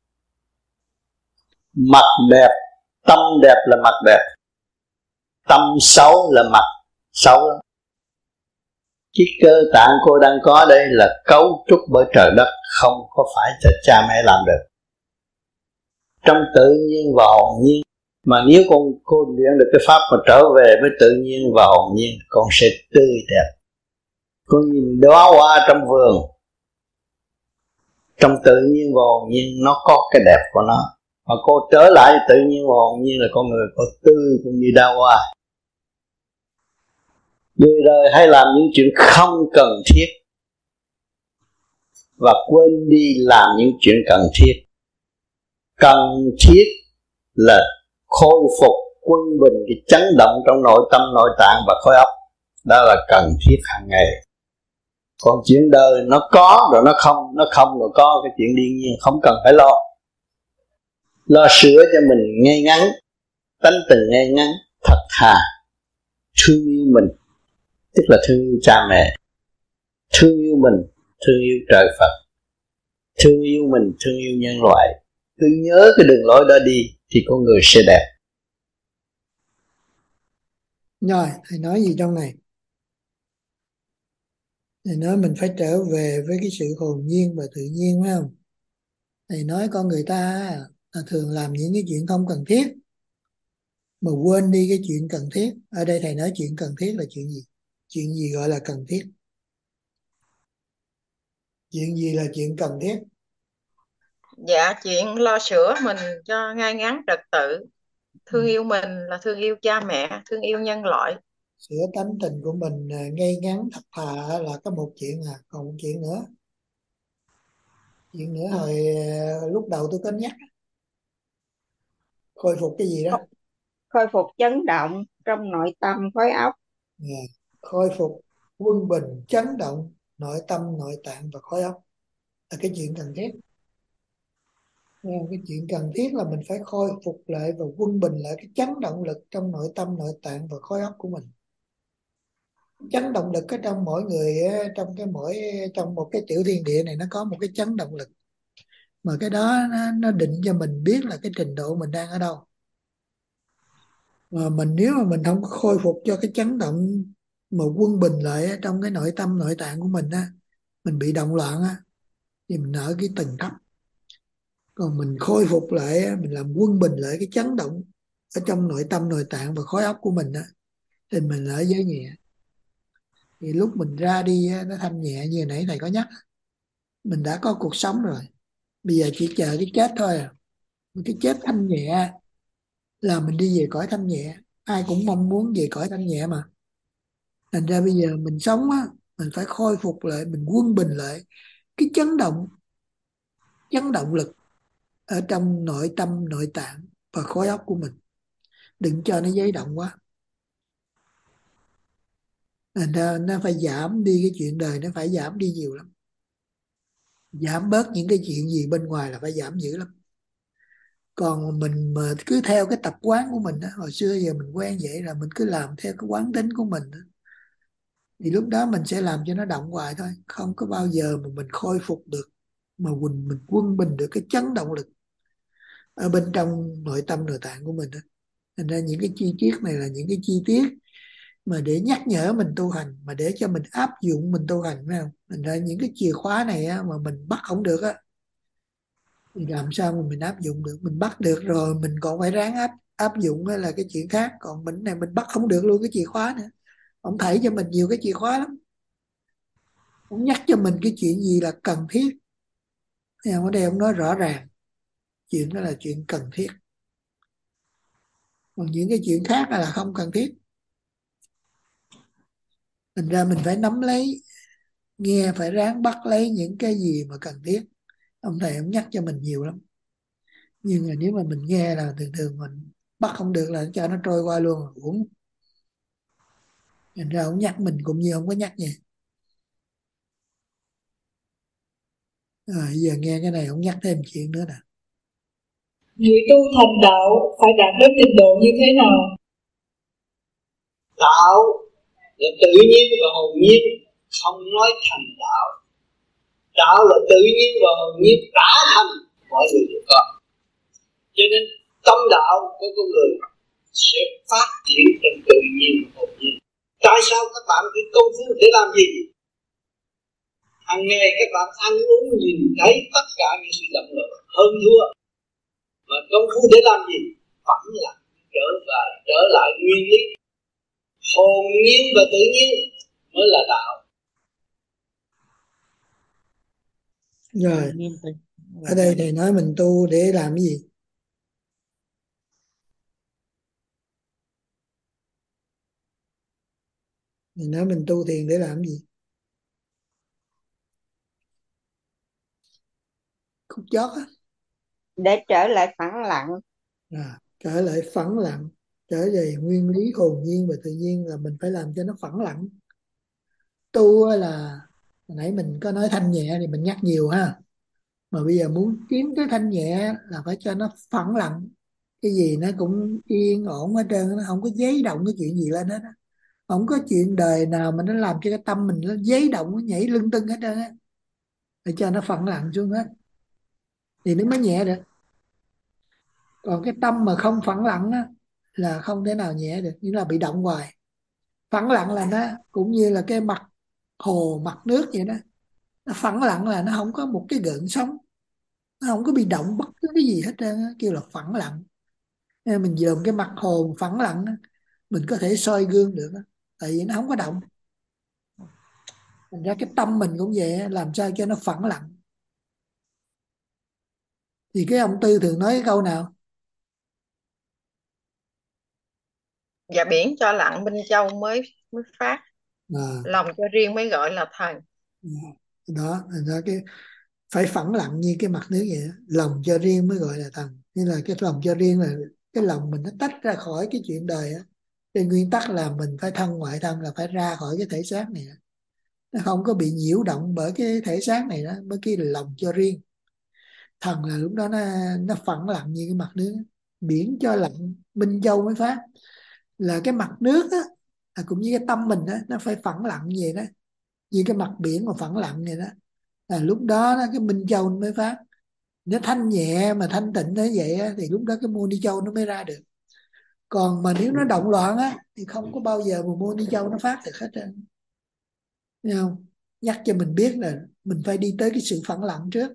Mặt đẹp, tâm đẹp là mặt đẹp, tâm xấu là mặt xấu. Cái cơ tạng cô đang có đây là cấu trúc bởi trời đất, không có phải cho cha mẹ làm được. Trong tự nhiên và hồn nhiên, mà nếu con cô luyện được cái pháp mà trở về với tự nhiên và hồn nhiên, con sẽ tươi đẹp. Con nhìn đóa hoa trong vườn, trong tự nhiên và hồn nhiên nó có cái đẹp của nó, mà cô trở lại tự nhiên và hồn nhiên là con người có tươi cũng như đóa hoa. Người đời hay làm những chuyện không cần thiết và quên đi làm những chuyện cần thiết. Cần thiết là khôi phục quân bình cái chấn động trong nội tâm, nội tạng và khối óc. Đó là cần thiết hàng ngày. Còn chuyện đời nó có rồi nó không, nó không rồi có, cái chuyện đương nhiên không cần phải lo. Lo sửa cho mình ngay ngắn, tánh tình ngay ngắn, thật thà, thương yêu mình, tức là thương yêu cha mẹ, thương yêu mình, thương yêu trời Phật, thương yêu mình, thương yêu nhân loại. Cứ nhớ cái đường lối đó đi thì con người sẽ đẹp. Rồi thầy nói gì trong này? Thầy nói mình phải trở về với cái sự hồn nhiên và tự nhiên, phải không? Thầy nói con người ta là thường làm những cái chuyện không cần thiết mà quên đi cái chuyện cần thiết. Ở đây thầy nói chuyện cần thiết là chuyện gì? Chuyện gì gọi là cần thiết? Chuyện gì là chuyện cần thiết? Dạ, chuyện lo sửa mình cho ngay ngắn trật tự, thương yêu mình là thương yêu cha mẹ, thương yêu nhân loại. Sửa tánh tình của mình ngay ngắn thật thà là có một chuyện, à còn một chuyện nữa. Chuyện nữa hồi lúc đầu tôi có nhắc, khôi phục cái gì đó? Khôi phục chấn động trong nội tâm khối óc. Yeah. Khôi phục quân bình chấn động nội tâm, nội tạng và khối óc là cái chuyện cần thiết. Cái chuyện cần thiết là mình phải khôi phục lại và quân bình lại cái chấn động lực trong nội tâm, nội tạng và khối óc của mình. Chấn động lực ở trong mỗi người, trong cái mỗi trong một cái tiểu thiên địa này nó có một cái chấn động lực, mà cái đó nó, nó định cho mình biết là cái trình độ mình đang ở đâu. Mà mình nếu mà mình không có khôi phục cho cái chấn động mà quân bình lại trong cái nội tâm, nội tạng của mình á, mình bị động loạn á, thì mình ở cái tầng thấp. Còn mình khôi phục lại, mình làm quân bình lại cái chấn động ở trong nội tâm, nội tạng và khối óc của mình á, thì mình ở giới nhẹ. Thì lúc mình ra đi á, nó thanh nhẹ như nãy thầy có nhắc, mình đã có cuộc sống rồi, bây giờ chỉ chờ cái chết thôi à. Cái chết thanh nhẹ là mình đi về cõi thanh nhẹ. Ai cũng mong muốn về cõi thanh nhẹ mà. Thành ra bây giờ mình sống á, mình phải khôi phục lại, mình quân bình lại cái chấn động, chấn động lực ở trong nội tâm, nội tạng và khối óc của mình. Đừng cho nó giấy động quá. Thành ra nó phải giảm đi cái chuyện đời, nó phải giảm đi nhiều lắm. Giảm bớt những cái chuyện gì bên ngoài là phải giảm dữ lắm. Còn mình mà cứ theo cái tập quán của mình đó, hồi xưa giờ mình quen vậy là mình cứ làm theo cái quán tính của mình đó, thì lúc đó mình sẽ làm cho nó động hoài thôi, không có bao giờ mà mình khôi phục được, mà mình, mình quân bình được cái chấn động lực ở bên trong nội tâm, nội tạng của mình đó. Thành ra những cái chi tiết này là những cái chi tiết mà để nhắc nhở mình tu hành, mà để cho mình áp dụng mình tu hành, phải không? Thành ra những cái chìa khóa này á, mà mình bắt không được á, thì làm sao mà mình áp dụng được? Mình bắt được rồi mình còn phải ráng áp áp dụng hay là cái chuyện khác. Còn mình này mình bắt không được luôn cái chìa khóa nữa. Ông thầy cho mình nhiều cái chìa khóa lắm, Ông nhắc cho mình cái chuyện gì là cần thiết. Thì ở đây ông nói rõ ràng chuyện đó là chuyện cần thiết, còn những cái chuyện khác là không cần thiết. Thành ra mình phải nắm lấy, nghe phải ráng bắt lấy những cái gì mà cần thiết. Ông thầy ông nhắc cho mình nhiều lắm, nhưng mà nếu mà mình nghe là thường thường mình bắt không được là cho nó trôi qua luôn, uổng. Thành ra ông nhắc mình cũng như không có nhắc gì. À, giờ nghe cái này ông nhắc thêm chuyện nữa nè. Người tu thành đạo phải đạt đến trình độ như thế nào? Đạo là tự nhiên và hồn nhiên, không nói thành đạo. Đạo là tự nhiên và hồn nhiên đã thành, mọi người đều có. Cho nên tâm đạo của con người sẽ phát triển trong tự nhiên và hồn nhiên. Tại sao các bạn đi công phu để làm gì? Hàng ngày các bạn ăn uống nhìn thấy tất cả những sự động loạn hơn thua. Mà công phu để làm gì? Phẳng lặng trở và trở lại nguyên lý. Hồn nhiên và tự nhiên mới là đạo. Rồi, ở đây thầy nói mình tu để làm cái gì? Thầy nói mình tu thiền để làm cái gì? Khúc chót á. Để trở lại phẳng lặng. À, trở lại phẳng lặng, trở về nguyên lý hồn nhiên và tự nhiên là mình phải làm cho nó phẳng lặng. Tu là hồi nãy mình có nói thanh nhẹ thì mình nhắc nhiều ha, mà bây giờ muốn kiếm cái thanh nhẹ là phải cho nó phẳng lặng, cái gì nó cũng yên ổn hết trơn, nó không có giấy động cái chuyện gì lên hết á. Không có chuyện đời nào mà nó làm cho cái tâm mình nó giấy động, nó nhảy lưng tưng hết trơn á. Để cho nó phẳng lặng xuống hết thì nó mới nhẹ được. Còn cái tâm mà không phẳng lặng á là không thể nào nhẹ được, như là bị động hoài. Phẳng lặng là nó cũng như là cái mặt hồ, mặt nước vậy đó. Nó phẳng lặng là nó không có một cái gợn sóng, nó không có bị động bất cứ cái gì hết trơn á, kêu là phẳng lặng. Nên mình dòm cái mặt hồ phẳng lặng á, mình có thể soi gương được á, tại vì nó không có động. Thành ra cái tâm mình cũng vậy á, làm sao cho nó phẳng lặng. Thì cái ông Tư thường nói cái câu nào? Dạ biển cho lặng Minh Châu mới mới phát, À, lòng cho riêng mới gọi là thần. đó, thành ra cái phải phẳng lặng như cái mặt nước vậy đó. Lòng cho riêng mới gọi là thần. Như là cái lòng cho riêng là cái lòng mình nó tách ra khỏi cái chuyện đời á. Trên nguyên tắc là mình phải thân ngoại thân, là phải ra khỏi cái thể xác này đó. Nó không có bị nhiễu động bởi cái thể xác này đó, mới kia là lòng cho riêng. Thần là lúc đó nó nó phẳng lặng như cái mặt nước. Biển cho lặng Minh Châu mới phát, là cái mặt nước á, là cũng như cái tâm mình đó, nó phải phẳng lặng như vậy đó, như cái mặt biển mà phẳng lặng vậy đó, là lúc đó, đó cái Minh Châu nó mới phát. Nó thanh nhẹ mà thanh tịnh như vậy á, thì lúc đó cái Moni Châu nó mới ra được. Còn mà nếu nó động loạn á thì không có bao giờ mà Moni Châu nó phát được hết trơn. Thấy không? Nhắc cho mình biết là mình phải đi tới cái sự phẳng lặng trước.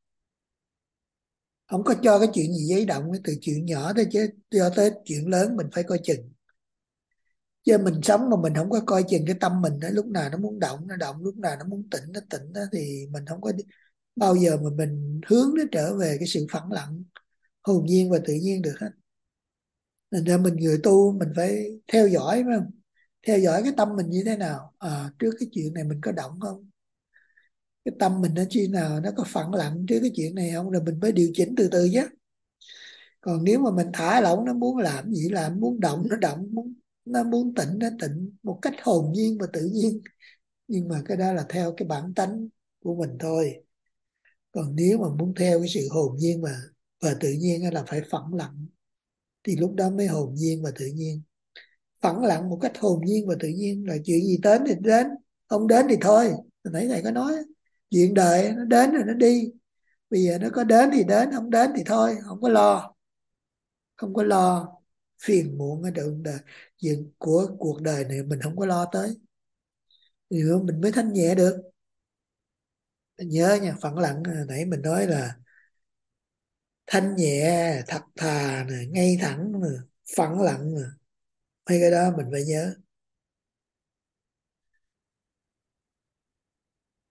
Không có cho cái chuyện gì giấy động, từ chuyện nhỏ tới chứ cho tới chuyện lớn mình phải coi chừng. Chứ mình sống mà mình không có coi chừng cái tâm mình đó, lúc nào nó muốn động nó động, lúc nào nó muốn tĩnh nó tĩnh đó, thì mình không có bao giờ mà mình hướng nó trở về cái sự phẳng lặng hồn nhiên và tự nhiên được hết. Nên ra mình người tu mình phải theo dõi, phải không? Theo dõi cái tâm mình như thế nào. À, trước cái chuyện này mình có động không? Cái tâm mình nó khi nào nó có phẳng lặng trước cái chuyện này không? Rồi mình mới điều chỉnh từ từ chứ. Còn nếu mà mình thả lỏng, nó muốn làm gì làm, muốn động nó động, muốn nó muốn tịnh nó tịnh một cách hồn nhiên và tự nhiên. Nhưng mà cái đó là theo cái bản tánh của mình thôi. Còn nếu mà muốn theo cái sự hồn nhiên và và tự nhiên là phải phẳng lặng, thì lúc đó mới hồn nhiên và tự nhiên. Phẳng lặng một cách hồn nhiên và tự nhiên là chuyện gì đến thì đến, không đến thì thôi. Hồi nãy thầy có nói chuyện đời nó đến rồi nó đi, bây giờ nó có đến thì đến, không đến thì thôi, không có lo, không có lo phiền muộn ở trong đời. Chuyện của cuộc đời này mình không có lo tới thì mình mới thanh nhẹ được. Nhớ nha, phẳng lặng hồi nãy mình nói là thanh nhẹ, thật thà, ngay thẳng, phẳng lặng, mấy cái đó mình phải nhớ.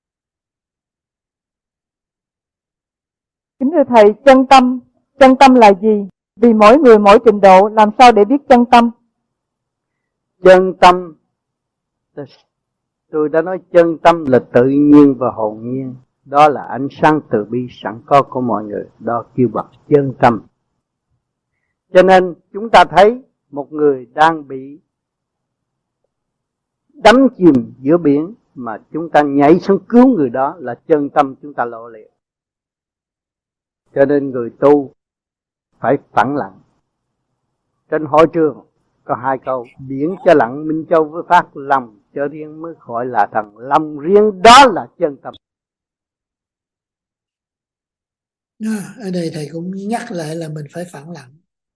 Kính thưa Thầy, chân tâm, chân tâm là gì? Vì mỗi người mỗi trình độ, làm sao để biết chân tâm? Chân tâm, tôi đã nói chân tâm là tự nhiên và hồn nhiên. Đó là ánh sáng từ bi sẵn có của mọi người. Đó kêu bằng chân tâm. Cho nên chúng ta thấy một người đang bị đắm chìm giữa biển, mà chúng ta nhảy xuống cứu người đó là chân tâm chúng ta lộ liễu. Cho nên người tu phải phẳng lặng. Trên hội trường có hai câu: biển cho lặng, Minh Châu với phát, lòng cho riêng mới gọi là thần. Lòng riêng đó là chân tâm. Đó, ở đây thầy cũng nhắc lại là mình phải phẳng lặng.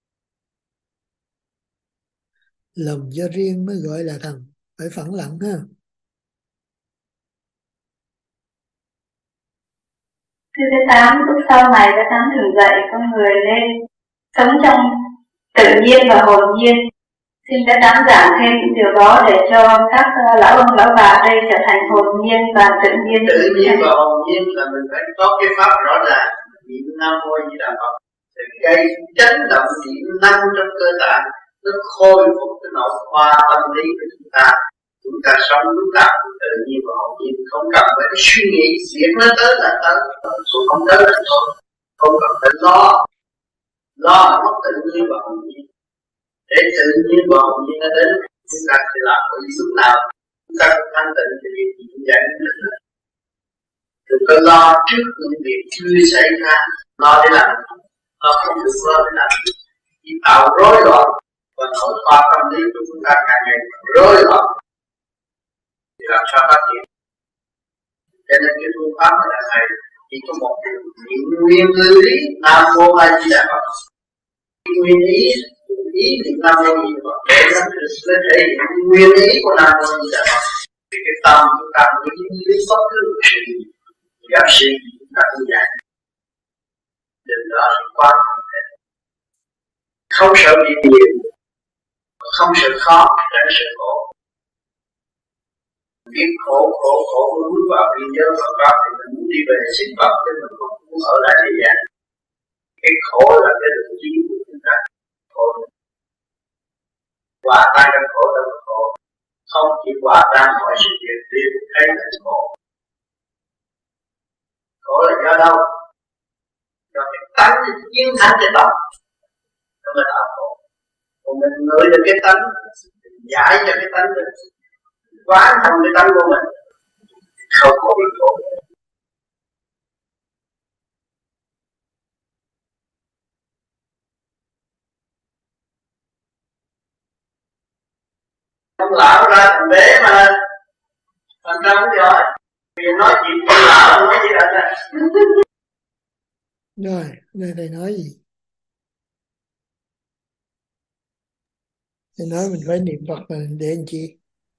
Lòng cho riêng mới gọi là thần, phải phẳng lặng ha. Thứ thứ tám, lúc sau này các tám thường dạy con người nên sống trong tự nhiên và hồn nhiên. Xin các tám giảng thêm những điều đó để cho các lão ông lão bà đây trở thành hồn nhiên và tự nhiên. Tự nhiên và hồn nhiên là mình phải có cái pháp rõ ràng. Niệm Nam Mô Di Đà Phật thì gây chấn động điện năng trong cơ tạng, nó khôi phục cái nội khoa tâm lý của chúng ta. Chúng ta sống lúc nào cũng tự nhiên và hồn nhiên, không cần phải suy nghĩ việc nó tới là tới, cũng không tới là thôi, không cần phải lo lo mất tự nhiên và hồn nhiên. Để tự nhiên và hồn nhiên nó đến, chúng ta sẽ làm ở lúc nào chúng ta cũng thanh tịnh thì việc gì cũng giải quyết được. Đừng có lo trước những việc chưa xảy ra, lo để làm, lo không được lo để làm, chỉ tạo rối loạn và nội khoa tâm lý của chúng ta càng ngày rối loạn thì làm sao phát triển. Cho nên cái phương pháp là thầy chỉ có một niệm nguyên lý Nam Mô A Di Đà Phật, nguyên ý ý niệm Nam Mô A Di Đà Phật để nó thể hiện nguyên ý của Nam Mô A Di Đà Phật. Thì cái tâm chúng ta mới lý bất cứ sự gặp sự chúng ta cũng dạy. Đừng đó thì quá không thể. Không sợ bị nhiều, không sợ khó, tránh sợ khổ. Biết khổ, khổ, khổ muốn bước vào biên giới Phật pháp thì mình muốn đi về sinh Phật, chứ mình không muốn ở lại thế gian. Cái khổ là cái đường chí của chúng ta. Khổ. Hòa tan trong khổ đâu là khổ. Không chỉ hòa tan mọi sự việc đều thấy là khổ. Khổ là do đâu? Do cái tánh chiến thắng cái tâm. Nó mới tạo khổ. Còn mình ngửi được cái tánh, giải cho cái tánh mình, quán thành cái tánh của mình, không có bị khổ. Ông lão ra thành đế mà, thành ra không giỏi. Vì nói chuyện con lão nói gì là Rồi, đây thầy nói gì? Thầy nói mình phải niệm Phật mà để làm chi?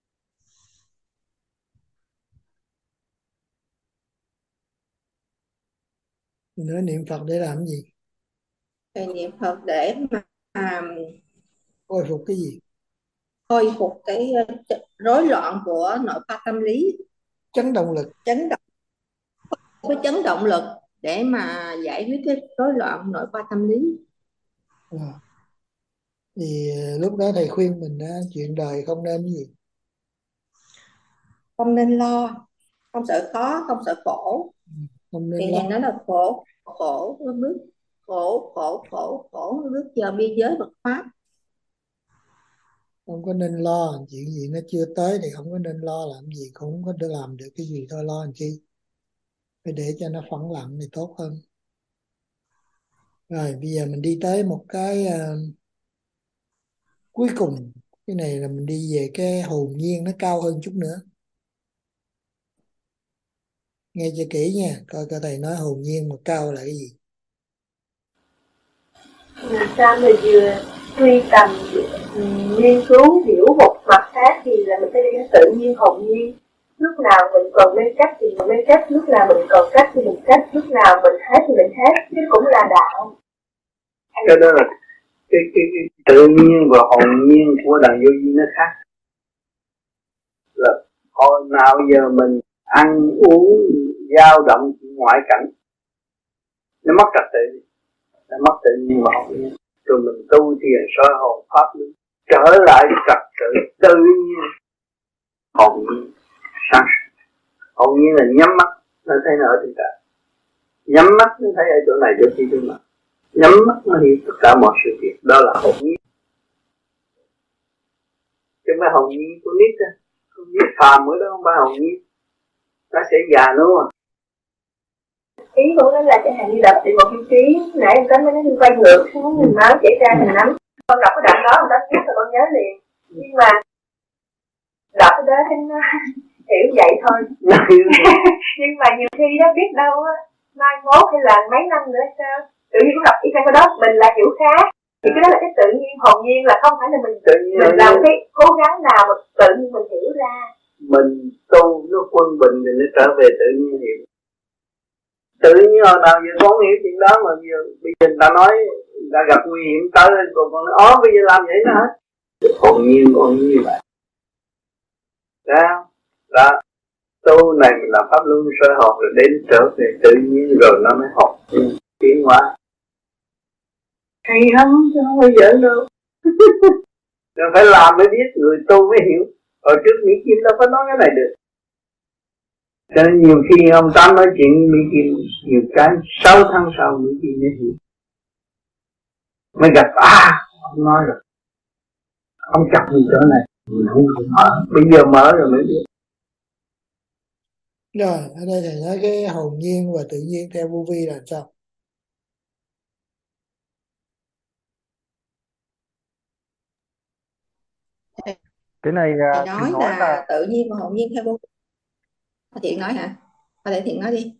Thầy nói niệm Phật để làm gì? Thầy niệm Phật để mà à, Khôi phục cái gì? khôi phục cái uh, rối loạn của nội khoa tâm lý. Chấn động lực. Chấn động. Cái chấn động lực để mà giải quyết cái rối loạn nội khoa tâm lý. À. Thì lúc đó thầy khuyên mình á, chuyện đời không nên cái gì? Không nên lo, không sợ khó, không sợ khổ. Không nên thì lo. thầy nói là khổ, khổ nó bước, khổ, khổ, khổ, khổ nó bước vào biên giới Phật pháp. Không có nên lo, chuyện gì nó chưa tới thì không có nên lo làm gì, cũng không có được làm được cái gì thôi, lo làm chi. Phải để cho nó phẳng lặng thì tốt hơn. Rồi bây giờ mình đi tới một cái uh, cuối cùng. Cái này là mình đi về cái hồn nhiên nó cao hơn chút nữa. Nghe cho kỹ nha, coi coi thầy nói hồn nhiên mà cao là cái gì. Làm sao mình vừa truy tầm nghiên cứu hiểu một mặt khác thì là mình phải đi đến tự nhiên hồn nhiên. Lúc nào mình còn lên cách thì mình lên cách, lúc nào mình còn cách thì mình cách, lúc nào mình hết thì mình hết, chứ cũng là đạo. Cái đó là cái, cái, cái tự nhiên và hồn nhiên của đàn vô vi nó khác. Là hồi nào giờ mình ăn uống dao động ngoại cảnh, nó mất trật tự, nó mất tự nhiên và hồn nhiên. Rồi mình tu thiền soi hồn pháp luân, trở lại trật tự tự nhiên hồn nhiên sáng suốt. Hồn nhiên là nhắm mắt nó thấy nó ở trên trời, nhắm mắt nó thấy ở chỗ này chỗ kia chỗ nào, nhắm mắt nó hiểu tất cả mọi sự việc. Đó là hồn nhiên, chứ mà hồn nhiên của nít á, không biết phàm mới đó không phải hồn nhiên, nó sẽ già nữa mà. Ý của nó là chẳng hạn như đọc thì một tiêu chí nãy em có nói nó quay ngược xuống mình máu chảy ra mình nắm, con đọc cái đoạn đó mình đọc biết rồi con nhớ liền, nhưng mà đọc cái đó thì nó hiểu vậy thôi. Nhưng mà nhiều khi đó biết đâu á, mai mốt hay là mấy năm nữa sao tự nhiên cũng đọc y chang cái đó, mình là hiểu khác. Thì cái đó là cái tự nhiên, hồn nhiên là không phải là mình tự nhiên mình làm cái cố gắng nào mà tự nhiên mình hiểu ra. Mình tu nó quân bình thì nó trở về tự nhiên hiểu. Tự nhiên hồi nào giờ con hiểu chuyện đó mà giờ bây giờ người ta nói người ta gặp nguy hiểm tới còn con nói ố bây giờ làm vậy đó hả? Hồn nhiên con như vậy. Đấy không? Đó. Tu này mình làm pháp luân soi hồn rồi đến trở về tự nhiên rồi nó mới học tiến hóa. Hay lắm chứ không bao giờ đâu. Rồi phải làm mới biết, người tu mới hiểu. Hồi trước Mỹ Kim đâu có nói cái này được. Cho nên nhiều khi ông Tám nói chuyện với Mỹ Kim, nhiều cái sáu tháng sau Mỹ Kim mới hiểu. Mới gặp, à, ông nói rồi. Ông chặt mình chỗ này, mình không không mở. Bây giờ mở rồi mới biết. Rồi, ở đây thầy nói cái hồn nhiên và tự nhiên theo vô vi là sao? Cái này Thầy thì nói nói là, là tự nhiên và hồn nhiên theo vô vi. Thiện nói hả? Thầy Thiện nói đi.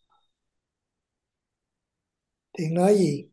Thiện nói gì?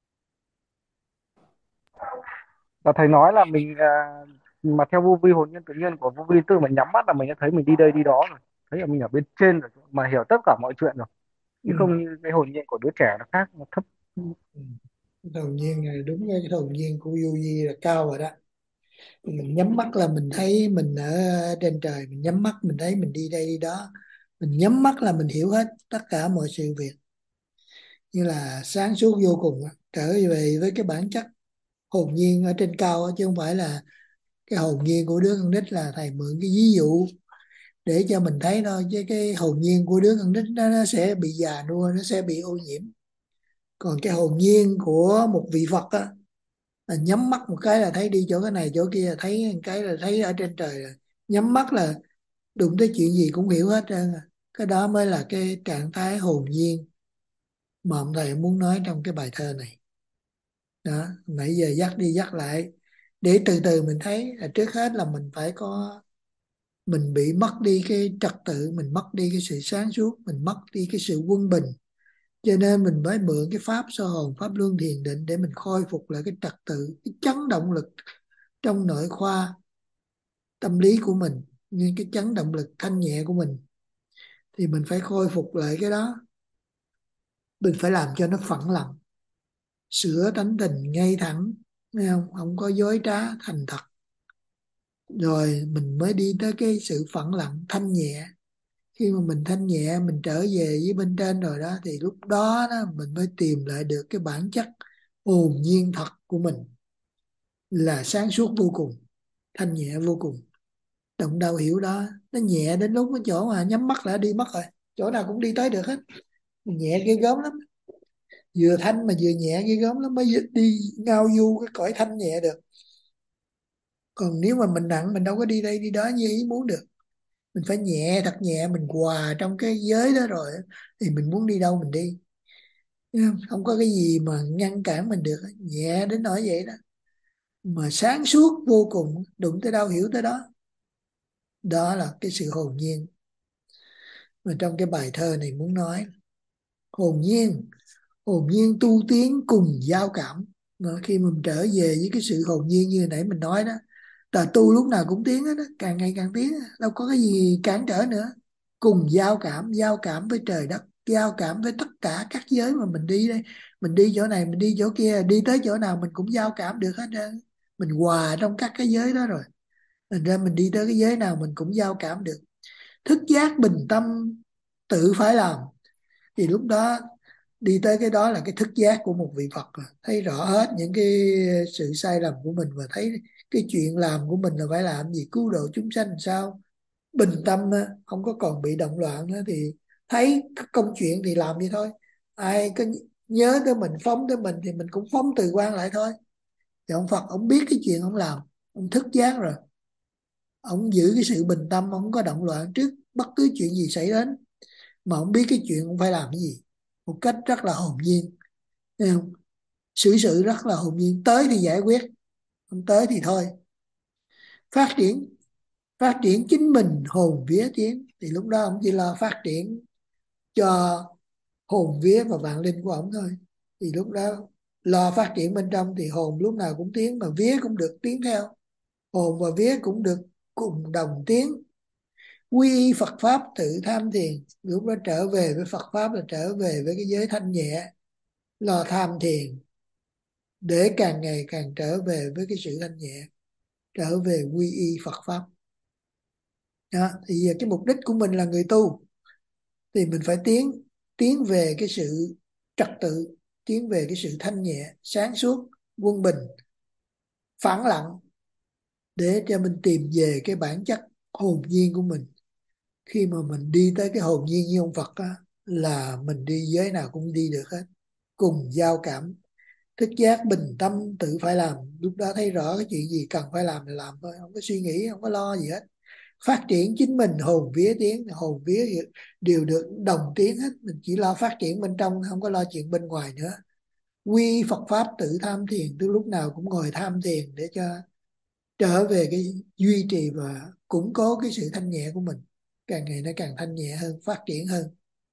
là thầy nói là mình à, mà theo vô vi hồn nhiên tự nhiên của vô vi, tức là mình nhắm mắt là mình đã thấy mình đi đây đi đó rồi, thấy là mình ở bên trên rồi, mà hiểu tất cả mọi chuyện rồi, chứ Ừ. không như cái hồn nhiên của đứa trẻ nó khác, nó thấp. Ừ. Cái hồn nhiên này đúng, cái hồn nhiên của vô vi là cao rồi đó. Mình nhắm mắt là mình thấy mình ở trên trời, mình nhắm mắt mình thấy mình đi đây đi đó, mình nhắm mắt là mình hiểu hết tất cả mọi sự việc, như là sáng suốt vô cùng, trở về với cái bản chất hồn nhiên ở trên cao, chứ không phải là cái hồn nhiên của đứa con nít. Là thầy mượn cái ví dụ để cho mình thấy thôi, chứ cái hồn nhiên của đứa con nít đó, nó sẽ bị già nua, nó sẽ bị ô nhiễm. Còn cái hồn nhiên của một vị Phật á, là nhắm mắt một cái là thấy đi chỗ cái này chỗ kia, thấy một cái là thấy ở trên trời rồi. Nhắm mắt là đụng tới chuyện gì cũng hiểu hết trơn. Cái đó mới là cái trạng thái hồn nhiên mà ông thầy muốn nói trong cái bài thơ này. Đó, nãy giờ dắt đi dắt lại để từ từ mình thấy là trước hết là mình phải có, mình bị mất đi cái trật tự, mình mất đi cái sự sáng suốt, mình mất đi cái sự quân bình. Cho nên mình mới mượn cái pháp soi hồn, pháp luân thiền định để mình khôi phục lại cái trật tự, cái chấn động lực trong nội khoa tâm lý của mình, như cái chấn động lực thanh nhẹ của mình. Thì mình phải khôi phục lại cái đó, mình phải làm cho nó phẳng lặng, sửa tánh tình ngay thẳng, thấy không? Không có dối trá, thành thật. Rồi mình mới đi tới cái sự phẳng lặng thanh nhẹ. Khi mà mình thanh nhẹ, mình trở về với bên trên rồi đó, thì lúc đó, đó mình mới tìm lại được cái bản chất hồn nhiên thật của mình, là sáng suốt vô cùng, thanh nhẹ vô cùng, động đau hiểu đó. Nó nhẹ đến lúc cái chỗ mà nhắm mắt là đi mất rồi, chỗ nào cũng đi tới được hết. Nhẹ ghê gớm lắm, vừa thanh mà vừa nhẹ ghê gớm lắm, mới đi ngao du cái cõi thanh nhẹ được. Còn nếu mà mình nặng, mình đâu có đi đây đi đó như ý muốn được. Mình phải nhẹ, thật nhẹ, mình hòa trong cái giới đó rồi thì mình muốn đi đâu mình đi. Không? Không có cái gì mà ngăn cản mình được, nhẹ đến nỗi vậy đó. Mà sáng suốt vô cùng, đụng tới đâu hiểu tới đó. Đó là cái sự hồn nhiên mà trong cái bài thơ này muốn nói. Hồn nhiên, hồn nhiên tu tiến cùng giao cảm. Mà khi mình trở về với cái sự hồn nhiên như nãy mình nói đó, là tu lúc nào cũng tiến hết đó, càng ngày càng tiến, đâu có cái gì cản trở nữa. Cùng giao cảm, giao cảm với trời đất, giao cảm với tất cả các giới mà mình đi đây. Mình đi chỗ này, mình đi chỗ kia, đi tới chỗ nào mình cũng giao cảm được hết trơn. Mình hòa trong các cái giới đó rồi, thành ra mình đi tới cái giới nào mình cũng giao cảm được. Thức giác bình tâm tự phải làm, thì lúc đó Đi tới cái đó là cái thức giác của một vị Phật rồi. Thấy rõ hết những cái sự sai lầm của mình và thấy cái chuyện làm của mình là phải làm gì, cứu độ chúng sanh sao, bình tâm không có còn bị động loạn nữa, thì thấy công chuyện thì làm đi thôi. Ai có nhớ tới mình, phóng tới mình thì mình cũng phóng từ quan lại thôi. Thì ông Phật ông biết cái chuyện ông làm, ông thức giác rồi, ông giữ cái sự bình tâm, ông không có động loạn trước bất cứ chuyện gì xảy đến, mà ông biết cái chuyện ông phải làm cái gì một cách rất là hồn nhiên. Thấy không? Xử sự rất là hồn nhiên, tới thì giải quyết, không tới thì thôi. Phát triển phát triển chính mình hồn vía tiến, thì lúc đó ông chỉ lo phát triển cho hồn vía và vạn linh của ông thôi. Thì lúc đó lo phát triển bên trong thì hồn lúc nào cũng tiến, mà vía cũng được tiến theo. Hồn và vía cũng được cùng đồng tiến. Quy y Phật Pháp tự tham thiền, lúc đó trở về với Phật Pháp là trở về với cái giới thanh nhẹ, lo tham thiền để càng ngày càng trở về với cái sự thanh nhẹ, trở về quy y Phật Pháp. Đó, thì giờ cái mục đích của mình là người tu thì mình phải tiến tiến về cái sự trật tự, tiến về cái sự thanh nhẹ, sáng suốt, quân bình, phẳng lặng, để cho mình tìm về cái bản chất hồn nhiên của mình. Khi mà mình đi tới cái hồn nhiên như ông Phật á, là mình đi giới nào cũng đi được hết, cùng giao cảm, thức giác, bình tâm, tự phải làm. Lúc đó thấy rõ cái chuyện gì cần phải làm là làm thôi, không có suy nghĩ, không có lo gì hết. Phát triển chính mình, hồn vía tiến, hồn vía đều được đồng tiến hết. Mình chỉ lo phát triển bên trong, không có lo chuyện bên ngoài nữa. Quy Phật Pháp tự tham thiền, từ lúc nào cũng ngồi tham thiền để cho trở về cái duy trì và củng cố cái sự thanh nhẹ của mình, càng ngày nó càng thanh nhẹ hơn, phát triển hơn.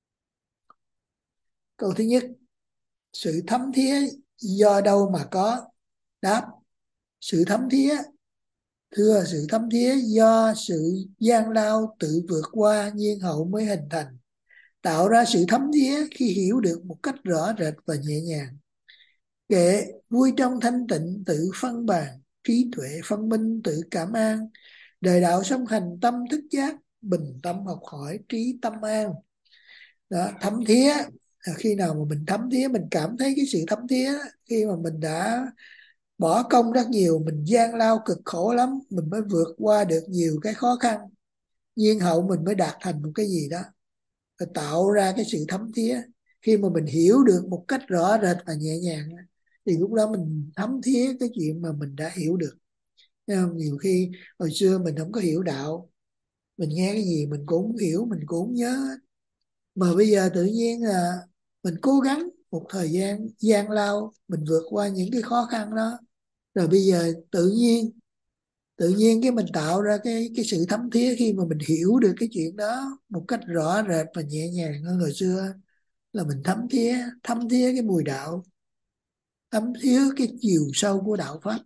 Câu thứ nhất, sự thấm thía do đâu mà có? Đáp, sự thấm thía, thưa, sự thấm thía do sự gian lao tự vượt qua nhiên hậu mới hình thành. Tạo ra sự thấm thía khi hiểu được một cách rõ rệt và nhẹ nhàng. Kệ vui trong thanh tịnh tự phân bàn, trí tuệ phân minh tự cảm an. Đời đạo song hành tâm thức giác, bình tâm học hỏi trí tâm an. Đó, thấm thía, khi nào mà mình thấm thía, mình cảm thấy cái sự thấm thía, khi mà mình đã bỏ công rất nhiều, mình gian lao cực khổ lắm, mình mới vượt qua được nhiều cái khó khăn, nhiên hậu mình mới đạt thành một cái gì đó, và tạo ra cái sự thấm thía. Khi mà mình hiểu được một cách rõ rệt và nhẹ nhàng thì lúc đó mình thấm thía cái chuyện mà mình đã hiểu được. Nhiều khi hồi xưa mình không có hiểu đạo, mình nghe cái gì mình cũng hiểu, mình cũng nhớ, mà bây giờ tự nhiên là mình cố gắng một thời gian gian lao, mình vượt qua những cái khó khăn đó, rồi bây giờ tự nhiên tự nhiên cái mình tạo ra cái cái sự thấm thía khi mà mình hiểu được cái chuyện đó một cách rõ rệt và nhẹ nhàng hơn hồi xưa. Là mình thấm thía thấm thía cái mùi đạo, thấm thía cái chiều sâu của đạo pháp.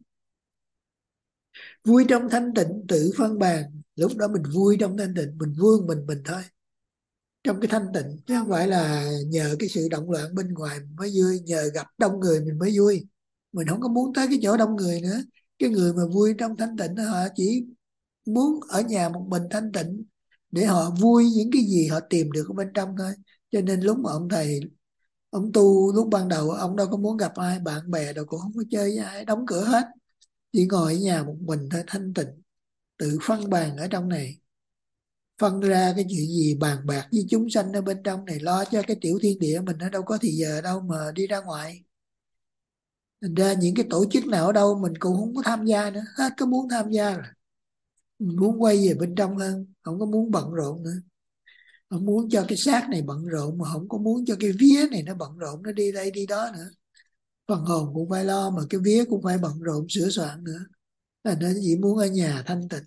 Vui trong thanh tịnh tự phân bàn, lúc đó mình vui trong thanh tịnh, mình vui mình mình thôi, trong cái thanh tịnh, chứ không phải là nhờ cái sự động loạn bên ngoài mình mới vui, nhờ gặp đông người mình mới vui. Mình không có muốn tới cái chỗ đông người nữa. Cái người mà vui trong thanh tịnh họ chỉ muốn ở nhà một mình thanh tịnh để họ vui những cái gì họ tìm được ở bên trong thôi. Cho nên lúc mà ông thầy ông tu lúc ban đầu, ông đâu có muốn gặp ai, bạn bè đâu cũng không có chơi với ai, đóng cửa hết, chỉ ngồi ở nhà một mình thôi, thanh tịnh, tự phân bàn ở trong này, phân ra cái chuyện gì bàn bạc với chúng sanh ở bên trong này, lo cho cái tiểu thiên địa mình, nó đâu có thì giờ đâu mà đi ra ngoài. Thành ra những cái tổ chức nào ở đâu mình cũng không có tham gia nữa, hết có muốn tham gia rồi. Mình muốn quay về bên trong hơn, không có muốn bận rộn nữa, không muốn cho cái xác này bận rộn, mà không có muốn cho cái vía này nó bận rộn, nó đi đây đi đó nữa. Phần hồn cũng phải lo, mà cái vía cũng phải bận rộn sửa soạn nữa. Là nó chỉ muốn ở nhà thanh tịnh,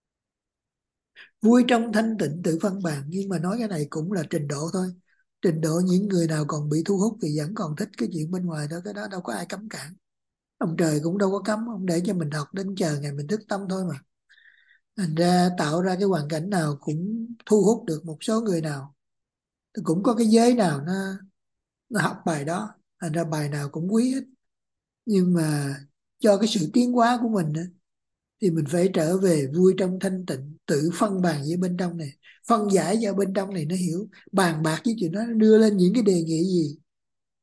vui trong thanh tịnh tự phân bàn. Nhưng mà nói cái này cũng là trình độ thôi. Trình độ những người nào còn bị thu hút thì vẫn còn thích cái chuyện bên ngoài đó, cái đó đâu có ai cấm cản. Ông trời cũng đâu có cấm, ông để cho mình học đến chờ ngày mình thức tâm thôi mà. Thành ra tạo ra cái hoàn cảnh nào cũng thu hút được một số người nào, thì cũng có cái giới nào nó nó học bài đó, thành ra bài nào cũng quý hết. Nhưng mà cho cái sự tiến hóa của mình đó, thì mình phải trở về vui trong thanh tịnh, tự phân bàn với bên trong này, phân giải cho bên trong này nó hiểu, bàn bạc với chuyện đó, nó đưa lên những cái đề nghị gì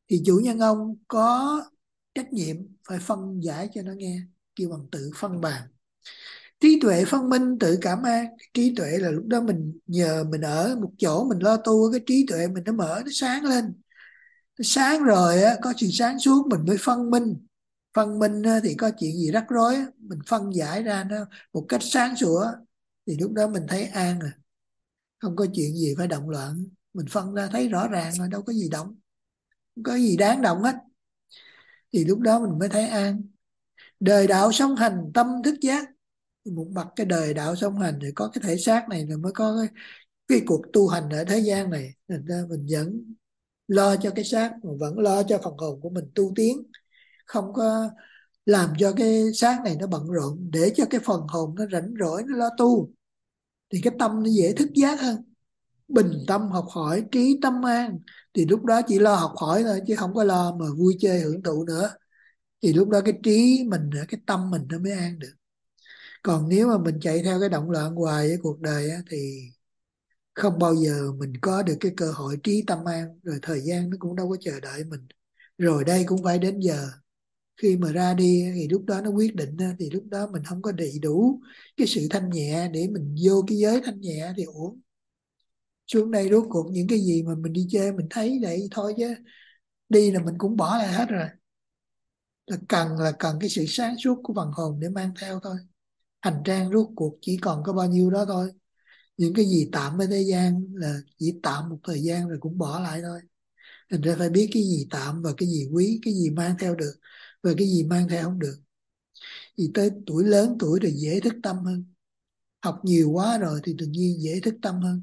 thì chủ nhân ông có trách nhiệm phải phân giải cho nó nghe, kêu bằng tự phân bàn. Trí tuệ phân minh tự cảm an. Trí tuệ là lúc đó mình nhờ mình ở một chỗ mình lo tu, cái trí tuệ mình nó mở, nó sáng lên. Nó sáng rồi á, có sự sáng suốt mình mới phân minh. Phân minh á, thì có chuyện gì rắc rối á, mình phân giải ra nó một cách sáng sủa, thì lúc đó mình thấy an rồi, không có chuyện gì phải động loạn. Mình phân ra thấy rõ ràng rồi, đâu có gì động, không có gì đáng động hết, thì lúc đó mình mới thấy an. Đời đạo song hành tâm thức giác. Một mặt cái đời đạo song hành thì có cái thể xác này, rồi mới có cái, cái cuộc tu hành ở thế gian này. Nên ra mình vẫn lo cho cái xác mà vẫn lo cho phần hồn của mình tu tiến, không có làm cho cái xác này nó bận rộn, để cho cái phần hồn nó rảnh rỗi nó lo tu, thì cái tâm nó dễ thức giác hơn. Bình tâm học hỏi trí tâm an, thì lúc đó chỉ lo học hỏi thôi, chứ không có lo mà vui chơi hưởng thụ nữa, thì lúc đó cái trí mình, cái tâm mình nó mới an được. Còn nếu mà mình chạy theo cái động loạn hoài với cuộc đời á, thì không bao giờ mình có được cái cơ hội trí tâm an. Rồi thời gian nó cũng đâu có chờ đợi mình, rồi đây cũng phải đến giờ. Khi mà ra đi thì lúc đó nó quyết định, thì lúc đó mình không có đầy đủ cái sự thanh nhẹ để mình vô cái giới thanh nhẹ thì uổng. Xuống đây rốt cuộc những cái gì mà mình đi chơi mình thấy vậy thôi, chứ đi là mình cũng bỏ lại hết rồi. Là cần là cần cái sự sáng suốt của phần hồn để mang theo thôi. Hành trang rốt cuộc chỉ còn có bao nhiêu đó thôi. Những cái gì tạm ở thế gian là chỉ tạm một thời gian rồi cũng bỏ lại thôi. Thành ra phải biết cái gì tạm và cái gì quý, cái gì mang theo được và cái gì mang theo không được. Thì tới tuổi lớn tuổi rồi dễ thức tâm hơn. Học nhiều quá rồi thì tự nhiên dễ thức tâm hơn.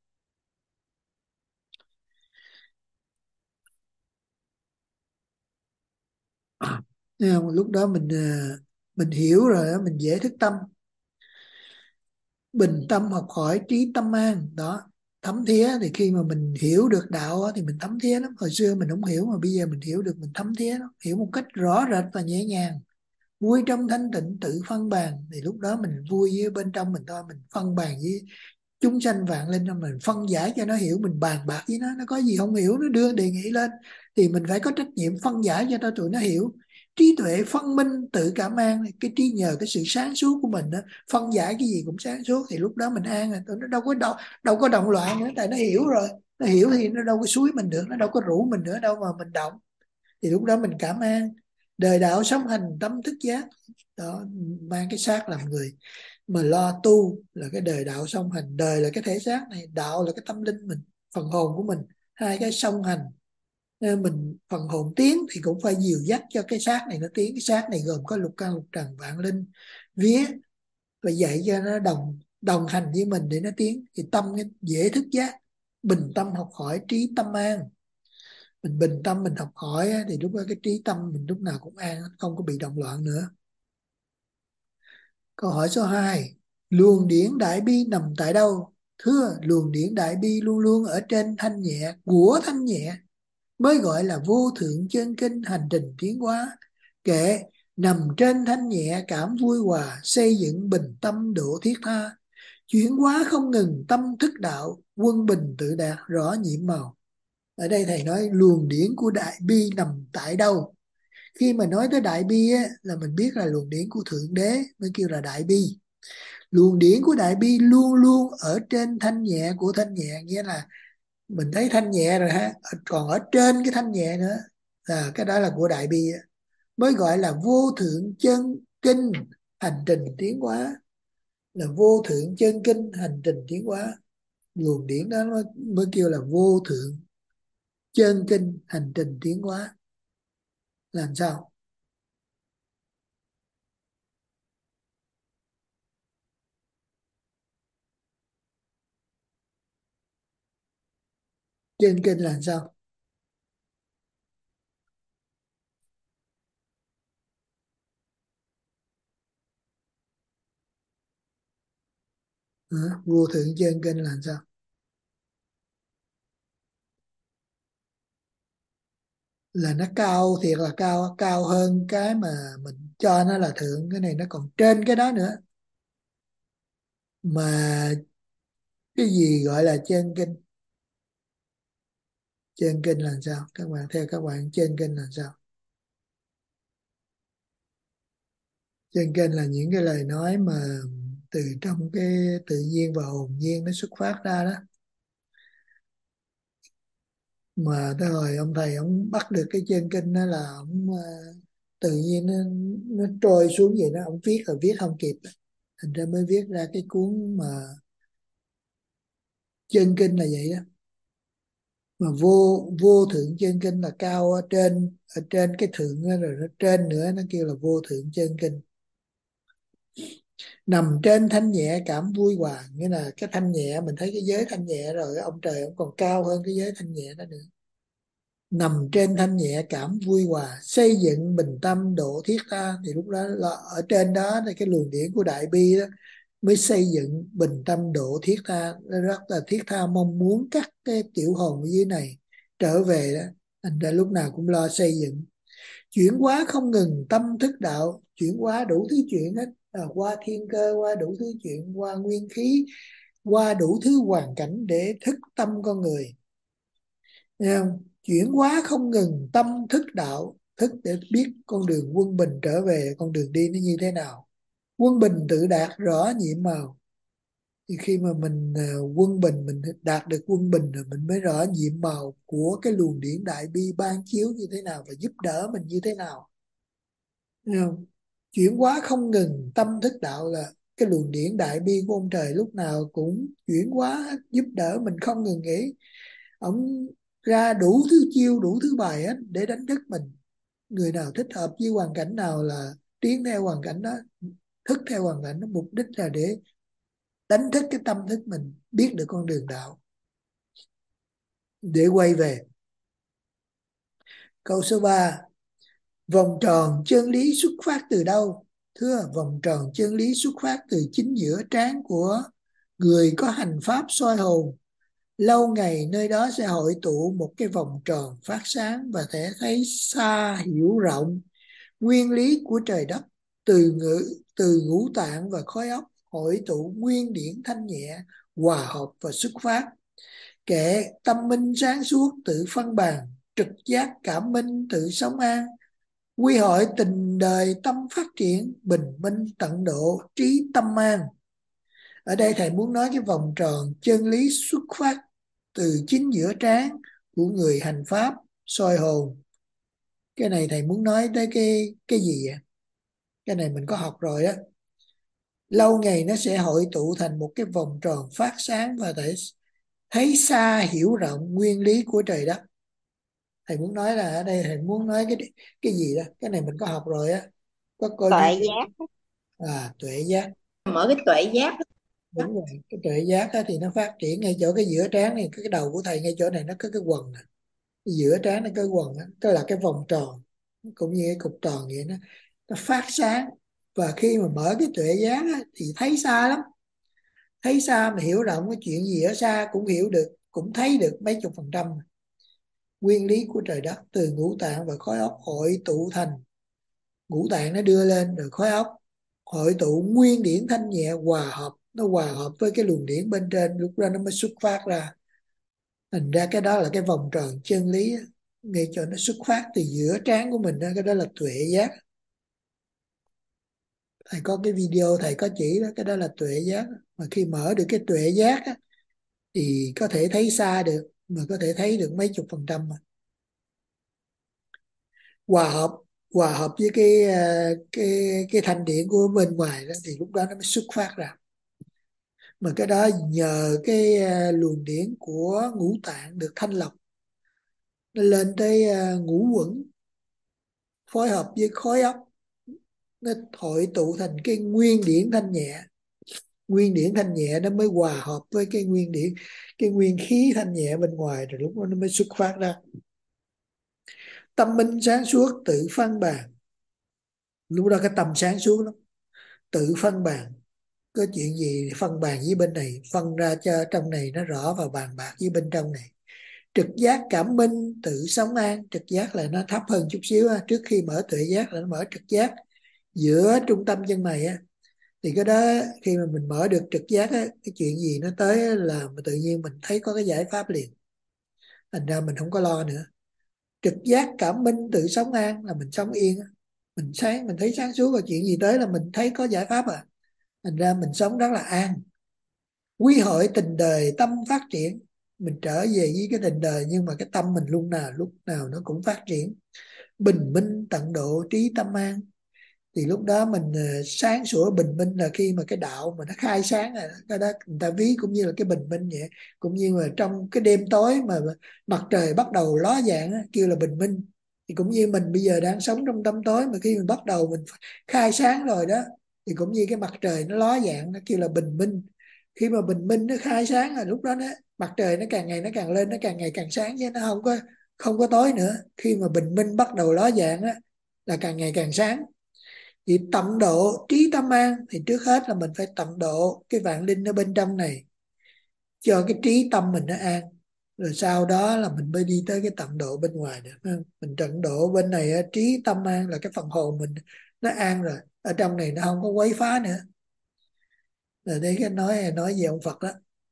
Nên không, lúc đó mình mình hiểu rồi đó, mình dễ thức tâm. Bình tâm học hỏi trí tâm an. Đó, thấm thía. Thì khi mà mình hiểu được đạo thì mình thấm thía lắm. Hồi xưa mình không hiểu mà bây giờ mình hiểu được, mình thấm thía lắm. Hiểu một cách rõ rệt và nhẹ nhàng. Vui trong thanh tịnh tự phân bàn. Thì lúc đó mình vui với bên trong mình thôi. Mình phân bàn với chúng sanh vạn linh, mình phân giải cho nó hiểu, mình bàn bạc với nó. Nó có gì không hiểu nó đưa đề nghị lên, thì mình phải có trách nhiệm phân giải cho nó, tụi nó hiểu. Trí tuệ phân minh tự cảm an. Cái trí nhờ cái sự sáng suốt của mình đó, phân giải cái gì cũng sáng suốt, thì lúc đó mình an rồi. Tụi nó đâu có đâu, đâu có động loạn nữa, tại nó hiểu rồi. Nó hiểu thì nó đâu có xúi mình được, nó đâu có rủ mình nữa đâu mà mình động. Thì lúc đó mình cảm an. Đời đạo sống hành tâm thức giác. Đó, mang cái xác làm người mà lo tu là cái đời đạo song hành. Đời là cái thể xác này, đạo là cái tâm linh mình, phần hồn của mình, hai cái song hành. Nên mình phần hồn tiến thì cũng phải dìu dắt cho cái xác này nó tiến. Cái xác này gồm có lục căn lục trần vạn linh vía, và dạy cho nó đồng đồng hành với mình để nó tiến, thì tâm nó dễ thức giác. Bình tâm học hỏi trí tâm an. Mình bình tâm mình học hỏi thì lúc đó cái trí tâm mình lúc nào cũng an, không có bị động loạn nữa. Câu hỏi số hai. Luồng điển đại bi nằm tại đâu? Thưa, luồng điển đại bi luôn luôn ở trên thanh nhẹ của thanh nhẹ, mới gọi là vô thượng chân kinh hành trình tiến hóa. Kệ nằm trên thanh nhẹ cảm vui hòa, xây dựng bình tâm độ thiết tha. Chuyển hóa không ngừng tâm thức đạo, quân bình tự đạt rõ nhiệm màu. Ở đây thầy nói luồng điển của đại bi nằm tại đâu? Khi mà nói tới đại bi á, là mình biết là luồng điển của Thượng Đế mới kêu là đại bi. Luồng điển của đại bi luôn luôn ở trên thanh nhẹ của thanh nhẹ, nghĩa là mình thấy thanh nhẹ rồi ha, còn ở trên cái thanh nhẹ nữa, là cái đó là của đại bi, mới gọi là vô thượng chân kinh hành trình tiến hóa. Là vô thượng chân kinh hành trình tiến hóa. Luồng điển đó mới, mới kêu là vô thượng chân kinh hành trình tiến hóa. Làm sao? Chân kinh là sao? Hả? Vô thượng chân kinh là sao? Là nó cao thiệt, là cao cao hơn cái mà mình cho nó là thượng. Cái này nó còn trên cái đó nữa. Mà cái gì gọi là chân kinh? Trên kinh là sao? Các bạn theo các bạn trên kinh là sao? Trên kinh là những cái lời nói mà từ trong cái tự nhiên và hồn nhiên nó xuất phát ra đó. Mà tới hồi ông thầy ông bắt được cái trên kinh đó là ông uh, tự nhiên nó, nó trôi xuống vậy đó, ông viết rồi viết không kịp, thành ra mới viết ra cái cuốn mà trên kinh là vậy đó. Mà vô vô thượng trên kinh là cao ở trên, ở trên cái thượng đó, rồi nó trên nữa nó kêu là vô thượng trên kinh. Nằm trên thanh nhẹ cảm vui hòa, nghĩa là cái thanh nhẹ, mình thấy cái giới thanh nhẹ rồi, ông trời ông còn cao hơn cái giới thanh nhẹ đó nữa. Nằm trên thanh nhẹ cảm vui hòa, xây dựng bình tâm độ thiết tha, thì lúc đó là ở trên đó thì cái luồng điển của đại bi đó mới xây dựng bình tâm độ thiết tha, rất là thiết tha mong muốn các cái tiểu hồn ở dưới này trở về đó, thành ra lúc nào cũng lo xây dựng. Chuyển hóa không ngừng tâm thức đạo, chuyển hóa đủ thứ chuyện hết, à, qua thiên cơ, qua đủ thứ chuyện, qua nguyên khí, qua đủ thứ hoàn cảnh để thức tâm con người. Nghe không? Chuyển hóa không ngừng tâm thức đạo, thức để biết con đường quân bình trở về, con đường đi nó như thế nào. Quân bình tự đạt rõ nhiệm màu. Thì khi mà mình uh, quân bình, mình đạt được quân bình rồi mình mới rõ nhiệm màu của cái luồng điển đại bi ban chiếu như thế nào và giúp đỡ mình như thế nào. Nghe không? Chuyển hóa không ngừng tâm thức đạo là cái luồng điển đại bi của ông trời lúc nào cũng chuyển hóa giúp đỡ mình không ngừng nghỉ. Ông ra đủ thứ chiêu, đủ thứ bài hết để đánh thức mình. Người nào thích hợp với hoàn cảnh nào là tiến theo hoàn cảnh đó, thức theo hoàn cảnh đó, mục đích là để đánh thức cái tâm thức mình, biết được con đường đạo để quay về. Câu số ba, vòng tròn chân lý xuất phát từ đâu? Thưa, vòng tròn chân lý xuất phát từ chính giữa trán của người có hành pháp soi hồn. Lâu ngày nơi đó sẽ hội tụ một cái vòng tròn phát sáng và thể thấy xa hiểu rộng nguyên lý của trời đất, từ ngữ từ ngũ tạng và khối óc hội tụ nguyên điển thanh nhẹ, hòa hợp và xuất phát. Kệ tâm minh sáng suốt tự phân bàn, trực giác cảm minh tự sống an, quy hội tình đời tâm phát triển, bình minh tận độ trí tâm an. Ở đây thầy muốn nói cái vòng tròn chân lý xuất phát từ chính giữa trán của người hành pháp soi hồn. Cái này thầy muốn nói tới cái cái gì ạ? Cái này mình có học rồi á. Lâu ngày nó sẽ hội tụ thành một cái vòng tròn phát sáng và thể thấy xa hiểu rộng nguyên lý của trời đất. Thầy muốn nói là ở đây thầy muốn nói cái cái gì đó. Cái này mình có học rồi á. Có coi tuệ video. giác. À, tuệ giác. Mở cái tuệ giác. Đúng rồi, cái tuệ giác á, thì nó phát triển ngay chỗ cái giữa trán này, cái đầu của thầy ngay chỗ này nó có cái quầng này. Giữa trán nó có cái quầng á, tức là cái vòng tròn, cũng như cái cục tròn vậy, nó nó phát sáng. Và khi mà mở cái tuệ giác á, thì thấy xa lắm, thấy xa mà hiểu rộng cái chuyện gì ở xa cũng hiểu được, cũng thấy được mấy chục phần trăm. Nguyên lý của trời đất từ ngũ tạng và khối óc hội tụ thành, ngũ tạng nó đưa lên rồi khối óc hội tụ nguyên điển thanh nhẹ hòa hợp, nó hòa hợp với cái luồng điển bên trên, lúc đó nó mới xuất phát ra. Thành ra cái đó là cái vòng tròn chân lý, nghe cho nó xuất phát từ giữa trán của mình đó, cái đó là tuệ giác. Thầy có cái video thầy có chỉ đó, cái đó là tuệ giác. Mà khi mở được cái tuệ giác á, thì có thể thấy xa được, mà có thể thấy được mấy chục phần trăm. Mà hòa hợp hòa hợp với cái cái cái thanh điển của bên ngoài đó, thì lúc đó nó mới xuất phát ra. Mà cái đó nhờ cái luồng điển của ngũ tạng được thanh lọc, nó lên tới ngũ quẩn, phối hợp với khối óc, nó hội tụ thành cái nguyên điển thanh nhẹ. Nguyên điển thanh nhẹ nó mới hòa hợp với cái nguyên điển, cái nguyên khí thanh nhẹ bên ngoài, rồi lúc đó nó mới xuất phát ra. Tâm minh sáng suốt tự phân bàn, lúc đó cái tâm sáng suốt lắm, tự phân bàn. Có chuyện gì phân bàn với bên này, phân ra cho trong này nó rõ và bàn bạc với bên trong này. Trực giác cảm minh tự sống an, trực giác là nó thấp hơn chút xíu á. Trước khi mở tuệ giác là nó mở trực giác giữa trung tâm chân mày á. Thì cái đó khi mà mình mở được trực giác á, cái chuyện gì nó tới là mà tự nhiên mình thấy có cái giải pháp liền. thành ra mình không có lo nữa. Trực giác cảm minh tự sống an là mình sống yên, mình sáng mình thấy sáng suốt, và chuyện gì tới là mình thấy có giải pháp à, thành ra mình sống rất là an. Quý hội tình đời tâm phát triển, mình trở về với cái tình đời nhưng mà cái tâm mình lúc nào lúc nào nó cũng phát triển. Bình minh tận độ trí tâm an, thì lúc đó mình sáng sủa bình minh là khi mà cái đạo mà nó khai sáng rồi, cái đó người ta ví cũng như là cái bình minh vậy. Cũng như là trong cái đêm tối mà mặt trời bắt đầu ló dạng kêu là bình minh, thì cũng như mình bây giờ đang sống trong tăm tối, mà khi mình bắt đầu mình khai sáng rồi đó, thì cũng như cái mặt trời nó ló dạng, nó kêu là bình minh. Khi mà bình minh nó khai sáng rồi, lúc đó nó mặt trời nó càng ngày nó càng lên, nó càng ngày càng sáng, chứ nó không có không có tối nữa. Khi mà bình minh bắt đầu ló dạng á là càng ngày càng sáng. Thì tận độ trí tâm an, thì trước hết là mình phải tận độ cái vạn linh ở bên trong này cho cái trí tâm mình nó an, rồi sau đó là mình mới đi tới cái tận độ bên ngoài được. Mình tận độ bên này trí tâm an là cái phần hồn mình nó an rồi, ở trong này nó không có quấy phá nữa. Rồi đây cái nói nói về ông Phật đó.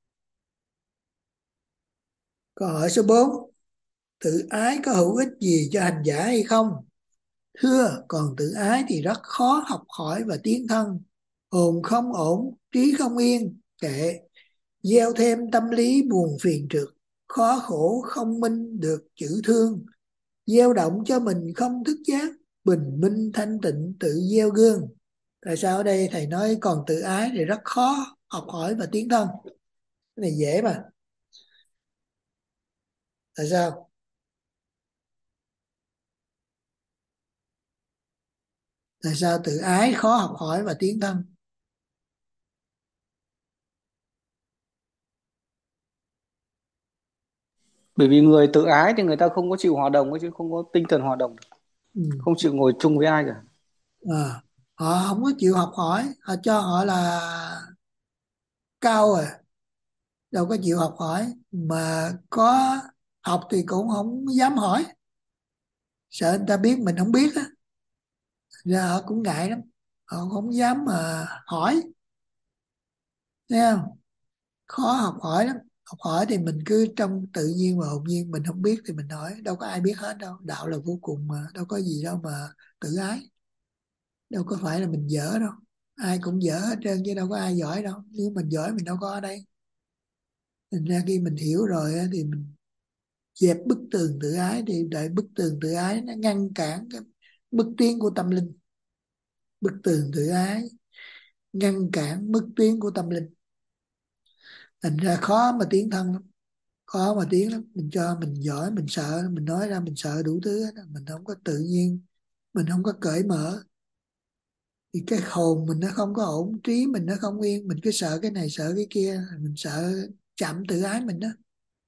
Câu hỏi số bốn: tự ái có hữu ích gì cho hành giả hay không? Thưa, còn tự ái thì rất khó học hỏi và tiến thân. Hồn không ổn, trí không yên, kệ. Gieo thêm tâm lý buồn phiền trượt, khó khổ không minh được chữ thương. Gieo động cho mình không thức giác, bình minh thanh tịnh tự gieo gương. Tại sao ở đây thầy nói còn tự ái thì rất khó học hỏi và tiến thân? Cái này dễ mà. Tại sao? Tại sao tự ái khó học hỏi và tiến thân? Bởi vì người tự ái thì người ta không có chịu hòa đồng, chứ không có tinh thần hòa đồng, Ừ. không chịu ngồi chung với ai cả. À, họ không có chịu học hỏi, họ cho họ là cao rồi, đâu có chịu học hỏi. Mà có học thì cũng không dám hỏi, sợ người ta biết mình không biết á, ra họ cũng ngại lắm, họ không dám mà hỏi. Thấy không? Khó học hỏi lắm. Học hỏi thì mình cứ trong tự nhiên và hồn nhiên, mình không biết thì mình hỏi, đâu có ai biết hết đâu. Đạo là vô cùng mà, đâu có gì đâu mà tự ái, đâu có phải là mình dở đâu, ai cũng dở hết trơn chứ đâu có ai giỏi đâu. Nếu mình giỏi mình đâu có ở đây. Thành ra khi mình hiểu rồi thì mình dẹp bức tường tự ái, thì đợi bức tường tự ái nó ngăn cản cái bước tiến của tâm linh. Bức tường tự ái ngăn cản bước tiến của tâm linh, thành ra khó mà tiến thân lắm, khó mà tiến lắm. Mình cho mình giỏi, mình sợ, mình nói ra mình sợ đủ thứ hết, mình không có tự nhiên, mình không có cởi mở, thì cái hồn mình nó không có ổn, trí mình nó không yên, mình cứ sợ cái này sợ cái kia, mình sợ chậm tự ái mình đó.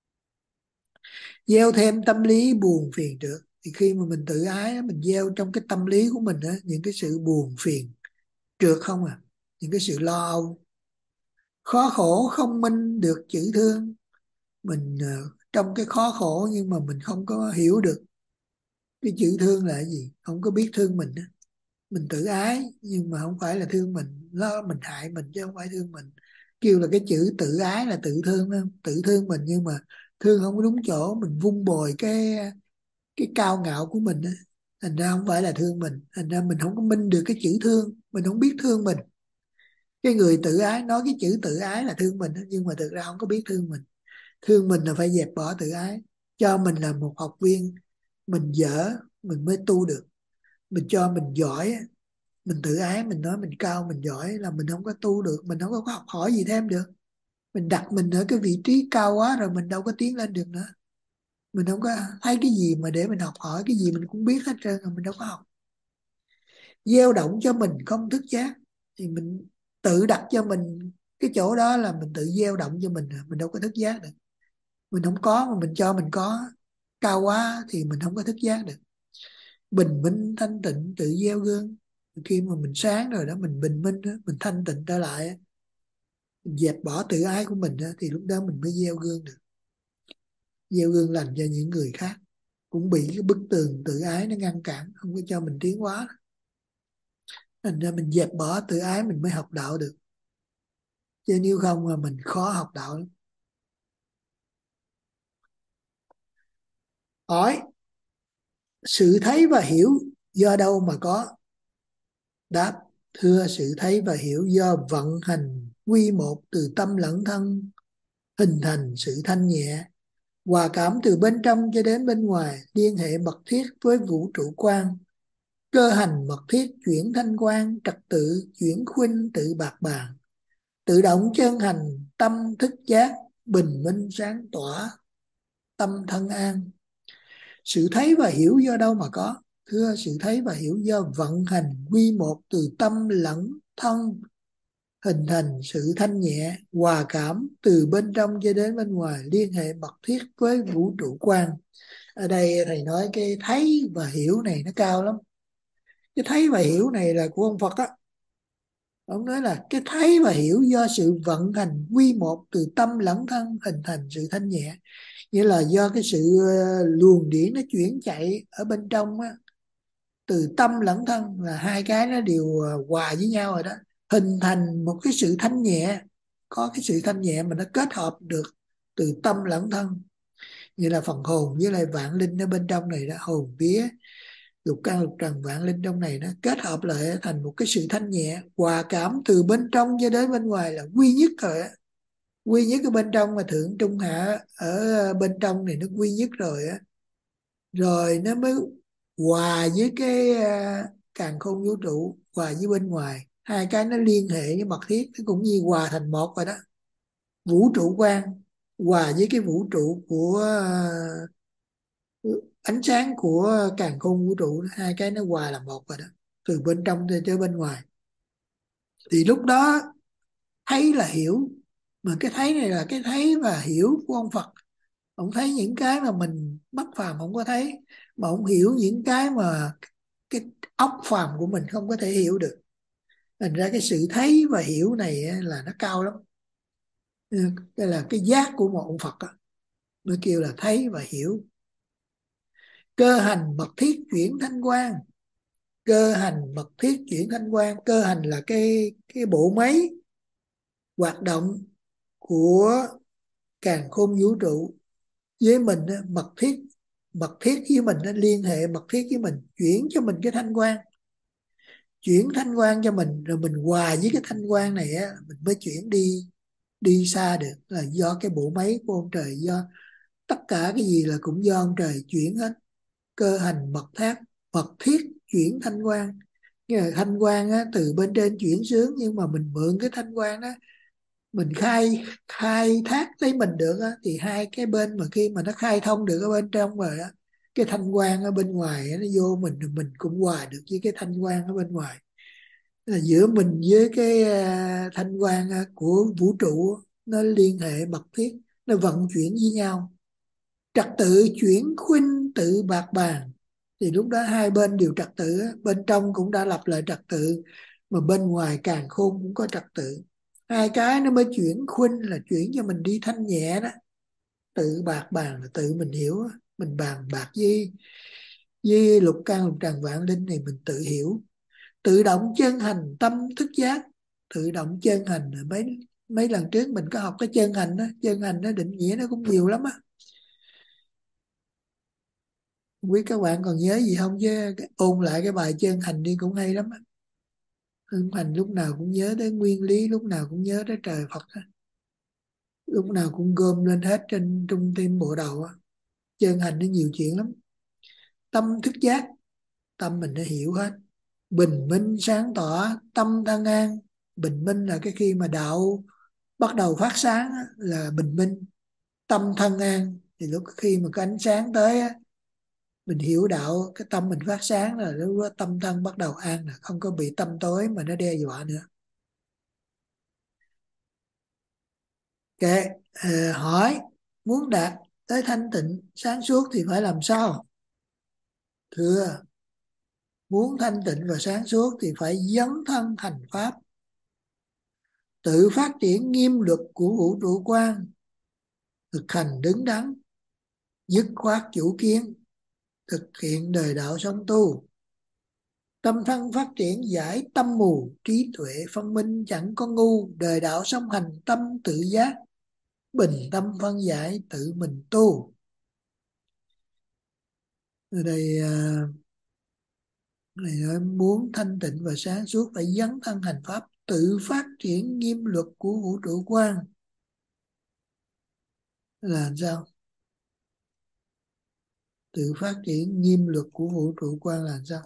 Gieo thêm tâm lý buồn phiền được, thì khi mà mình tự ái mình gieo trong cái tâm lý của mình đó, những cái sự buồn phiền trượt không à, những cái sự lo âu. Khó khổ không minh được chữ thương, mình uh, trong cái khó khổ nhưng mà mình không có hiểu được cái chữ thương là cái gì, không có biết thương mình đó. Mình tự ái nhưng mà không phải là thương mình, nó mình hại mình chứ không phải thương mình. Kêu là cái chữ tự ái là tự thương không? Tự thương mình nhưng mà thương không có đúng chỗ, mình vun bồi cái cái cao ngạo của mình đó. Thành ra không phải là thương mình, thành ra mình không có minh được cái chữ thương, mình không biết thương mình. Cái người tự ái nói cái chữ tự ái là thương mình nhưng mà thực ra không có biết thương mình. Thương mình là phải dẹp bỏ tự ái, cho mình là một học viên, mình dở mình mới tu được. Mình cho mình giỏi, mình tự ái, mình nói mình cao mình giỏi là mình không có tu được, mình không có học hỏi gì thêm được. Mình đặt mình ở cái vị trí cao quá rồi mình đâu có tiến lên được nữa. Mình không có thấy cái gì mà để mình học hỏi, cái gì mình cũng biết hết trơn rồi mình đâu có học. Gieo động cho mình không thức giác, thì mình tự đặt cho mình cái chỗ đó là mình tự gieo động cho mình, mình đâu có thức giác được. Mình không có mà mình cho mình có, cao quá thì mình không có thức giác được. Bình minh thanh tịnh tự gieo gương, khi mà mình sáng rồi đó, mình bình minh đó, mình thanh tịnh trở lại, mình dẹp bỏ tự ái của mình đó, thì lúc đó mình mới gieo gương được. Gieo gương lành cho những người khác cũng bị cái bức tường tự ái nó ngăn cản, không có cho mình tiến hóa. Thành ra mình dẹp bỏ tự ái mình mới học đạo được, chứ nếu không là mình khó học đạo lắm. Hỏi: sự thấy và hiểu do đâu mà có? Đáp: thưa, sự thấy và hiểu do vận hành quy một từ tâm lẫn thân, hình thành sự thanh nhẹ, hòa cảm từ bên trong cho đến bên ngoài, liên hệ mật thiết với vũ trụ quan, cơ hành mật thiết, chuyển thanh quan, trật tự, chuyển khuynh tự bạc bàn, tự động chân hành, tâm thức giác, bình minh sáng tỏa, tâm thân an. Sự thấy và hiểu do đâu mà có? Thưa, sự thấy và hiểu do vận hành quy một từ tâm lẫn thân, hình thành sự thanh nhẹ, hòa cảm từ bên trong cho đến bên ngoài, liên hệ mật thiết với vũ trụ quan. Ở đây thầy nói cái thấy và hiểu này nó cao lắm. Cái thấy và hiểu này là của ông Phật á. Ông nói là cái thấy và hiểu do sự vận hành quy một từ tâm lẫn thân, hình thành sự thanh nhẹ. Nghĩa là do cái sự luồng điển nó chuyển chạy ở bên trong á, từ tâm lẫn thân là hai cái nó đều hòa với nhau rồi đó, hình thành một cái sự thanh nhẹ. Có cái sự thanh nhẹ mà nó kết hợp được từ tâm lẫn thân, như là phần hồn với lại vạn linh ở bên trong này đó, hồn vía lục căn lục trần vạn linh trong này nó kết hợp lại thành một cái sự thanh nhẹ, hòa cảm từ bên trong cho đến bên ngoài là quy nhất rồi á. Quy nhất ở bên trong mà thượng trung hạ ở bên trong này nó quy nhất rồi á, rồi nó mới hòa với cái càn khôn vũ trụ, hòa với bên ngoài, hai cái nó liên hệ với mật thiết, nó cũng như hòa thành một rồi đó. Vũ trụ quan hòa với cái vũ trụ của ánh sáng của càn khôn vũ trụ, hai cái nó hòa là một rồi đó, từ bên trong tới bên ngoài. Thì lúc đó thấy là hiểu, mà cái thấy này là cái thấy và hiểu của ông Phật. Ông thấy những cái mà mình mắt phàm không có thấy, mà ông hiểu những cái mà cái óc phàm của mình không có thể hiểu được. Thành ra cái sự thấy và hiểu này là nó cao lắm. Đây là cái giác của một ông Phật đó. Nó kêu là thấy và hiểu. Cơ hành mật thiết chuyển thanh quan. Cơ hành mật thiết chuyển thanh quan. Cơ hành là cái cái bộ máy hoạt động của càn khôn vũ trụ với mình, mật thiết mật thiết với mình, liên hệ mật thiết với mình, chuyển cho mình cái thanh quan, chuyển thanh quan cho mình, rồi mình hòa với cái thanh quan này á, mình mới chuyển đi đi xa được. Là do cái bộ máy của ông trời, do tất cả cái gì là cũng do ông trời chuyển hết. Cơ hành mật thác mật thiết chuyển thanh quan. Như là thanh quan á, từ bên trên chuyển xuống, nhưng mà mình mượn cái thanh quan đó mình khai khai thác lấy mình được á, thì hai cái bên mà khi mà nó khai thông được ở bên trong rồi á, cái thanh quan ở bên ngoài á, nó vô mình, rồi mình cũng hòa được với cái thanh quan ở bên ngoài. Là giữa mình với cái thanh quan của vũ trụ nó liên hệ mật thiết, nó vận chuyển với nhau. Trật tự chuyển khuynh tự bạc bàn. Thì lúc đó hai bên đều trật tự, bên trong cũng đã lập lại trật tự, mà bên ngoài càn khôn cũng có trật tự. Hai cái nó mới chuyển khuynh, là chuyển cho mình đi thanh nhẹ đó. Tự bạc bàn là tự mình hiểu, mình bàn bạc với với lục căn lục trần vạn linh này mình tự hiểu. Tự động chân hành tâm thức giác. Tự động chân hành là mấy mấy lần trước mình có học cái chân hành đó. Chân hành nó định nghĩa nó cũng nhiều lắm á. Không biết các bạn còn nhớ gì không, chứ ôn lại cái bài chân hành đi cũng hay lắm á. Chân hành lúc nào cũng nhớ tới nguyên lý, lúc nào cũng nhớ tới trời Phật á. Lúc nào cũng gom lên hết trên trung tim bộ đầu á. Chân hành nó nhiều chuyện lắm. Tâm thức giác, tâm mình nó hiểu hết. Bình minh sáng tỏ, tâm thân an. Bình minh là cái khi mà đạo bắt đầu phát sáng á, là bình minh. Tâm thân an thì lúc khi mà có ánh sáng tới á, mình hiểu đạo, cái tâm mình phát sáng là lúc đó tâm thân bắt đầu an, là không có bị tâm tối mà nó đe dọa nữa. Ok, à, hỏi muốn đạt tới thanh tịnh sáng suốt thì phải làm sao? Thưa, muốn thanh tịnh và sáng suốt thì phải dấn thân thành pháp, tự phát triển nghiêm luật của vũ trụ quan, thực hành đứng đắn, dứt khoát chủ kiến, thực hiện đời đạo sống tu. Tâm thân phát triển giải tâm mù, trí tuệ phân minh chẳng có ngu, đời đạo sống hành tâm tự giác, bình tâm phân giải tự mình tu. Ở đây à, này nói muốn thanh tịnh và sáng suốt phải dấn thân hành pháp, tự phát triển nghiêm luật của vũ trụ quan là làm sao? Tự phát triển nghiêm luật của vũ trụ quan là làm sao?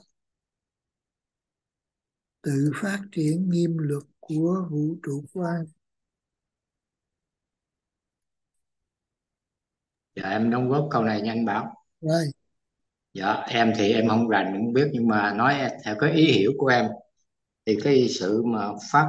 Tự phát triển nghiêm luật của vũ trụ quan. Dạ em đóng góp câu này nha anh Bảo. Rồi. Dạ em thì em không rành không biết, nhưng mà nói theo cái ý hiểu của em thì cái sự mà phát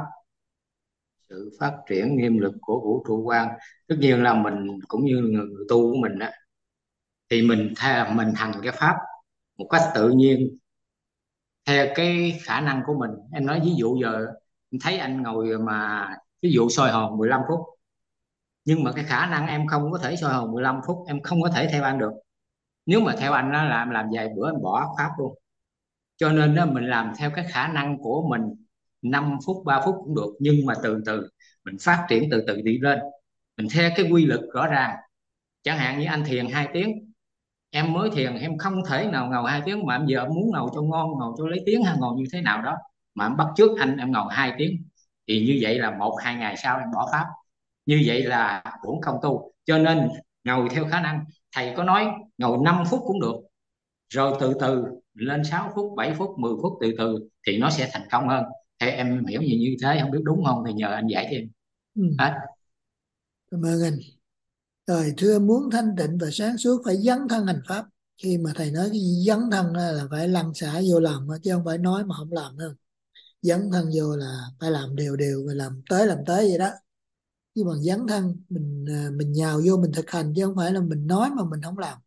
sự phát triển nghiêm lực của vũ trụ quan, tất nhiên là mình cũng như người, người tu của mình á, thì mình theo mình hành cái pháp một cách tự nhiên theo cái khả năng của mình. Em nói ví dụ giờ em thấy anh ngồi mà ví dụ soi hồn mười lăm phút, nhưng mà cái khả năng em không có thể soi hồn mười lăm phút, em không có thể theo anh được. Nếu mà theo anh nó làm làm vài bữa em bỏ pháp luôn. Cho nên đó, mình làm theo cái khả năng của mình, năm phút ba phút cũng được, nhưng mà từ từ mình phát triển từ từ đi lên, mình theo cái quy luật rõ ràng. Chẳng hạn như anh thiền hai tiếng, em mới thiền em không thể nào ngồi hai tiếng, mà em giờ em muốn ngồi cho ngon, ngồi cho lấy tiếng hay ngồi như thế nào đó mà em bắt chước anh em ngồi hai tiếng, thì như vậy là một hai ngày sau em bỏ pháp. Như vậy là cũng không tu. Cho nên ngồi theo khả năng. Thầy có nói ngồi năm phút cũng được, rồi từ từ lên sáu phút bảy phút mười phút, từ từ thì nó sẽ thành công hơn. Theo em hiểu gì như thế, không biết đúng không thì nhờ anh giải thêm. Ừ. Hết. Cảm ơn anh. Rồi, thưa muốn thanh tịnh và sáng suốt phải dấn thân hành pháp. Khi mà thầy nói cái gì dấn thân là phải lăn xả vô làm, chứ không phải nói mà không làm đâu. Dấn thân vô là phải làm đều đều, và làm tới làm tới vậy đó. Chứ bằng dấn thân mình mình nhào vô mình thực hành, chứ không phải là mình nói mà mình không làm.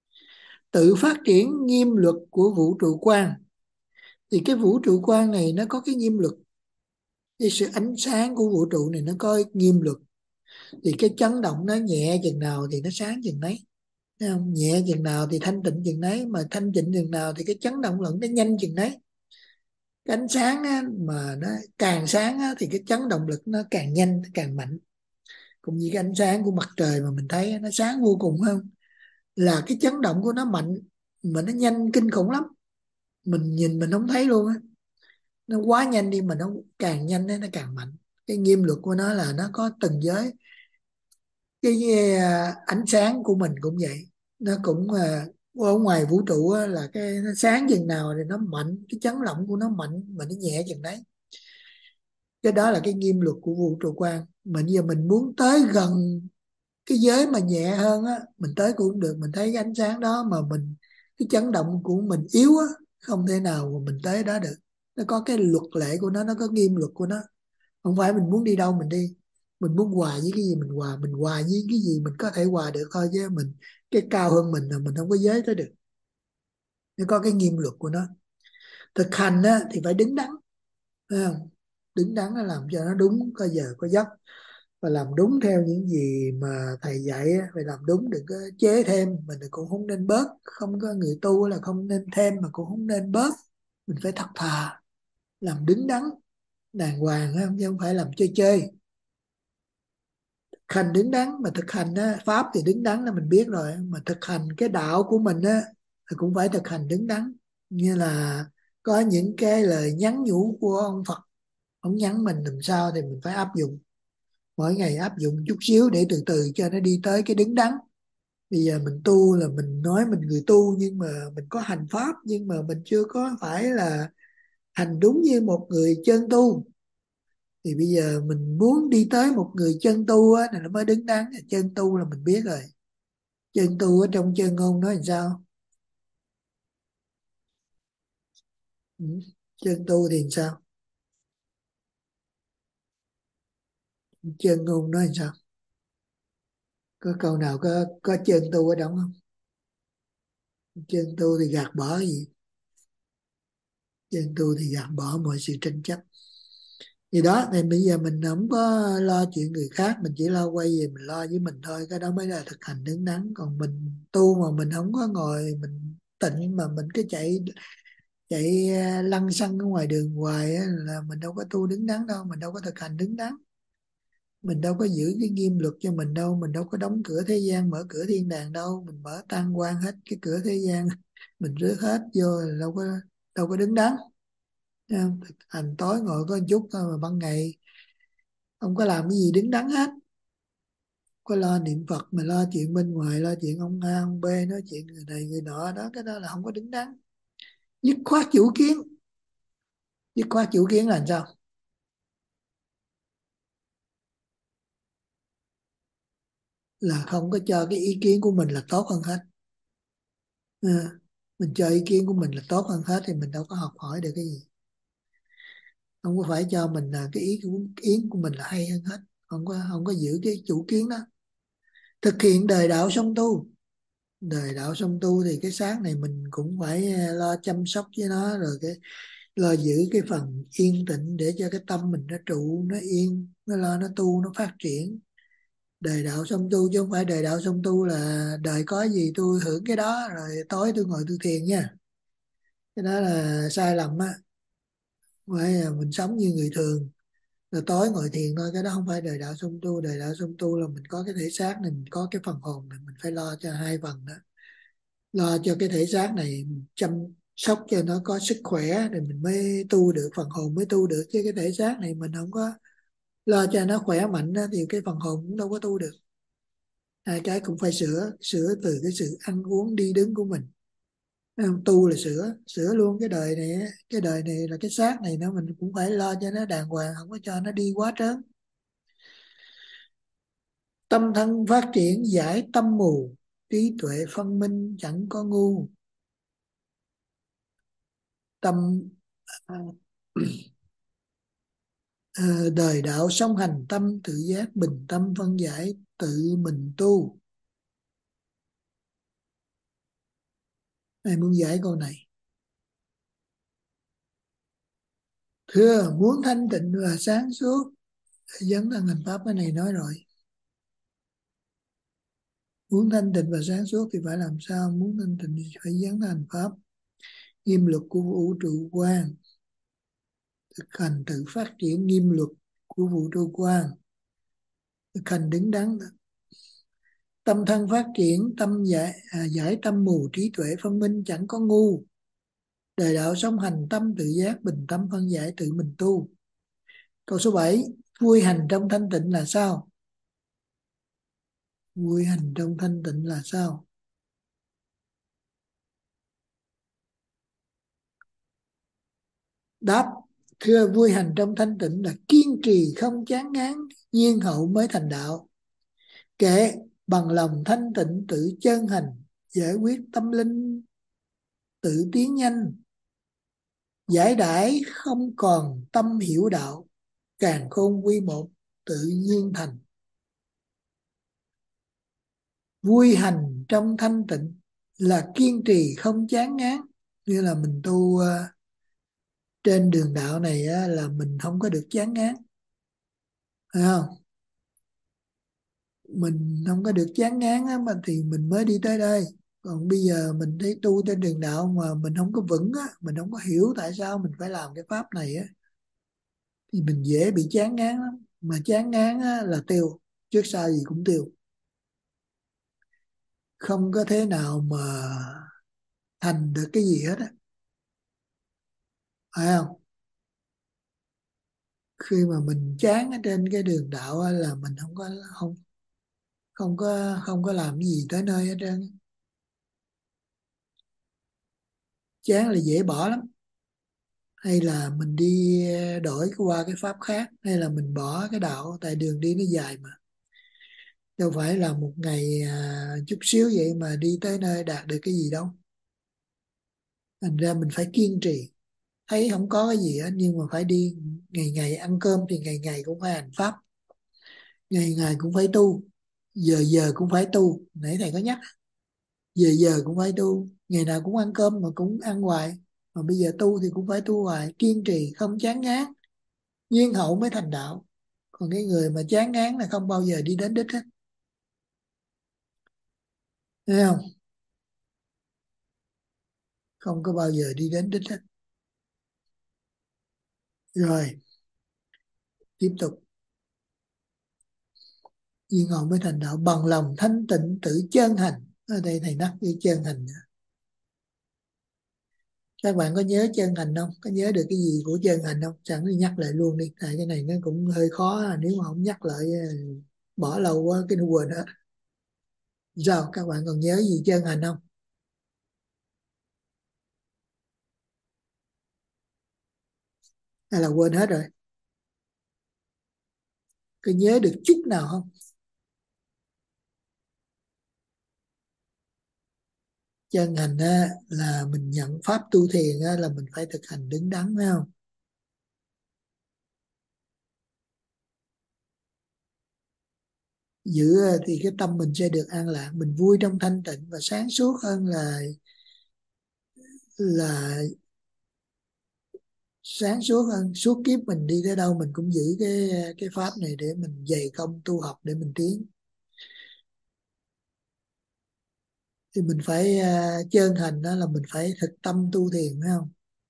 Tự phát triển nghiêm luật của vũ trụ quan. Thì cái vũ trụ quan này nó có cái nghiêm luật, cái sự ánh sáng của vũ trụ này nó có nghiêm luật. Thì cái chấn động nó nhẹ chừng nào thì nó sáng chừng đấy, thấy không? Nhẹ chừng nào thì thanh tịnh chừng đấy, mà thanh tịnh chừng nào thì cái chấn động lực nó nhanh chừng đấy. Cái ánh sáng á, mà nó càng sáng á, thì cái chấn động lực nó càng nhanh càng mạnh. Cũng như cái ánh sáng của mặt trời mà mình thấy nó sáng vô cùng không, là cái chấn động của nó mạnh mà nó nhanh kinh khủng lắm, mình nhìn mình không thấy luôn á, nó quá nhanh đi, mà nó càng nhanh nó càng mạnh. Cái nghiêm luật của nó là nó có từng giới. Cái uh, ánh sáng của mình cũng vậy, nó cũng uh, ở ngoài vũ trụ uh, là cái nó sáng chừng nào thì nó mạnh, cái chấn động của nó mạnh, mà nó nhẹ chừng đấy. Cái đó là cái nghiêm luật của vũ trụ quan. Mà giờ mình muốn tới gần cái giới mà nhẹ hơn á, mình tới cũng không được. Mình thấy cái ánh sáng đó mà mình cái chấn động của mình yếu á, không thể nào mà mình tới đó được. Nó có cái luật lệ của nó, nó có nghiêm luật của nó. Không phải mình muốn đi đâu mình đi, mình muốn hòa với cái gì mình hòa, mình hòa với cái gì mình có thể hòa được thôi, chứ mình cái cao hơn mình là mình không có giới tới được. Nó có cái nghiêm luật của nó. Thực hành á, thì phải đứng đắn, thấy không? Đứng đắn là làm cho nó đúng, có giờ có giấc, và làm đúng theo những gì mà thầy dạy á, phải làm đúng, đừng có chế thêm, mình cũng không nên bớt. Không có người tu là không nên thêm mà cũng không nên bớt. Mình phải thật thà, làm đứng đắn đàng hoàng, chứ không phải làm chơi chơi. Thực hành đứng đắn, mà thực hành á, pháp thì đứng đắn là mình biết rồi, mà thực hành cái đạo của mình á thì cũng phải thực hành đứng đắn. Như là có những cái lời nhắn nhủ của ông Phật, ông nhắn mình làm sao thì mình phải áp dụng, mỗi ngày áp dụng chút xíu để từ từ cho nó đi tới cái đứng đắn. Bây giờ mình tu là mình nói mình người tu, nhưng mà mình có hành pháp, nhưng mà mình chưa có phải là hành đúng như một người chân tu. Thì bây giờ mình muốn đi tới một người chân tu á, là nó mới đứng đắn. Chân tu là mình biết rồi. Chân tu ở trong chân ngôn nói làm sao? Ừ. Chân tu thì làm sao? Chân ngôn nói làm sao? Có câu nào có có chân tu ở đó không? Chân tu thì gạt bỏ cái gì? Chân tu thì gạt bỏ mọi sự tranh chấp. Vì đó thì bây giờ mình không có lo chuyện người khác, mình chỉ lo quay về mình lo với mình thôi. Cái đó mới là thực hành đứng đắn. Còn mình tu mà mình không có ngồi mình tịnh, mà mình cứ chạy chạy lăn xăng ở ngoài đường hoài á, là mình đâu có tu đứng đắn đâu, mình đâu có thực hành đứng đắn. Mình đâu có giữ cái nghiêm luật cho mình đâu, mình đâu có đóng cửa thế gian mở cửa thiên đàng đâu, mình mở tan quan hết cái cửa thế gian mình rước hết vô là đâu có đâu có đứng đắn. Thực hành tối ngồi có một chút thôi, mà ban ngày không có làm cái gì đứng đắn hết, có lo niệm Phật mà lo chuyện bên ngoài, lo chuyện ông A ông B, nói chuyện người này người nọ đó, cái đó là không có đứng đắn. Dứt khoát chủ kiến. Dứt khoát chủ kiến là sao? Là không có cho cái ý kiến của mình là tốt hơn hết. À, mình cho ý kiến của mình là tốt hơn hết thì mình đâu có học hỏi được cái gì. Không có phải cho mình là cái ý kiến của mình là hay hơn hết, không có không có giữ cái chủ kiến đó. Thực hiện đời đạo song tu. Đời đạo song tu thì cái xác này mình cũng phải lo chăm sóc với nó, rồi cái lo giữ cái phần yên tĩnh để cho cái tâm mình nó trụ, nó yên, nó lo nó tu, nó phát triển. Đời đạo song tu chứ không phải đời đạo song tu là đời có gì tôi hưởng cái đó rồi tối tôi ngồi tôi thiền nha. Cái đó là sai lầm á. Phải là mình sống như người thường rồi tối ngồi thiền thôi, cái đó không phải đời đạo song tu. Đời đạo song tu là mình có cái thể xác này, mình có cái phần hồn này, mình phải lo cho hai phần đó. Lo cho cái thể xác này, chăm sóc cho nó có sức khỏe rồi mình mới tu được, phần hồn mới tu được. Chứ cái thể xác này mình không có lo cho nó khỏe mạnh đó, thì cái phần hồn cũng đâu có tu được. Hai cái cũng phải sửa. Sửa từ cái sự ăn uống đi đứng của mình. Tu là sửa. Sửa luôn cái đời này. Cái đời này là cái xác này nó mình cũng phải lo cho nó đàng hoàng, không có cho nó đi quá trớn. Tâm thân phát triển giải tâm mù, trí tuệ phân minh chẳng có ngu. Tâm uh, đời đạo song hành, tâm tự giác bình tâm phân giải, tự mình tu. Ai muốn giải câu này? Thưa, muốn thanh tịnh và sáng suốt, dấn thân hành pháp, cái này nói rồi. Muốn thanh tịnh và sáng suốt thì phải làm sao? Muốn thanh tịnh thì phải dấn thân hành pháp, nghiêm luật của vũ trụ quan, thực hành tự phát triển nghiêm luật của vũ trụ quan, thực hành đứng đắn. Tâm thân phát triển, tâm giải, à, giải tâm mù, trí tuệ phân minh chẳng có ngu. Đời đạo song hành, tâm tự giác bình tâm phân giải, tự mình tu. Câu số bảy, vui hành trong thanh tịnh là sao? Vui hành trong thanh tịnh là sao? Đáp, thưa, vui hành trong thanh tịnh là kiên trì không chán ngán, nhiên hậu mới thành đạo. Kệ bằng lòng thanh tịnh tự chân hành, giải quyết tâm linh tự tiến nhanh. Giải đãi không còn tâm hiểu đạo, càng khôn quy một tự nhiên thành. Vui hành trong thanh tịnh là kiên trì không chán ngán. Như là mình tu uh, trên đường đạo này uh, là mình không có được chán ngán, phải không? Mình không có được chán ngán á, mà thì mình mới đi tới đây. Còn bây giờ mình thấy tu trên đường đạo mà mình không có vững á, mình không có hiểu tại sao mình phải làm cái pháp này á, thì mình dễ bị chán ngán lắm. Mà chán ngán á, là tiêu, trước sau gì cũng tiêu. Không có thế nào mà thành được cái gì hết á, phải không? Khi mà mình chán ở trên cái đường đạo á, là mình không có không không có không có làm gì tới nơi hết trơn. Chán là dễ bỏ lắm. Hay là mình đi đổi qua cái pháp khác, hay là mình bỏ cái đạo, tại đường đi nó dài mà. Đâu phải là một ngày à, chút xíu vậy mà đi tới nơi đạt được cái gì đâu. Thành ra mình phải kiên trì. Thấy không có cái gì hết nhưng mà phải đi. Ngày ngày ăn cơm thì ngày ngày cũng phải hành pháp, ngày ngày cũng phải tu, giờ giờ cũng phải tu. Nãy thầy có nhắc, giờ giờ cũng phải tu. Ngày nào cũng ăn cơm mà cũng ăn hoài, mà bây giờ tu thì cũng phải tu hoài. Kiên trì không chán ngán, nhiên hậu mới thành đạo. Còn cái người mà chán ngán là không bao giờ đi đến đích hết, thấy không? Không có bao giờ đi đến đích hết. Rồi tiếp tục, nhiên hậu mới thành đạo, bằng lòng thanh tịnh tự chân hành. Ở đây thầy nhắc cái chân hành nữa. Các bạn có nhớ chân thành không? Có nhớ được cái gì của chân thành không? Chẳng đi nhắc lại luôn đi. Tại cái này nó cũng hơi khó. Nếu mà không nhắc lại bỏ lâu quá cái nó quên hết. Sao? Các bạn còn nhớ gì chân thành không? Hay là quên hết rồi? Có nhớ được chút nào không? Chân thành á, là mình nhận pháp tu thiền á, là mình phải thực hành đứng đắn, phải không? Giữ thì cái tâm mình sẽ được an lạc, mình vui trong thanh tịnh và sáng suốt hơn là là sáng suốt hơn. Suốt kiếp mình đi tới đâu mình cũng giữ cái cái pháp này để mình dày công tu học để mình tiến. Thì mình phải uh, chân thành đó là mình phải thực tâm tu thiền, phải không?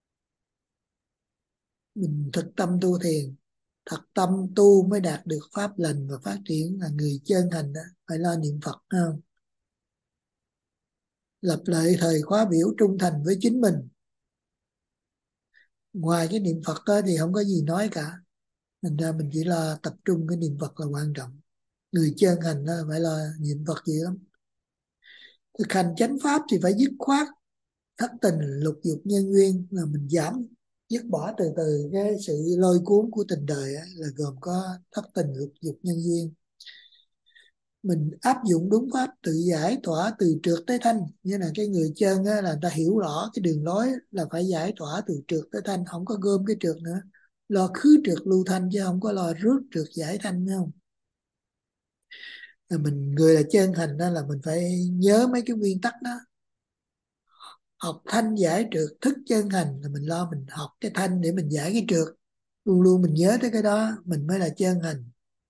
Mình thực tâm tu thiền, thật tâm tu mới đạt được pháp lành và phát triển. Là người chân thành đó phải lo niệm Phật, phải không? Lập lại thời khóa biểu trung thành với chính mình. Ngoài cái niệm Phật đó thì không có gì nói cả. Thành ra mình chỉ lo tập trung cái niệm Phật là quan trọng. Người chân thành đó phải lo niệm Phật gì lắm. Thực hành chánh pháp thì phải dứt khoát thất tình lục dục nhân duyên, là mình giảm dứt bỏ từ từ cái sự lôi cuốn của tình đời á, là gồm có thất tình lục dục nhân duyên. Mình áp dụng đúng pháp tự giải tỏa từ trượt tới thanh. Như là cái người chân á, là người ta hiểu rõ cái đường lối là phải giải tỏa từ trượt tới thanh, không có gom cái trượt nữa, lo khứ trượt lưu thanh chứ không có lo rước trượt giải thanh, phải không? Là mình người là chân thành đó là mình phải nhớ mấy cái nguyên tắc đó. Học thanh giải trượt thức chân thành, là mình lo mình học cái thanh để mình giải cái trượt. Luôn luôn mình nhớ tới cái đó mình mới là chân thành.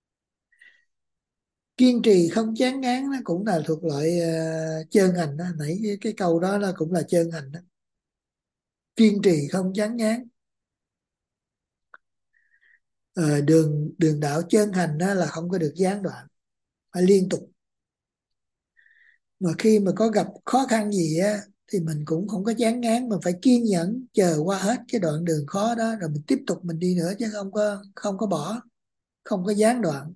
Kiên trì không chán ngán nó cũng là thuộc loại uh, chân thành đó. Nãy cái, cái câu đó là cũng là chân thành đó. Kiên trì không chán ngán. uh, đường đường đạo chân thành đó là không có được gián đoạn, phải liên tục. Mà khi mà có gặp khó khăn gì á thì mình cũng không có chán ngán, mà phải kiên nhẫn chờ qua hết cái đoạn đường khó đó rồi mình tiếp tục mình đi nữa, chứ không có không có bỏ, không có gián đoạn.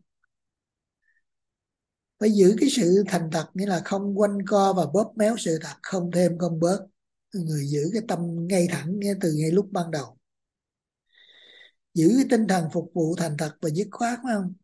Phải giữ cái sự thành thật, nghĩa là không quanh co và bóp méo sự thật, không thêm không bớt. Người giữ cái tâm ngay thẳng ngay từ ngay lúc ban đầu. Giữ cái tinh thần phục vụ thành thật và dứt khoát, phải không?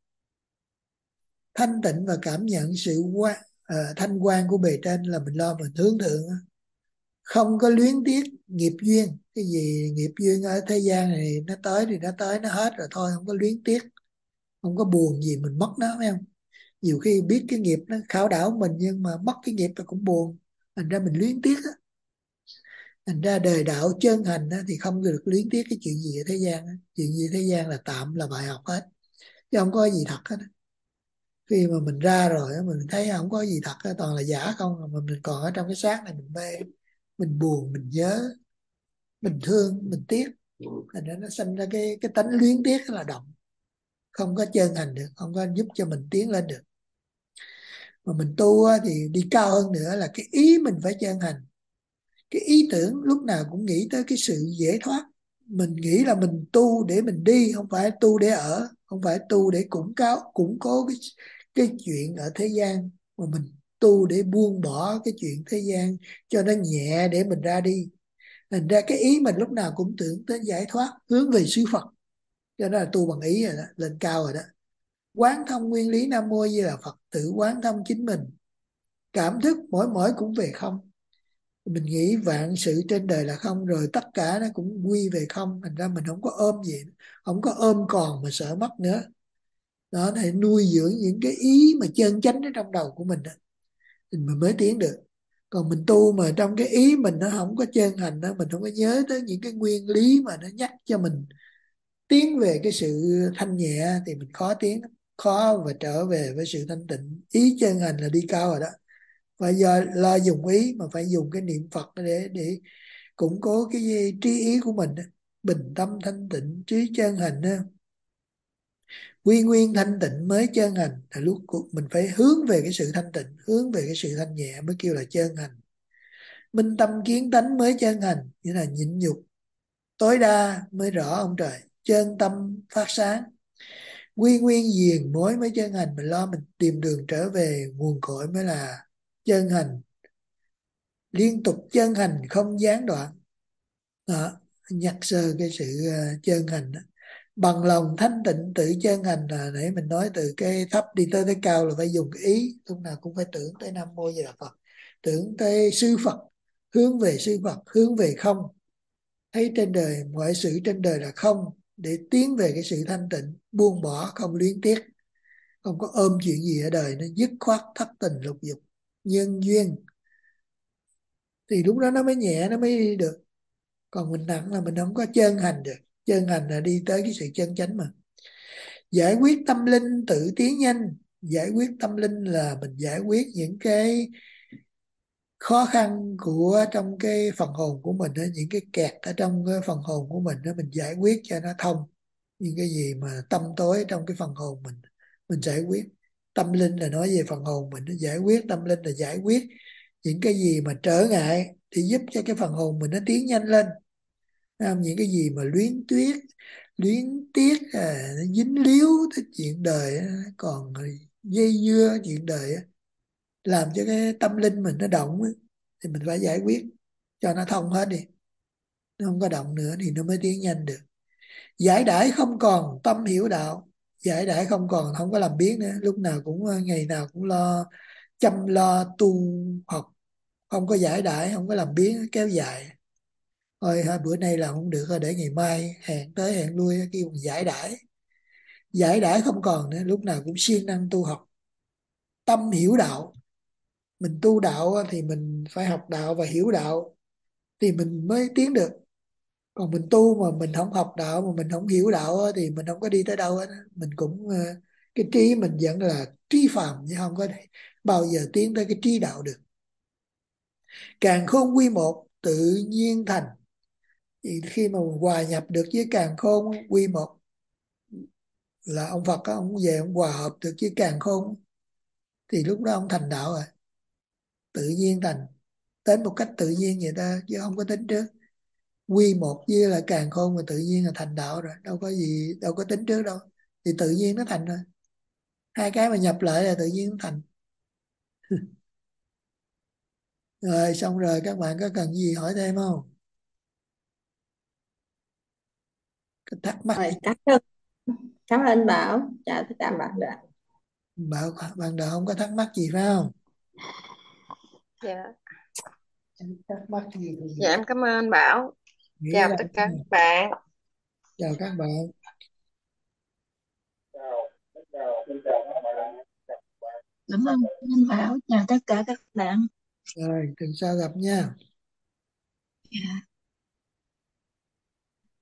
Thanh tịnh và cảm nhận sự qua, uh, thanh quan của bề trên, là mình lo mình hướng thượng. Không có luyến tiếc nghiệp duyên. Cái gì nghiệp duyên ở thế gian này nó tới thì nó tới, nó hết rồi thôi, không có luyến tiếc, không có buồn gì mình mất nó, phải không? Nhiều khi biết cái nghiệp nó khảo đảo mình nhưng mà mất cái nghiệp nó cũng buồn, thành ra mình luyến tiếc á. Thành ra đời đạo chân thành á, thì không được luyến tiếc cái chuyện gì ở thế gian á. Chuyện gì thế gian là tạm, là bài học hết, chứ không có gì thật hết á. Khi mà mình ra rồi á, mình thấy không có gì thật á, toàn là giả không, mà mình còn ở trong cái xác này mình mê, mình buồn, mình nhớ, mình thương, mình tiếc. Thành ra nó sinh ra cái cái tánh luyến tiếc là động, không có chân thành được, không có giúp cho mình tiến lên được. Mà mình tu thì đi cao hơn nữa là cái ý mình phải chân thành. Cái ý tưởng lúc nào cũng nghĩ tới cái sự dễ thoát. Mình nghĩ là mình tu để mình đi, không phải tu để ở, không phải tu để củng cáo củng cố cái cái chuyện ở thế gian, mà mình tu để buông bỏ cái chuyện thế gian cho nó nhẹ để mình ra đi. Thành ra cái ý mình lúc nào cũng tưởng tới giải thoát, hướng về xứ Phật. Cho nên là tu bằng ý rồi đó, lên cao rồi đó. Quán thông nguyên lý Nam Mô Di Đà Phật, tự quán thông chính mình. Cảm thức mỗi mỗi cũng về không. Mình nghĩ vạn sự trên đời là không, rồi tất cả nó cũng quy về không. Thành ra mình không có ôm gì, không có ôm còn mà sợ mất nữa. Đó, để nuôi dưỡng những cái ý mà chân chánh ở trong đầu của mình đó, thì mình mới tiến được. Còn mình tu mà trong cái ý mình nó không có chân thành đó, mình không có nhớ tới những cái nguyên lý mà nó nhắc cho mình tiến về cái sự thanh nhẹ, thì mình khó tiến, khó và trở về với sự thanh tịnh. Ý chân thành là đi cao rồi đó. Phải do lo dùng ý, mà phải dùng cái niệm Phật để để củng cố cái trí ý của mình đó. Bình tâm thanh tịnh, trí chân thành đó. Quy nguyên thanh tịnh mới chân thành. Là lúc mình phải hướng về cái sự thanh tịnh, hướng về cái sự thanh nhẹ mới kêu là chân thành. Minh tâm kiến tánh mới chân hành, nghĩa là nhịn nhục tối đa mới rõ ông trời. Chân tâm phát sáng, quy nguyên diền mối mới chân hành. Mình lo mình tìm đường trở về nguồn cội mới là chân hành. Liên tục chân hành không gián đoạn. Đó, nhắc sơ cái sự uh, chân hành đó. Bằng lòng thanh tịnh tự chân hành, là nãy mình nói từ cái thấp đi tới cái cao là phải dùng cái ý, lúc nào cũng phải tưởng tới Nam Mô Di Đà Phật, tưởng tới sư Phật, hướng về sư Phật, hướng về không, thấy trên đời mọi sự trên đời là không, để tiến về cái sự thanh tịnh, buông bỏ không luyến tiếc, không có ôm chuyện gì ở đời, nó dứt khoát thất tình lục dục nhân duyên, thì lúc đó nó mới nhẹ, nó mới đi được. Còn mình nặng là mình không có chân hành được. Chân hành là đi tới cái sự chân chánh mà. Giải quyết tâm linh tự tiến nhanh. Giải quyết tâm linh là mình giải quyết những cái khó khăn của trong cái phần hồn của mình đó, những cái kẹt ở trong cái phần hồn của mình đó, mình giải quyết cho nó thông. Những cái gì mà tâm tối trong cái phần hồn mình, mình giải quyết. Tâm linh là nói về phần hồn mình, nó giải quyết. Tâm linh là giải quyết những cái gì mà trở ngại để giúp cho cái phần hồn mình nó tiến nhanh lên. Những cái gì mà luyến tuyết luyến tiếc à, nó dính líu tới chuyện đời, còn dây dưa chuyện đời, làm cho cái tâm linh mình nó động, thì mình phải giải quyết cho nó thông hết đi. Nó không có động nữa thì nó mới tiến nhanh được. Giải đãi không còn tâm hiểu đạo. Giải đãi không còn, không có làm biếng nữa, lúc nào cũng ngày nào cũng lo chăm lo tu học, không có giải đãi, không có làm biếng kéo dài. Thôi ha, bữa nay làm không được rồi, để ngày mai hẹn tới hẹn lui, kêu giải đãi. Giải đãi không còn nữa, lúc nào cũng siêng năng tu học. Tâm hiểu đạo. Mình tu đạo thì mình phải học đạo và hiểu đạo thì mình mới tiến được. Còn mình tu mà mình không học đạo, mà mình không hiểu đạo thì mình không có đi tới đâu hết. Mình cũng cái trí mình vẫn là trí phàm, chứ không có bao giờ tiến tới cái trí đạo được. Càn khôn quy một, tự nhiên thành. Thì khi mà hòa nhập được với càn khôn quy một là ông Phật đó, ông về ông hòa hợp được với càn khôn, thì lúc đó ông thành đạo rồi. Tự nhiên thành, đến một cách tự nhiên vậy ta, chứ không có tính trước. Quy một với là càn khôn mà tự nhiên là thành đạo rồi, đâu có gì, đâu có tính trước đâu, thì tự nhiên nó thành rồi. Hai cái mà nhập lại là tự nhiên nó thành. Rồi xong rồi, các bạn có cần gì hỏi thêm không? Có thắc mắc Rồi, gì? cảm ơn cảm ơn anh Bảo, chào tất cả bạn đã. Bảo bạn đời không có thắc mắc gì phải không? Dạ. Thắc mắc gì thì Dạ em cảm ơn anh Bảo. nghĩ Chào ra. tất cả các bạn. Chào các bạn. Cảm ơn anh Bảo, chào tất cả các bạn. Rồi tuần sau gặp nha. Dạ.